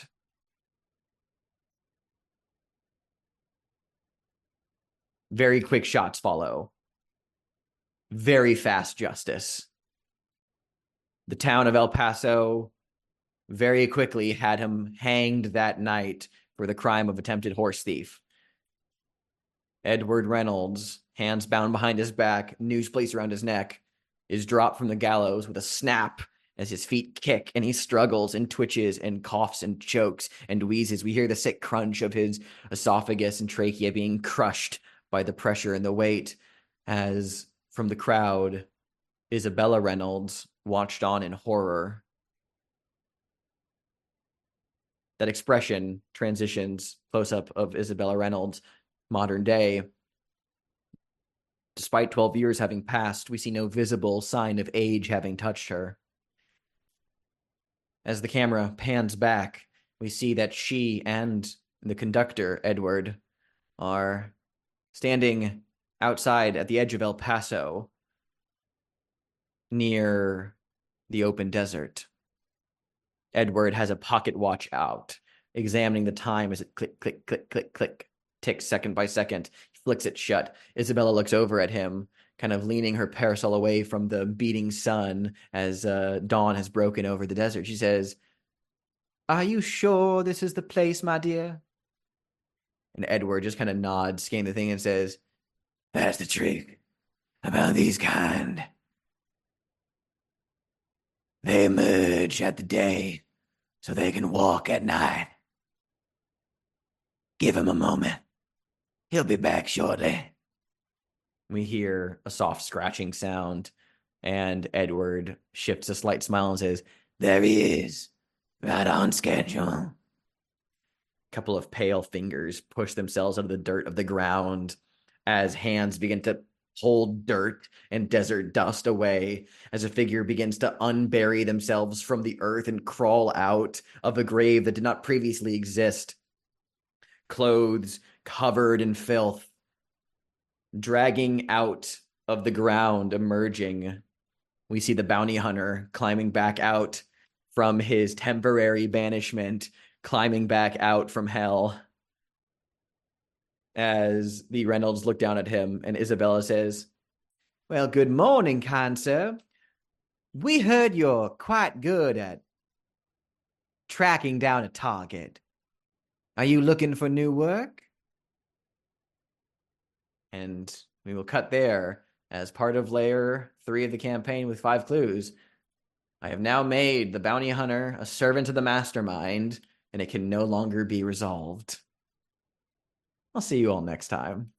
Speaker 1: Very quick shots follow. Very fast justice. The town of El Paso very quickly had him hanged that night for the crime of attempted horse thief. Edward Reynolds, hands bound behind his back, noose placed around his neck, is dropped from the gallows with a snap as his feet kick, and he struggles and twitches and coughs and chokes and wheezes. We hear the sick crunch of his esophagus and trachea being crushed by the pressure and the weight as from the crowd, Isabella Reynolds watched on in horror. That expression transitions close-up of Isabella Reynolds, modern day. Despite 12 years having passed, we see no visible sign of age having touched her. As the camera pans back, we see that she and the conductor, Edward, are standing outside at the edge of El Paso, near the open desert. Edward has a pocket watch out, examining the time as it click, click, click, click, click, ticks second by second. He flicks it shut. Isabella looks over at him, kind of leaning her parasol away from the beating sun as dawn has broken over the desert. She says, "Are you sure this is the place, my dear?" And Edward just kind of nods, scanning the thing, and says, "That's the trick about these kind. They emerge at the day so they can walk at night. Give him a moment. He'll be back shortly. We hear a soft scratching sound, and Edward shifts a slight smile and says, "There he is, right on schedule." A couple of pale fingers push themselves out of the dirt of the ground as hands begin to hold dirt and desert dust away, as a figure begins to unbury themselves from the earth and crawl out of a grave that did not previously exist. Clothes covered in filth, dragging out of the ground, emerging. We see the bounty hunter climbing back out from his temporary banishment, climbing back out from hell. As the Reynolds look down at him, and Isabella says, "Well, good morning, kind sir. We heard you're quite good at tracking down a target. Are you looking for new work?" And we will cut there as part of layer 3 of the campaign with 5 clues. I have now made the bounty hunter a servant of the mastermind, and it can no longer be resolved. I'll see you all next time.